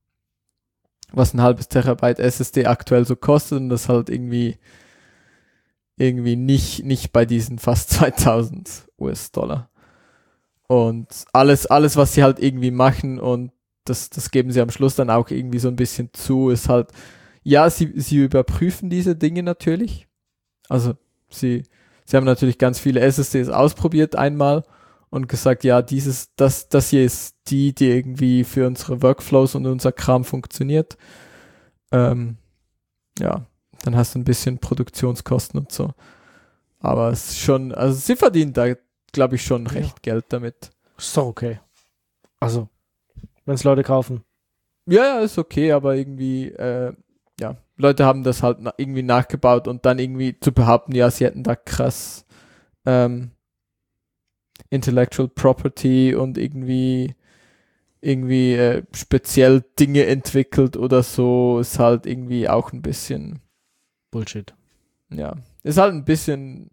was ein halbes Terabyte S S D aktuell so kostet, und das halt irgendwie irgendwie nicht, nicht bei diesen fast zweitausend U S-Dollar. Und alles, alles, was sie halt irgendwie machen, und das, das geben sie am Schluss dann auch irgendwie so ein bisschen zu, ist halt, ja, sie, sie überprüfen diese Dinge natürlich. Also sie, sie haben natürlich ganz viele S S Ds ausprobiert einmal und gesagt, ja, dieses, das, das hier ist die, die irgendwie für unsere Workflows und unser Kram funktioniert. Ähm, ja, dann hast du ein bisschen Produktionskosten und so. Aber es ist schon, also sie verdienen da, glaube ich, schon recht Ja. Geld damit. Ist doch okay. Also, wenn es Leute kaufen. Ja, ja, ist okay, aber irgendwie, äh, ja, Leute haben das halt na- irgendwie nachgebaut und dann irgendwie zu behaupten, ja, sie hätten da krass ähm, Intellectual Property und irgendwie irgendwie äh, speziell Dinge entwickelt oder so, ist halt irgendwie auch ein bisschen, Bullshit. ja, ist halt ein bisschen,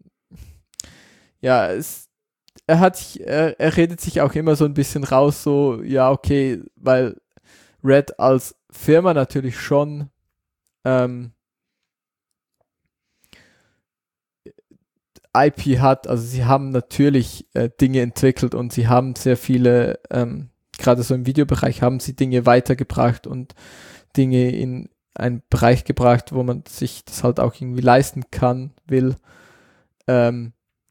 ja, es, er hat sich, er, er redet sich auch immer so ein bisschen raus, so, ja, okay, weil Red als Firma natürlich schon ähm, I P hat. Also sie haben natürlich äh, Dinge entwickelt und sie haben sehr viele, ähm, gerade so im Videobereich haben sie Dinge weitergebracht und Dinge in einen Bereich gebracht, wo man sich das halt auch irgendwie leisten kann, will. Ähm,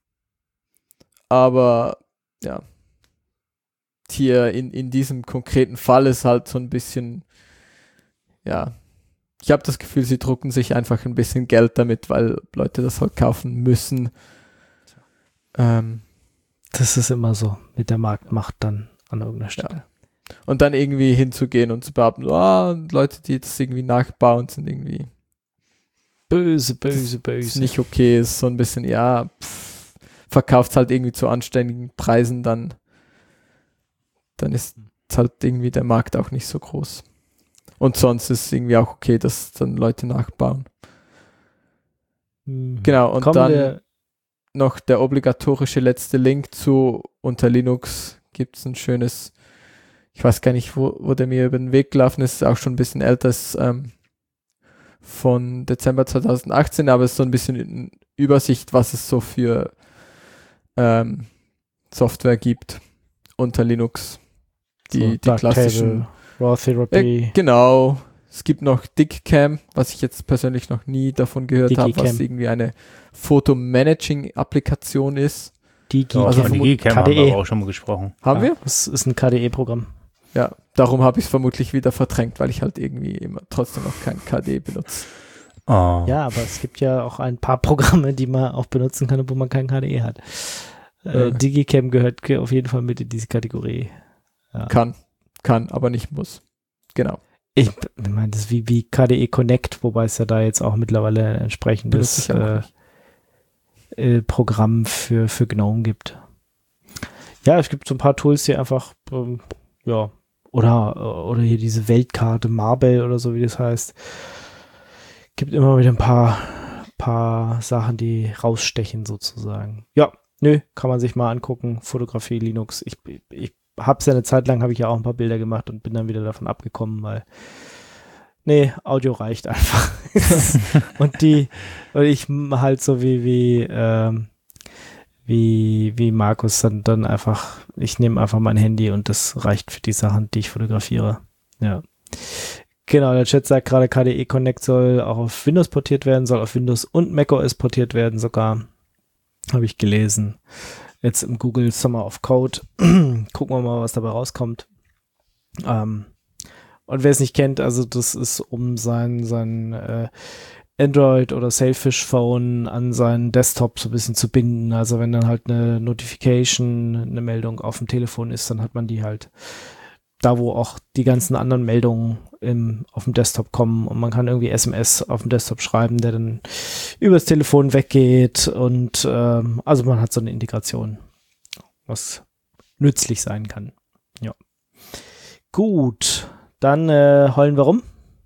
aber ja, hier in, in diesem konkreten Fall ist halt so ein bisschen, ja, ich habe das Gefühl, sie drucken sich einfach ein bisschen Geld damit, weil Leute das halt kaufen müssen. Ähm, Das ist immer so mit der Marktmacht dann an irgendeiner Stelle. Ja. Und dann irgendwie hinzugehen und zu behaupten, oh, Leute, die das irgendwie nachbauen, sind irgendwie Böse, böse, ist böse. nicht okay, ist so ein bisschen, ja, pff, verkauft halt irgendwie zu anständigen Preisen, dann, dann ist halt irgendwie der Markt auch nicht so groß. Und sonst ist es irgendwie auch okay, dass dann Leute nachbauen. Mhm. Genau, und Kommen dann wir, noch der obligatorische letzte Link zu unter Linux gibt es ein schönes, ich weiß gar nicht, wo, wo der mir über den Weg gelaufen ist, ist auch schon ein bisschen älter, ist ähm, von Dezember zwanzig achtzehn, aber es ist so ein bisschen eine Übersicht, was es so für ähm, Software gibt unter Linux. Die, so, die Darktable, klassischen. Raw Therapy, Äh, genau. Es gibt noch DigCam, was ich jetzt persönlich noch nie davon gehört habe, was DigiCam. irgendwie eine Fotomanaging-Applikation ist. Digi, Also Also von vermut- DigiCam haben wir K D E. aber auch schon mal gesprochen. Haben ja, wir? Das ist ein K D E-Programm. Ja, darum habe ich es vermutlich wieder verdrängt, weil ich halt irgendwie immer trotzdem noch kein K D benutze. Oh. Ja, aber es gibt ja auch ein paar Programme, die man auch benutzen kann, wo man kein K D E hat. Äh, Äh. DigiCam gehört ge- auf jeden Fall mit in diese Kategorie. Ja. Kann, kann, aber nicht muss. Genau. Ich b- meine, das ist wie, wie K D E Connect, wobei es ja da jetzt auch mittlerweile ein entsprechendes Benutze ich auch äh, nicht. äh, Programm für, für GNOME gibt. Ja, es gibt so ein paar Tools, die einfach, ähm, ja, oder, oder hier diese Weltkarte Marble oder so, wie das heißt. Gibt immer wieder ein paar, paar Sachen, die rausstechen sozusagen. Ja, nö, kann man sich mal angucken. Fotografie, Linux. Ich, ich hab's ja eine Zeit lang, habe ich ja auch ein paar Bilder gemacht und bin dann wieder davon abgekommen, weil nee, Audio reicht einfach. und die, und ich halt so wie, wie, ähm, wie, wie Markus dann, dann einfach, ich nehme einfach mein Handy und das reicht für die Sachen, die ich fotografiere. Ja. Genau, der Chat sagt gerade, K D E Connect soll auch auf Windows portiert werden, soll auf Windows und macOS portiert werden sogar. Habe ich gelesen. Jetzt im Google Summer of Code. Gucken wir mal, was dabei rauskommt. Ähm, und wer es nicht kennt, also das ist, um sein, sein äh, Android oder Sailfish Phone an seinen Desktop so ein bisschen zu binden. Also wenn dann halt eine Notification, eine Meldung auf dem Telefon ist, dann hat man die halt da, wo auch die ganzen anderen Meldungen im, auf dem Desktop kommen und man kann irgendwie S M S auf dem Desktop schreiben, der dann übers Telefon weggeht und ähm, also man hat so eine Integration, was nützlich sein kann. Ja. Gut, dann äh, heulen wir rum.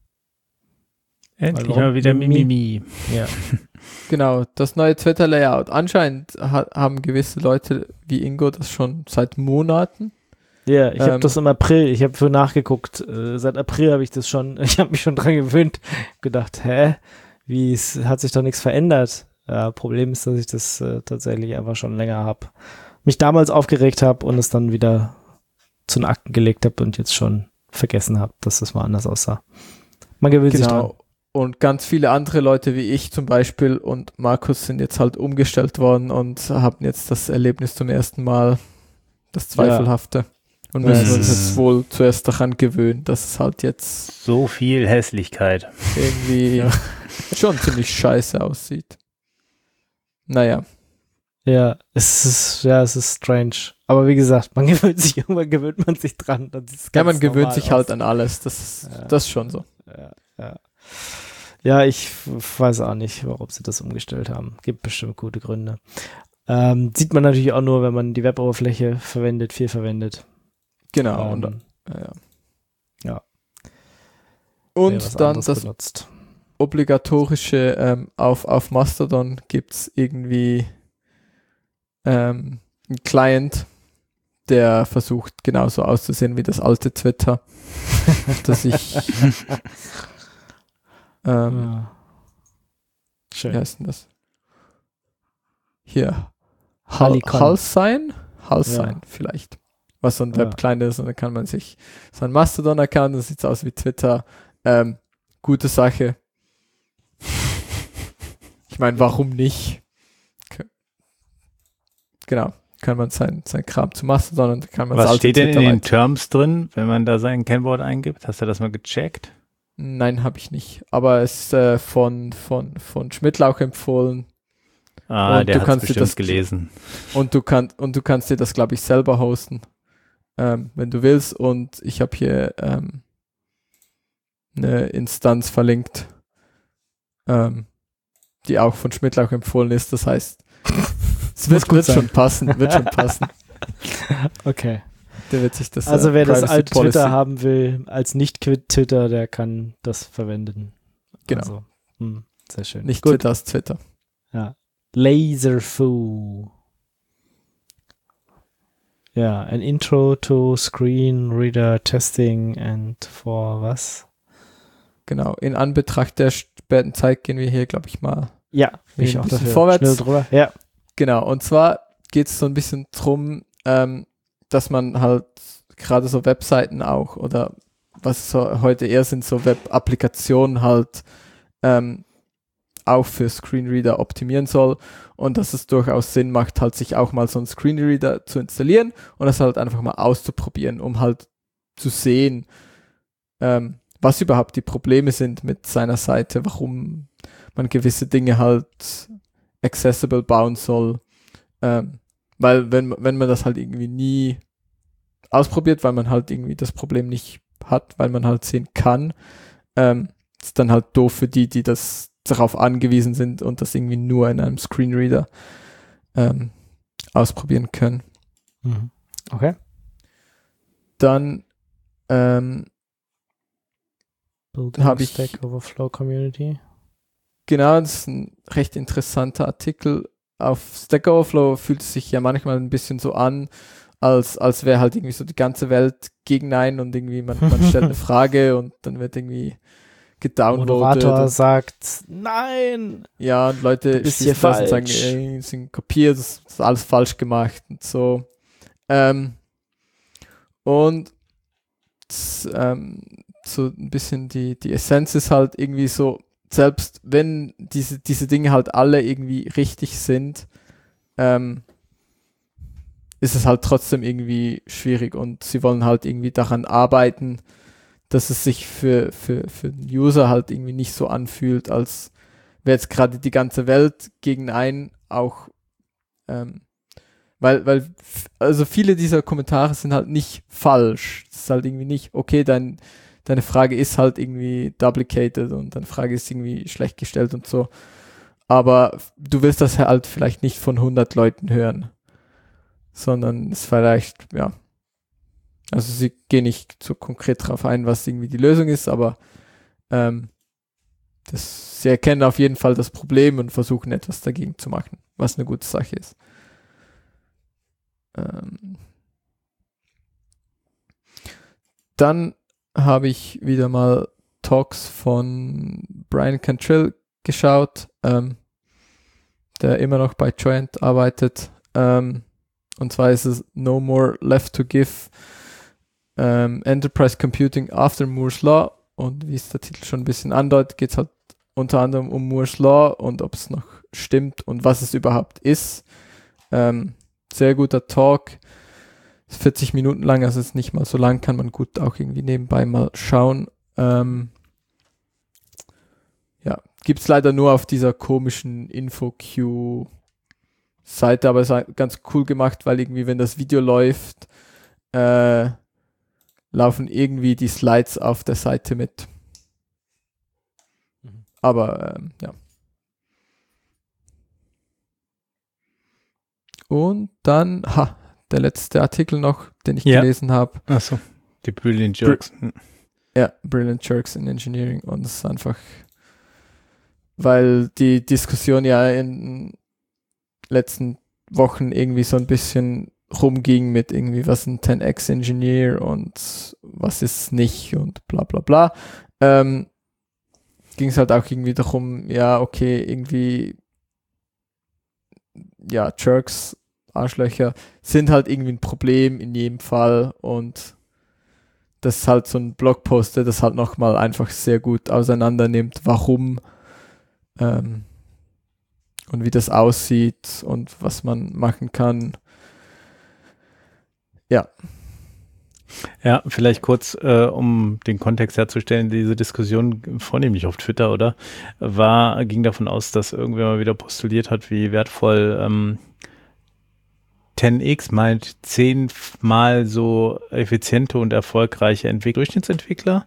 Endlich Warum? mal wieder Mimi. Mimimi. Ja. Genau, das neue Twitter-Layout. Anscheinend ha- haben gewisse Leute wie Ingo das schon seit Monaten. Ja, ich habe Ähm, das im April, ich habe für nachgeguckt, äh, seit April habe ich das schon, ich habe mich schon dran gewöhnt, gedacht, hä, wie, es hat sich doch nichts verändert. Ja, Problem ist, dass ich das äh, tatsächlich einfach schon länger habe. Mich damals aufgeregt habe und es dann wieder zu den Akten gelegt habe und jetzt schon vergessen habe, dass das mal anders aussah. Man gewöhnt sich dran. Genau. Und ganz viele andere Leute wie ich zum Beispiel und Markus sind jetzt halt umgestellt worden und haben jetzt das Erlebnis zum ersten Mal, das Zweifelhafte. Und Ja, müssen es uns ist- jetzt wohl zuerst daran gewöhnen, dass es halt jetzt So viel Hässlichkeit. irgendwie Ja. schon ziemlich scheiße aussieht. Naja, Ja, es ist, ja, es ist strange. Aber wie gesagt, man gewöhnt sich, irgendwann gewöhnt man sich dran. Dann sieht's ja, ganz man gewöhnt normal sich aus. halt an alles. Das ist, Ja. das ist schon so. Ja, ja. ja, ich f- weiß auch nicht, warum sie das umgestellt haben. Gibt bestimmt gute Gründe. Ähm, sieht man natürlich auch nur, wenn man die Web-Oberfläche verwendet, viel verwendet. Genau. Ähm, und, ja, ja. ja. wer was und dann anderes das benutzt. obligatorische ähm, auf, auf Mastodon gibt es irgendwie ähm, einen Client, der versucht genauso auszusehen wie das alte Twitter, das ich ähm, Ja. Schön. wie heißt denn das? hier Halicon. Halsign, Halsign Ja. vielleicht, was so ein Ja. Web-Client ist und dann kann man sich so ein Mastodon-Account, das sieht aus wie Twitter, ähm, gute Sache. Ich meine, warum nicht? K- Genau, kann man sein, sein Kram zu Mastodon und kann man Was das alte steht denn in Twitter den weiter- Terms drin, wenn man da sein Kennwort eingibt? Hast du das mal gecheckt? Nein, habe ich nicht, aber es ist äh, von, von, von Schmidtlauch empfohlen. Ah, Und der du hat kannst dir bestimmt das- gelesen. Und du kannst und du kannst dir das, glaube ich, selber hosten, ähm, wenn du willst. Und ich habe hier ähm, eine Instanz verlinkt, ähm, die auch von Schmidtlauch empfohlen ist. Das heißt, es wird, gut wird sein. schon passen, wird schon passen. Okay. Der wird sich das. Also äh, wer das Privacy alte Policy- Twitter haben will, als Nicht-Twitter, der kann das verwenden. Genau. Also, hm, sehr schön. Nicht Gut. Twitter, als Twitter. Ja. Laserfoo. Ja, an Intro to Screen Reader Testing and for was? Genau. In Anbetracht der späten Zeit gehen wir hier, glaube ich, mal. Ja, bin ich Ein auch bisschen dafür. vorwärts. Schnell drüber. Ja. Genau, und zwar geht es so ein bisschen drum, ähm, dass man halt gerade so Webseiten auch oder was so heute eher sind, so Web-Applikationen halt ähm, auch für Screenreader optimieren soll und dass es durchaus Sinn macht, halt sich auch mal so einen Screenreader zu installieren und das halt einfach mal auszuprobieren, um halt zu sehen, ähm, was überhaupt die Probleme sind mit seiner Seite, warum man gewisse Dinge halt accessible bauen soll. Ähm, weil wenn, wenn man das halt irgendwie nie ausprobiert, weil man halt irgendwie das Problem nicht hat, weil man halt sehen kann, ähm, ist dann halt doof für die, die das darauf angewiesen sind und das irgendwie nur in einem Screenreader ähm, ausprobieren können. Mhm. Okay. Dann ähm, Building Hab ich- Stack Overflow Community. Genau, das ist ein recht interessanter Artikel. Auf Stack Overflow fühlt es sich ja manchmal ein bisschen so an, als, als wäre halt irgendwie so die ganze Welt gegen einen und irgendwie man, man stellt eine Frage und dann wird irgendwie gedownloadet. Moderator Und, sagt, nein! ja, und Leute Du bist schließen hier das und sagen, falsch. ey, sind kopiert, das ist alles falsch gemacht und so. Ähm, und das, ähm, so ein bisschen die, die Essenz ist halt irgendwie so, selbst wenn diese, diese Dinge halt alle irgendwie richtig sind, ähm, ist es halt trotzdem irgendwie schwierig und sie wollen halt irgendwie daran arbeiten, dass es sich für, für, für den User halt irgendwie nicht so anfühlt, als wäre jetzt gerade die ganze Welt gegen einen auch, ähm, weil, weil, f- also viele dieser Kommentare sind halt nicht falsch. Es ist halt irgendwie nicht, okay, dein, deine Frage ist halt irgendwie duplicated und deine Frage ist irgendwie schlecht gestellt und so. Aber f- du willst das halt vielleicht nicht von hundert Leuten hören, sondern es vielleicht, ja, also sie gehen nicht so konkret drauf ein, was irgendwie die Lösung ist, aber ähm, das, sie erkennen auf jeden Fall das Problem und versuchen etwas dagegen zu machen, was eine gute Sache ist. Ähm, dann habe ich wieder mal Talks von Brian Cantrell geschaut, ähm, der immer noch bei Joint arbeitet. Ähm, und zwar ist es No More Left to Give, ähm, Enterprise Computing After Moore's Law. Und wie es der Titel schon ein bisschen andeutet, geht es halt unter anderem um Moore's Law und ob es noch stimmt und was es überhaupt ist. Ähm, sehr guter Talk. Ist vierzig Minuten lang, also ist nicht mal so lang, kann man gut auch irgendwie nebenbei mal schauen. Ähm, ja, gibt es leider nur auf dieser komischen InfoQ-Seite, aber es ist ganz cool gemacht, weil irgendwie, wenn das Video läuft, äh, laufen irgendwie die Slides auf der Seite mit. Mhm. Aber, ähm, ja. Und dann, ha, der letzte Artikel noch, den ich Ja. gelesen habe. Achso, die Brilliant Jerks. Hm. Ja, Brilliant Jerks in Engineering. Und es ist einfach, weil die Diskussion ja in den letzten Wochen irgendwie so ein bisschen rumging mit irgendwie, was ein zehn x Engineer und was ist es nicht und bla bla bla. Ähm, ging es halt auch irgendwie darum, ja, okay, irgendwie ja, Jerks, Arschlöcher, sind halt irgendwie ein Problem in jedem Fall und das ist halt so ein Blogpost, der das halt nochmal einfach sehr gut auseinander nimmt, warum ähm, und wie das aussieht und was man machen kann. Ja. Ja, vielleicht kurz, äh, um den Kontext herzustellen, diese Diskussion, vornehmlich auf Twitter, oder, war, ging davon aus, dass irgendwer mal wieder postuliert hat, wie wertvoll ähm, zehn x meint zehnmal so effiziente und erfolgreiche Entwick- Durchschnittsentwickler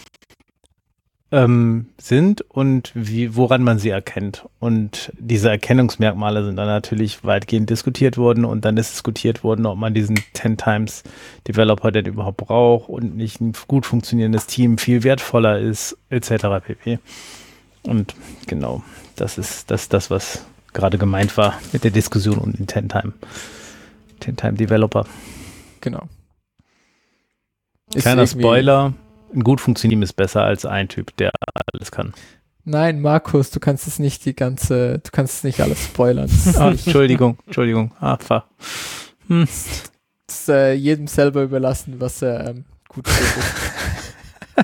ähm, sind und wie, woran man sie erkennt. Und diese Erkennungsmerkmale sind dann natürlich weitgehend diskutiert worden und dann ist diskutiert worden, ob man diesen zehn Times Developer denn überhaupt braucht und nicht ein gut funktionierendes Team viel wertvoller ist, et cetera pp. Und genau, das ist das, das was gerade gemeint war mit der Diskussion um den zehn Time zehn Time Developer. Genau. Kleiner Spoiler, ein gut funktionierendes ist besser als ein Typ, der alles kann. Nein, Markus, du kannst es nicht die ganze, du kannst es nicht alles spoilern. Ah, Entschuldigung, Entschuldigung. Ah, fahr. Hm. Das ist äh, jedem selber überlassen, was er ähm, gut findet.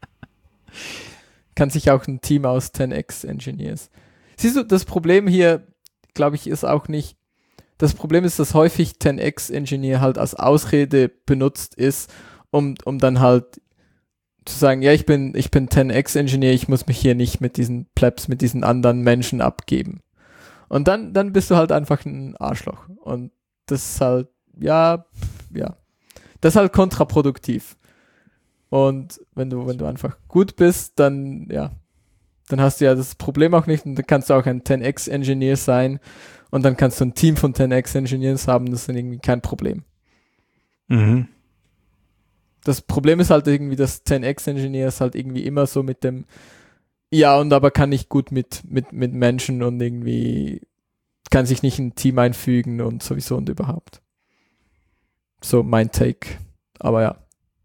Kann sich auch ein Team aus zehn x Engineers. Siehst du, das Problem hier, glaube ich, ist auch nicht, das Problem ist, dass häufig zehn x Engineer halt als Ausrede benutzt ist, um, um dann halt zu sagen, ja, ich bin, ich bin zehn x Engineer, ich muss mich hier nicht mit diesen Plebs, mit diesen anderen Menschen abgeben. Und dann, dann bist du halt einfach ein Arschloch. Und das ist halt, ja, ja, das ist halt kontraproduktiv. Und wenn du, wenn du einfach gut bist, dann, ja, dann hast du ja das Problem auch nicht und dann kannst du auch ein zehn x Engineer sein und dann kannst du ein Team von zehn x Engineers haben, das ist dann irgendwie kein Problem. Mhm. Das Problem ist halt irgendwie, dass zehn x Engineers halt irgendwie immer so mit dem, ja, und aber kann nicht gut mit, mit, mit Menschen und irgendwie kann sich nicht in ein Team einfügen und sowieso und überhaupt. So mein Take. Aber ja.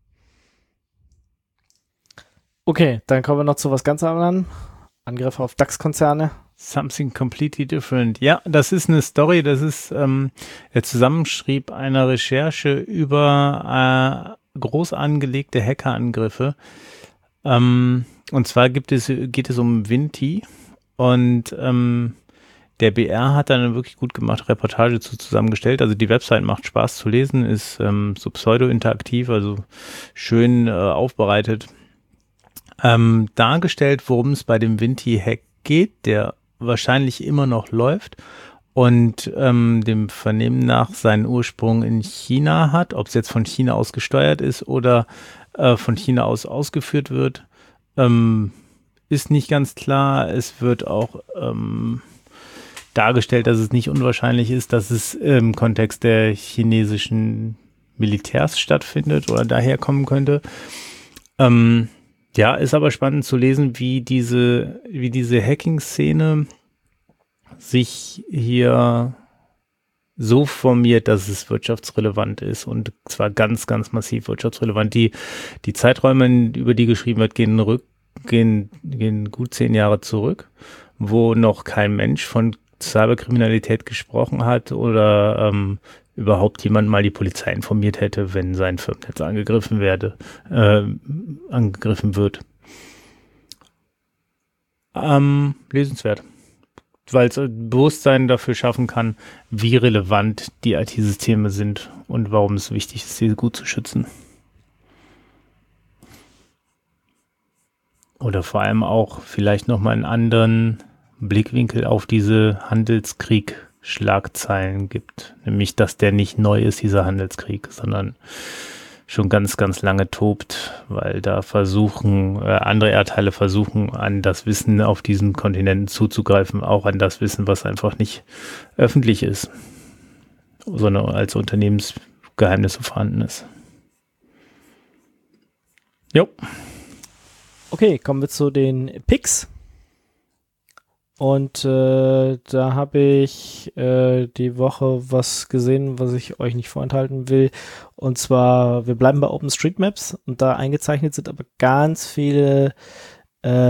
Okay, dann kommen wir noch zu was ganz anderem. Angriffe auf DAX-Konzerne. Something completely different. Ja, das ist eine Story, das ist ähm, der Zusammenschrieb einer Recherche über äh, groß angelegte Hackerangriffe. Ähm, und zwar gibt es, geht es um Vinti und ähm, der B R hat dann eine wirklich gut gemachte Reportage zu zusammengestellt. Also die Website macht Spaß zu lesen, ist ähm, so pseudo-interaktiv, also schön äh, aufbereitet. Ähm, dargestellt, worum es bei dem Vinti-Hack geht, der wahrscheinlich immer noch läuft und ähm, dem Vernehmen nach seinen Ursprung in China hat. Ob es jetzt von China aus gesteuert ist oder äh, von China aus ausgeführt wird, ähm, ist nicht ganz klar. Es wird auch ähm, dargestellt, dass es nicht unwahrscheinlich ist, dass es im Kontext der chinesischen Militärs stattfindet oder daherkommen könnte. Ähm, Ja, ist aber spannend zu lesen, wie diese, wie diese Hacking-Szene sich hier so formiert, dass es wirtschaftsrelevant ist und zwar ganz, ganz massiv wirtschaftsrelevant. Die, die Zeiträume, über die geschrieben wird, gehen, rück, gehen, gehen gut zehn Jahre zurück, wo noch kein Mensch von Cyberkriminalität gesprochen hat oder ähm, überhaupt jemand mal die Polizei informiert hätte, wenn sein Firmennetz angegriffen werde, äh, angegriffen wird. Ähm, lesenswert. Weil es Bewusstsein dafür schaffen kann, wie relevant die I T-Systeme sind und warum es wichtig ist, sie gut zu schützen. Oder vor allem auch vielleicht nochmal einen anderen Blickwinkel auf diese Handelskrieg Schlagzeilen gibt, nämlich, dass der nicht neu ist, dieser Handelskrieg, sondern schon ganz, ganz lange tobt, weil da versuchen, äh, andere Erdteile versuchen, an das Wissen auf diesen Kontinenten zuzugreifen, auch an das Wissen, was einfach nicht öffentlich ist, sondern als Unternehmensgeheimnisse vorhanden ist. Jo. Okay, kommen wir zu den Picks. Und äh, da habe ich äh, die Woche was gesehen, was ich euch nicht vorenthalten will. Und zwar, wir bleiben bei OpenStreetMaps und da eingezeichnet sind aber ganz viele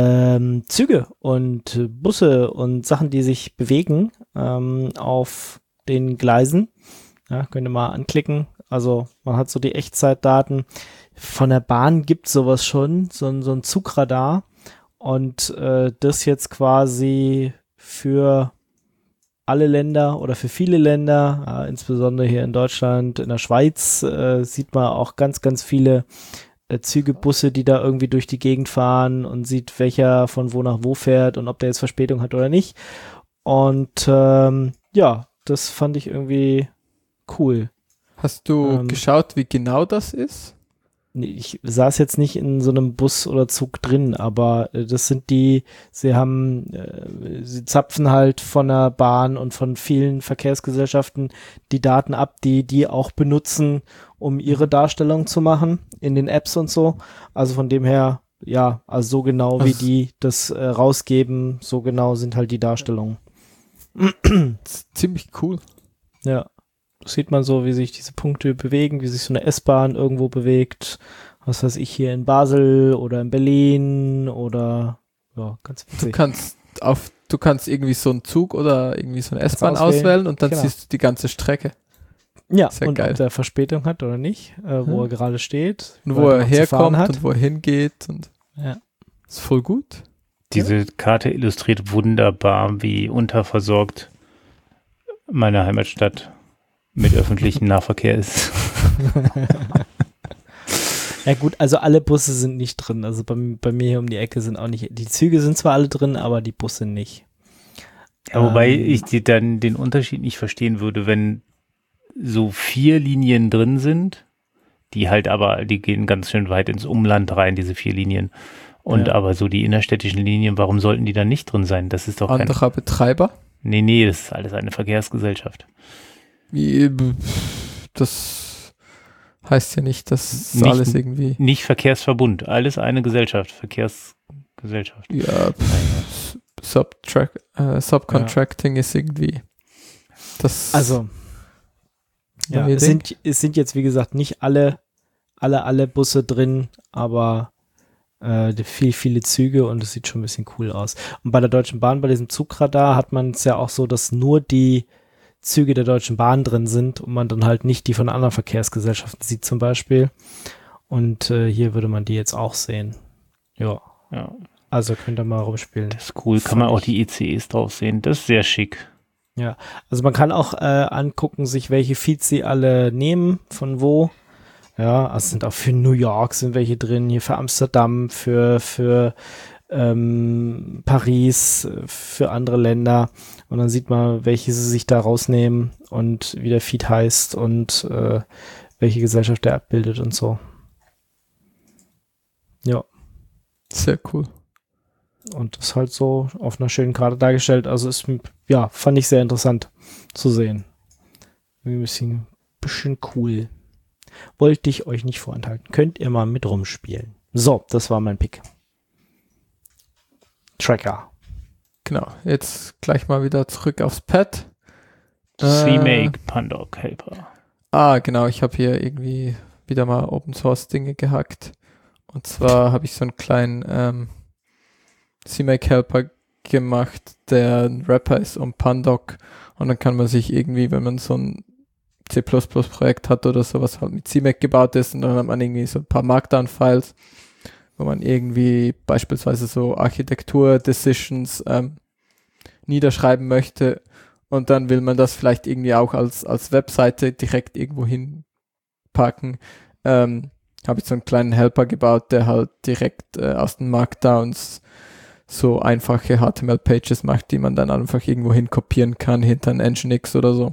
ähm, Züge und Busse und Sachen, die sich bewegen ähm, auf den Gleisen. Ja, könnt ihr mal anklicken. Also man hat so die Echtzeitdaten. Von der Bahn gibt es sowas schon, so, ein- so ein Zugradar. Und äh, das jetzt quasi für alle Länder oder für viele Länder, äh, insbesondere hier in Deutschland, in der Schweiz, äh, sieht man auch ganz, ganz viele äh, Züge, Busse, die da irgendwie durch die Gegend fahren und sieht, welcher von wo nach wo fährt und ob der jetzt Verspätung hat oder nicht. Und ähm, ja, das fand ich irgendwie cool. Hast du Ähm, geschaut, wie genau das ist? Nee, ich saß jetzt nicht in so einem Bus oder Zug drin, aber äh, das sind die, sie haben, äh, sie zapfen halt von der Bahn und von vielen Verkehrsgesellschaften die Daten ab, die die auch benutzen, um ihre Darstellung zu machen in den Apps und so. Also von dem her, ja, also so genau wie Also- die das äh, rausgeben, so genau sind halt die Darstellungen. Das ist ziemlich cool. Ja, das sieht man so, wie sich diese Punkte bewegen, wie sich so eine S-Bahn irgendwo bewegt. Was weiß ich, hier in Basel oder in Berlin oder ja, ganz Du witzig. kannst auf, du kannst irgendwie so einen Zug oder irgendwie so eine S-Bahn auswählen. auswählen und dann Genau. siehst du die ganze Strecke. Ja, Sehr und geil. ob der Verspätung hat oder nicht, äh, wo Hm. er gerade steht. Und wie wo weit er noch zu fahren herkommt und wo er hingeht. Und Ja. ist voll gut. Diese Karte illustriert wunderbar, wie unterversorgt meine Heimatstadt mit öffentlichem Nahverkehr ist. Ja gut, also alle Busse sind nicht drin. Also bei, bei mir hier um die Ecke sind auch nicht, die Züge sind zwar alle drin, aber die Busse nicht. Ja, wobei Ähm, ich die, dann den Unterschied nicht verstehen würde, wenn so vier Linien drin sind, die halt aber, die gehen ganz schön weit ins Umland rein, diese vier Linien. Und Ja. aber so die innerstädtischen Linien, warum sollten die dann nicht drin sein? Das ist doch kein... Anderer Betreiber. Nee, nee, das ist alles eine Verkehrsgesellschaft. Wie, Das heißt ja nicht, dass Nicht- alles irgendwie. Nicht Verkehrsverbund, alles eine Gesellschaft, Verkehrsgesellschaft. Ja, pff, Subtrack, äh, Subcontracting ist irgendwie. Das Also, ja, neue es Ding. sind, es sind jetzt, wie gesagt, nicht alle, alle, alle Busse drin, aber äh, die- viel, viele Züge und es sieht schon ein bisschen cool aus. Und bei der Deutschen Bahn, bei diesem Zugradar, hat man es ja auch so, dass nur die Züge der Deutschen Bahn drin sind und man dann halt nicht die von anderen Verkehrsgesellschaften sieht zum Beispiel. Und äh, hier würde man die jetzt auch sehen. Ja, Ja, also könnt ihr mal rumspielen. das ist cool. Kann man Fand auch ich- die E C Es drauf sehen. Das ist sehr schick. Also man kann auch äh, angucken, sich welche Feeds sie alle nehmen, von wo. Ja, also sind auch für New York sind welche drin, hier für Amsterdam, für, für ähm, Paris, äh, für andere Länder. Und dann sieht man, welche sie sich da rausnehmen und wie der Feed heißt und äh, welche Gesellschaft der abbildet und so. Ja, Sehr cool. und das halt so auf einer schönen Karte dargestellt. Also ist, ja, fand ich sehr interessant zu sehen. Ein bisschen, bisschen cool. Wollte ich euch nicht vorenthalten. Könnt ihr mal mit rumspielen. So, das war mein Pick. Tracker. Genau. Jetzt gleich mal wieder zurück aufs Pad. Äh, C-Make Pandoc Helper. Ah, genau. Ich habe hier irgendwie wieder mal Open Source Dinge gehackt. Und zwar habe ich so einen kleinen ähm, C-Make Helper gemacht, der ein Wrapper ist um Pandoc. Und dann kann man sich irgendwie, wenn man so ein C plus plus Projekt hat oder sowas halt mit C Make gebaut ist, und dann hat man irgendwie so ein paar Markdown-Files, wo man irgendwie beispielsweise so Architektur-Decisions ähm, niederschreiben möchte, und dann will man das vielleicht irgendwie auch als, als Webseite direkt irgendwo hinpacken. Ähm, habe ich so einen kleinen Helper gebaut, der halt direkt äh, aus den Markdowns so einfache H T M L-Pages macht, die man dann einfach irgendwo hin kopieren kann, hinter ein Nginx oder so.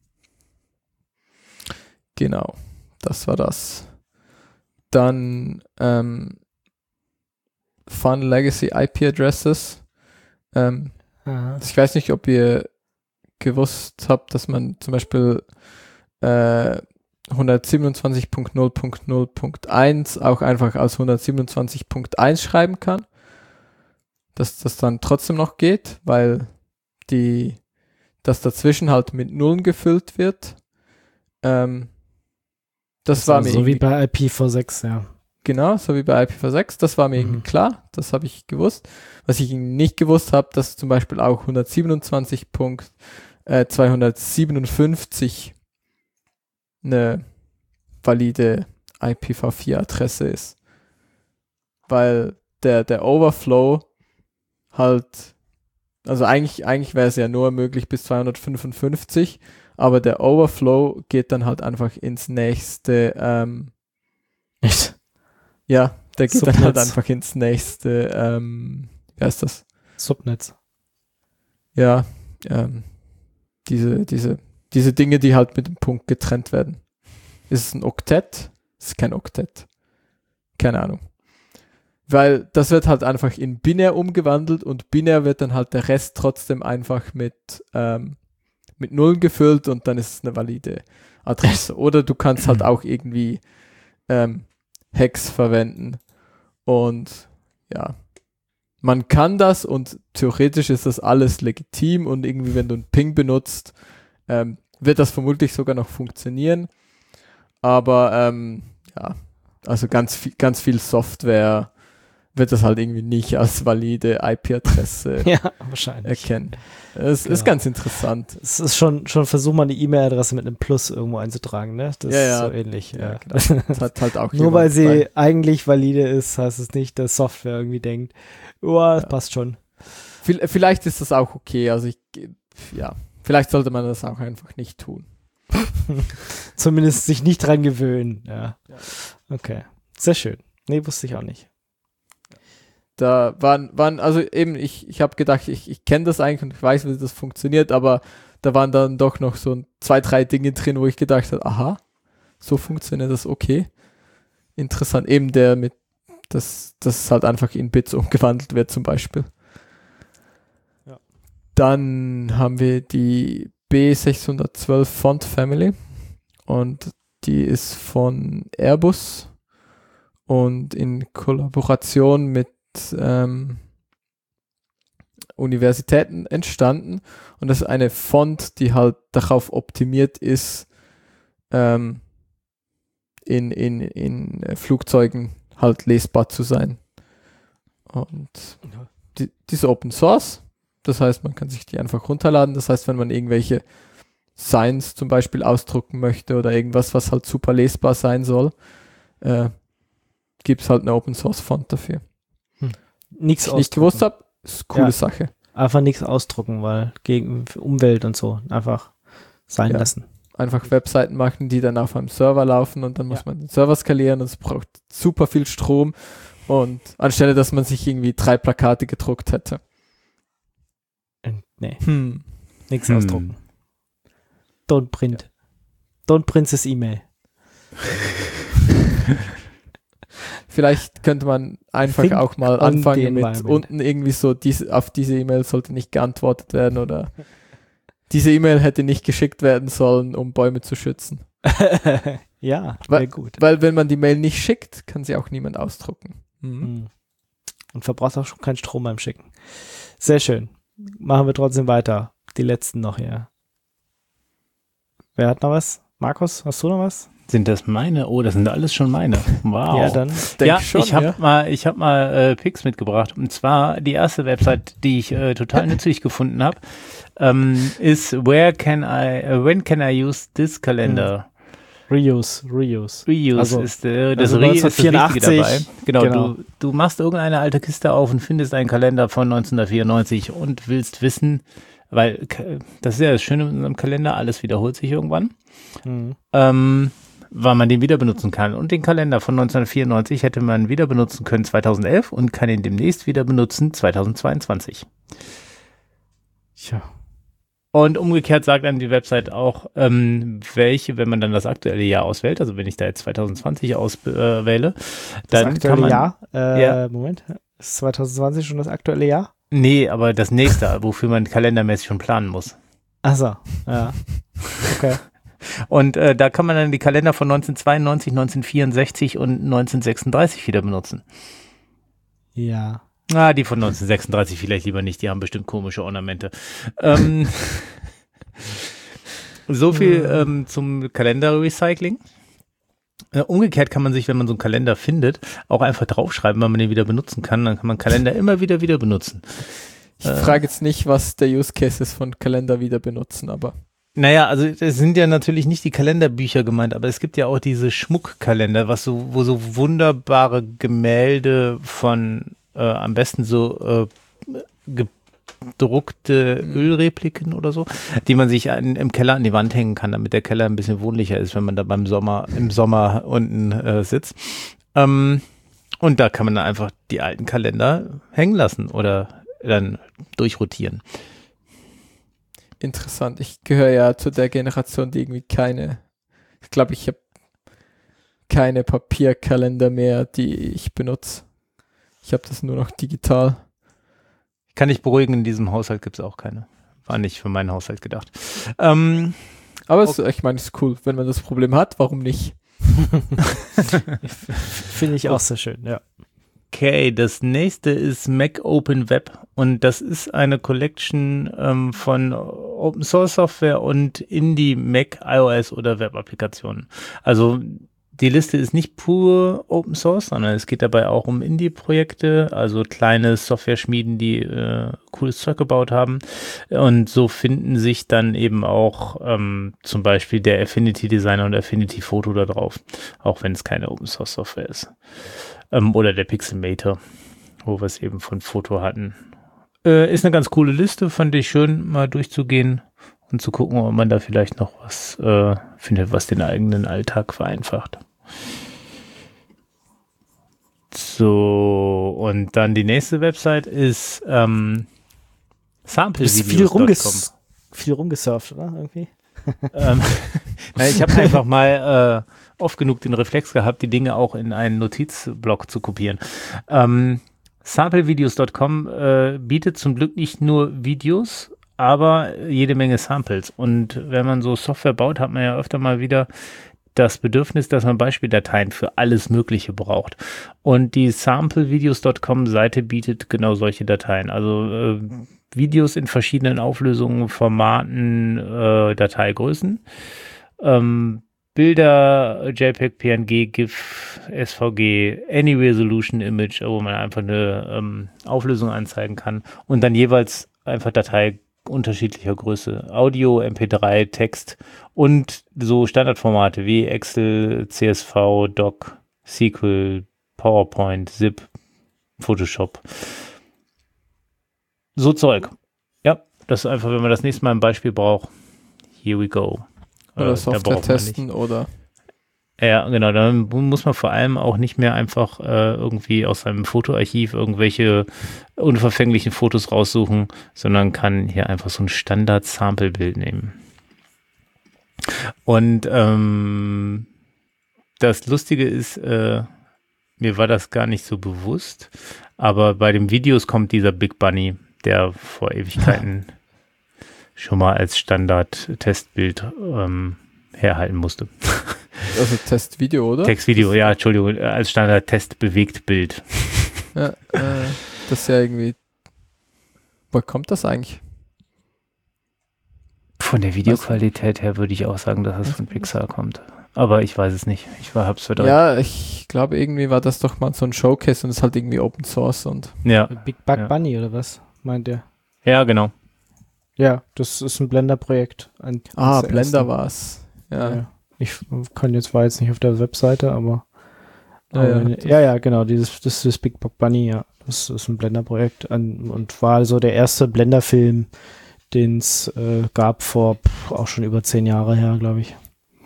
Genau, das war das. Dann ähm, Fun Legacy I P Addresses. Ähm, Aha. ich weiß nicht, ob ihr gewusst habt, dass man zum Beispiel äh, hundertsiebenundzwanzig Punkt null Punkt null Punkt eins auch einfach als hundertsiebenundzwanzig Punkt eins schreiben kann. Dass das dann trotzdem noch geht, weil die, das dazwischen halt mit Nullen gefüllt wird. Ähm, das, Das war war mir so wie irgendwie, bei I P v sechs, ja. genau, so wie bei I P v sechs, das war mir Mhm. irgendwie klar, das habe ich gewusst. Was ich nicht gewusst habe, dass zum Beispiel auch hundertsiebenundzwanzig Punkt äh, zweihundertsiebenundfünfzig eine valide I P v vier Adresse ist. Weil der, der Overflow halt, also eigentlich, eigentlich wäre es ja nur möglich bis zweihundertfünfundfünfzig, aber der Overflow geht dann halt einfach ins nächste, ähm, Echt? ja, der geht Subnetz. dann halt einfach ins nächste, ähm, wie heißt das? Subnetz. Ja, ähm, diese, diese, diese Dinge, die halt mit dem Punkt getrennt werden. Ist es ein Oktett? Ist es kein Oktett. Keine Ahnung. Weil das wird halt einfach in binär umgewandelt und binär wird dann halt der Rest trotzdem einfach mit, ähm, mit Nullen gefüllt und dann ist es eine valide Adresse. Oder du kannst halt auch irgendwie ähm, Hex verwenden und ja, man kann das und theoretisch ist das alles legitim und irgendwie, wenn du einen Ping benutzt, ähm, wird das vermutlich sogar noch funktionieren. Aber ähm, ja, also ganz viel, ganz viel Software wird das halt irgendwie nicht als valide I P-Adresse Ja, wahrscheinlich. erkennen. Es Genau. ist ganz interessant. Es ist schon, schon Versuch, mal eine E-Mail-Adresse mit einem Plus irgendwo einzutragen, ne? Das Ja, ist ja. so ähnlich. Ja, Ja, genau. Das hat halt auch Nur weil jemand sie bei- eigentlich valide ist, heißt es nicht, dass Software irgendwie denkt, oh, das Ja. passt schon. Vi- Vielleicht ist das auch okay. Also ich, ja, vielleicht sollte man das auch einfach nicht tun. Zumindest sich nicht dran gewöhnen. Ja. Ja. Okay. Sehr schön. Nee, wusste ich auch nicht. Da waren, waren also eben, ich, ich habe gedacht, ich, ich kenne das eigentlich und ich weiß, wie das funktioniert, aber da waren dann doch noch so zwei, drei Dinge drin, wo ich gedacht habe, aha, so funktioniert das, okay. Interessant. Eben der mit, dass das halt einfach in Bits umgewandelt wird zum Beispiel. Ja. Dann haben wir die B sechshundertzwölf Font Family und die ist von Airbus und in Kollaboration mit ähm, Universitäten entstanden und das ist eine Font, die halt darauf optimiert ist, ähm, in, in, in äh, Flugzeugen halt lesbar zu sein. Und die, die ist Open Source, das heißt, man kann sich die einfach runterladen, das heißt, wenn man irgendwelche Signs zum Beispiel ausdrucken möchte oder irgendwas, was halt super lesbar sein soll, äh, gibt es halt eine Open Source Font dafür. Nichts Was ich nicht gewusst habe, ist eine coole Ja. Sache. Einfach nichts ausdrucken, weil gegen Umwelt und so einfach sein Ja. lassen. Einfach Webseiten machen, die dann auf einem Server laufen und dann muss Ja. man den Server skalieren und es braucht super viel Strom und anstelle, dass man sich irgendwie drei Plakate gedruckt hätte. Äh, Nee, Hm. nichts Hm. ausdrucken. Don't print. Don't print this E-Mail. Vielleicht könnte man einfach Think auch mal on the anfangen mit environment. unten irgendwie so, diese, auf diese E-Mail sollte nicht geantwortet werden oder diese E-Mail hätte nicht geschickt werden sollen, um Bäume zu schützen. Ja, Weil- sehr gut. Weil wenn man die Mail nicht schickt, kann sie auch niemand ausdrucken. Mhm. Mhm. Und verbraucht auch schon keinen Strom beim Schicken. Sehr schön. Machen wir trotzdem weiter. Die letzten noch hier. Wer hat noch was? Markus, hast du noch was? Sind das meine? Oh, das sind alles schon meine. Wow. Ja, dann. Denk ja, schon, ich habe ja. mal, ich habe mal äh, Pics mitgebracht. Und zwar die erste Website, die ich äh, total nützlich gefunden habe, ähm, ist Where can I, uh, when can I use this calendar? Reuse, Reuse. Reuse Also- ist äh, das also Re ist das Wichtige neunzehnhundertvierundachtzig, dabei. Genau, genau. Du, du machst irgendeine alte Kiste auf und findest einen Kalender von neunzehnhundertvierundneunzig und willst wissen, weil k- das ist ja das Schöne mit unserem Kalender, alles wiederholt sich irgendwann. Mhm. Ähm, wann man den wieder benutzen kann. Und den Kalender von neunzehnhundertvierundneunzig hätte man wieder benutzen können zweitausendelf und kann ihn demnächst wieder benutzen zweitausendzweiundzwanzig. Tja. Und umgekehrt sagt dann die Website auch, ähm, welche, wenn man dann das aktuelle Jahr auswählt, also wenn ich da jetzt zweitausendzwanzig auswähle, Das dann aktuelle kann man, Jahr? Äh, Ja. Moment. Ist zwanzig zwanzig schon das aktuelle Jahr? nee, aber das nächste, wofür man kalendermäßig schon planen muss. Achso, ja. Okay. Und äh, da kann man dann die Kalender von neunzehnhundertzweiundneunzig, neunzehnhundertvierundsechzig und neunzehnhundertsechsunddreißig wieder benutzen. Ja. Ah, die von neunzehnhundertsechsunddreißig vielleicht lieber nicht, die haben bestimmt komische Ornamente. Ähm, so viel ähm, zum Kalenderrecycling. Äh, umgekehrt kann man sich, wenn man so einen Kalender findet, auch einfach draufschreiben, wann man den wieder benutzen kann. Dann kann man Kalender immer wieder wieder benutzen. Ich äh, frage jetzt nicht, was der Use Case ist von Kalender wieder benutzen, aber. Naja, also es sind ja natürlich nicht die Kalenderbücher gemeint, aber es gibt ja auch diese Schmuckkalender, was so, wo so wunderbare Gemälde von äh, am besten so äh, gedruckte mhm. Ölrepliken oder so, die man sich an, im Keller an die Wand hängen kann, damit der Keller ein bisschen wohnlicher ist, wenn man da beim Sommer, im Sommer unten äh, sitzt. Ähm, und da kann man dann einfach die alten Kalender hängen lassen oder dann durchrotieren. Interessant. Ich gehöre ja zu der Generation, die irgendwie keine, ich glaube, ich habe keine Papierkalender mehr, die ich benutze. Ich habe das nur noch digital. Kann ich beruhigen, in diesem Haushalt gibt es auch keine. War nicht für meinen Haushalt gedacht. Ähm, Aber es, ich meine, es ist cool, wenn man das Problem hat, warum nicht? Finde ich auch sehr schön, ja. Okay, das nächste ist Mac Open Web und das ist eine Collection ähm, von Open Source Software und Indie Mac, iOS oder Web-Applikationen. Also die Liste ist nicht pur Open Source, sondern es geht dabei auch um Indie-Projekte, also kleine Software-Schmieden, die äh, cooles Zeug gebaut haben. Und so finden sich dann eben auch ähm, zum Beispiel der Affinity Designer und Affinity Photo da drauf, auch wenn es keine Open Source Software ist. Ähm, oder der Pixelmator, wo wir es eben von Foto hatten. Äh, ist eine ganz coole Liste, fand ich schön, mal durchzugehen und zu gucken, ob man da vielleicht noch was äh, findet, was den eigenen Alltag vereinfacht. So, und dann die nächste Website ist ähm, samplevideos Punkt com. Viel, rumges- viel rumgesurft, oder? Irgendwie? ähm, na, ich habe einfach mal äh, oft genug den Reflex gehabt, die Dinge auch in einen Notizblock zu kopieren. Ähm, samplevideos Punkt com äh, bietet zum Glück nicht nur Videos, aber jede Menge Samples. Und wenn man so Software baut, hat man ja öfter mal wieder das Bedürfnis, dass man Beispieldateien für alles Mögliche braucht. Und die samplevideos Punkt com Seite bietet genau solche Dateien. Also äh, Videos in verschiedenen Auflösungen, Formaten, äh, Dateigrößen, ähm, Bilder, JPEG, P N G, GIF, S V G, Any Resolution Image, wo man einfach eine ähm, Auflösung anzeigen kann und dann jeweils einfach Datei unterschiedlicher Größe. Audio, M P drei, Text und so Standardformate wie Excel, C S V, Doc, S Q L, PowerPoint, Zip, Photoshop. So Zeug. Ja, das ist einfach, wenn man das nächste Mal ein Beispiel braucht. Here we go. Oder äh, Software testen oder ja, genau, dann muss man vor allem auch nicht mehr einfach äh, irgendwie aus seinem Fotoarchiv irgendwelche unverfänglichen Fotos raussuchen, sondern kann hier einfach so ein Standard-Sample-Bild nehmen. Und ähm, das Lustige ist, äh, mir war das gar nicht so bewusst, aber bei den Videos kommt dieser Big Bunny, der vor Ewigkeiten schon mal als Standard-Testbild ähm, herhalten musste. Also Testvideo, oder? Textvideo, ja, Entschuldigung, als Standard-Test-Bewegt-Bild. Ja, äh, das ist ja irgendwie, woher kommt das eigentlich? Von der Videoqualität her würde ich auch sagen, dass es von Pixar kommt. Aber ich weiß es nicht. Ich war, hab's verdrängt. Ja, ich glaube, irgendwie war das doch mal so ein Showcase und es ist halt irgendwie Open Source und. Ja. Big Bug ja. Bunny oder was meint der? Ja, genau. Ja, das ist ein Blender-Projekt. Ein, ah, Blender war es. Ja. ja. Ich kann jetzt, war jetzt nicht auf der Webseite, aber. Ja, aber ja, ja, ja, genau. Dieses, das ist Big Bug Bunny, ja. Das ist ein Blender-Projekt und war so der erste Blender-Film, den es äh, gab vor pff, auch schon über zehn Jahre her, glaube ich.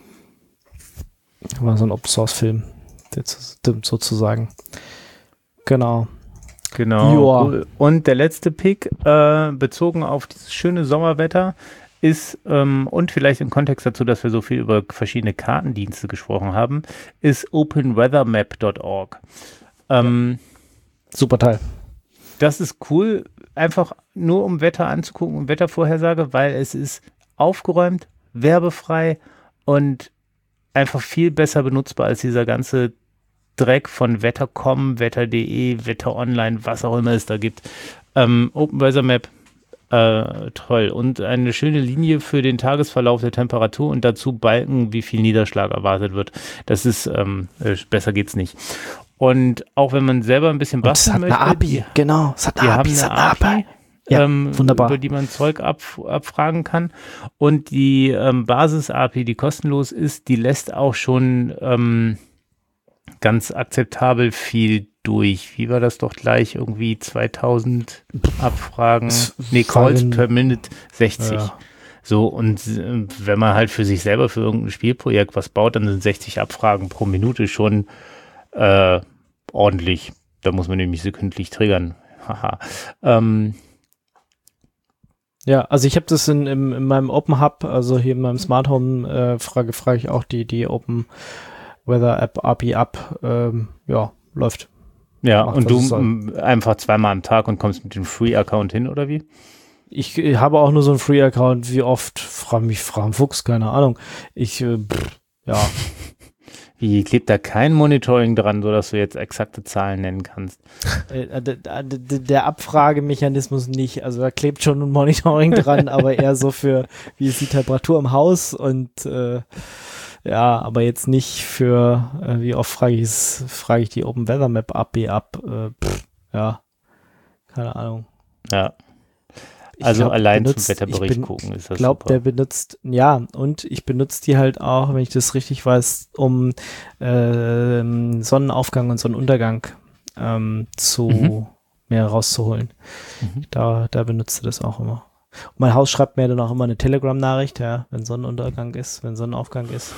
War so ein Open-Source-Film, sozusagen. Genau. Genau. Cool. Und der letzte Pick, äh, bezogen auf dieses schöne Sommerwetter, ist, ähm, und vielleicht im Kontext dazu, dass wir so viel über verschiedene Kartendienste gesprochen haben, ist open weather map Punkt org. Ähm, ja. Super Teil. Das ist cool, einfach nur um Wetter anzugucken und Wettervorhersage, weil es ist aufgeräumt, werbefrei und einfach viel besser benutzbar als dieser ganze Dreck von Wetter Punkt com, Wetter Punkt de, Wetter Online, was auch immer es da gibt. Ähm, Open Weather Map, äh, toll. Und eine schöne Linie für den Tagesverlauf der Temperatur und dazu Balken, wie viel Niederschlag erwartet wird. Das ist, ähm, äh, besser geht's nicht. Und auch wenn man selber ein bisschen basteln möchte. Es hat eine A P I, die, genau. Es hat eine A P I, haben eine A P I. Ja, ähm, wunderbar. über die man Zeug ab, abfragen kann. Und die ähm, Basis-A P I, die kostenlos ist, die lässt auch schon ähm, ganz akzeptabel viel durch. Wie war das doch gleich? Irgendwie zweitausend Abfragen, Das nee, Calls waren- per Minute sechzig. Ja. So, und äh, wenn man halt für sich selber für irgendein Spielprojekt was baut, dann sind sechzig Abfragen pro Minute schon äh, ordentlich. Da muss man nämlich sekündlich triggern. Haha. ähm, Ja, also ich habe das in, in, in meinem Open Hub, also hier in meinem Smart Home, äh, frage, frage ich auch die, die Open Weather App A P I ab. Ähm, ja, läuft. ja, Macht, und was du es soll. m, einfach zweimal am Tag und kommst mit dem Free-Account hin, oder wie? Ich äh, habe auch nur so einen Free-Account. Wie oft? Frag mich, frag Fuchs, keine Ahnung. Ich, äh, pff, ja, Wie klebt da kein Monitoring dran, sodass du jetzt exakte Zahlen nennen kannst? äh, d- d- d- der Abfragemechanismus nicht. Also da klebt schon ein Monitoring dran, aber eher so für, wie ist die Temperatur im Haus und äh, ja, aber jetzt nicht für, äh, wie oft frage ich es, frage ich die Open Weather Map A P I ab. Äh, pff, ja, keine Ahnung. Ja, Ich also glaub, allein benutzt- zum Wetterbericht ich bin, gucken ist das Ich glaube, super. der benutzt, ja, und ich benutze die halt auch, wenn ich das richtig weiß, um ähm, Sonnenaufgang und Sonnenuntergang ähm, zu Mhm. mehr rauszuholen. Mhm. Da, da benutzt er das auch immer. Und mein Haus schreibt mir dann auch immer eine Telegram-Nachricht, ja, wenn Sonnenuntergang ist, wenn Sonnenaufgang ist.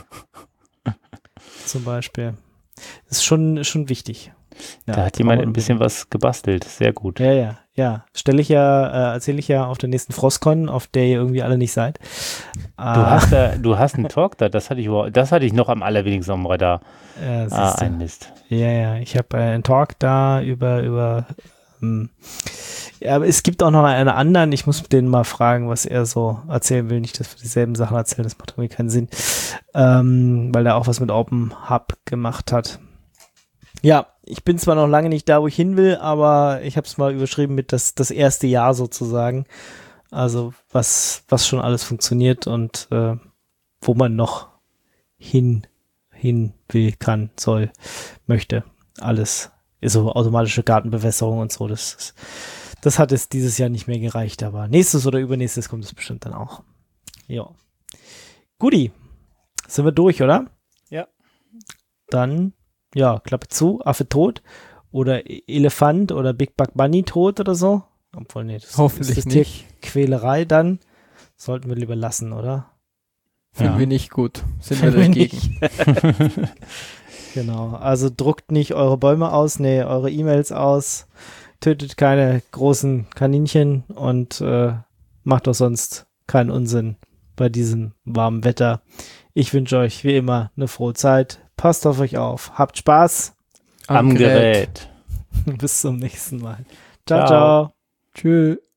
Zum Beispiel. Das ist schon, schon wichtig. Ja, Da hat jemand aber- ein bisschen was gebastelt. Sehr gut. Ja, ja, ja. Stelle ich ja, äh, erzähle ich ja auf der nächsten Frostcon, auf der ihr irgendwie alle nicht seid. Du Ah, hast da, du hast einen Talk da, das hatte ich überhaupt, das hatte ich noch am allerwenigsten am Radar. ja, Ah, siehste. ein Mist. Ja, ja, ich habe äh, einen Talk da über, über, ähm, ja, aber es gibt auch noch einen anderen, ich muss den mal fragen, was er so erzählen will, nicht, dass wir dieselben Sachen erzählen, das macht irgendwie keinen Sinn, ähm, weil er auch was mit Open Hub gemacht hat. Ja, ich bin zwar noch lange nicht da, wo ich hin will, aber ich habe es mal überschrieben mit das, das erste Jahr sozusagen, also was, was schon alles funktioniert und äh, wo man noch hin hin will, kann, soll, möchte. Alles. So automatische Gartenbewässerung und so. Das, ist, das hat es dieses Jahr nicht mehr gereicht, aber nächstes oder übernächstes kommt es bestimmt dann auch. Ja. Guti. Sind wir durch, oder? Ja. Dann, ja, Klappe zu, Affe tot oder E- Elefant oder Big Bug Bunny tot oder so. Obwohl, nee, das Hoffentlich ist das nicht. Tierquälerei dann. Sollten wir lieber lassen, oder? Finden Ja. wir nicht gut. Sind wir Finden wir dagegen. Genau, also druckt nicht eure Bäume aus, nee, eure E-Mails aus, tötet keine großen Kaninchen und äh, macht doch sonst keinen Unsinn bei diesem warmen Wetter. Ich wünsche euch wie immer eine frohe Zeit, passt auf euch auf, habt Spaß, Am Gerät. bis zum nächsten Mal. Ciao, Ciao. ciao. Tschüss.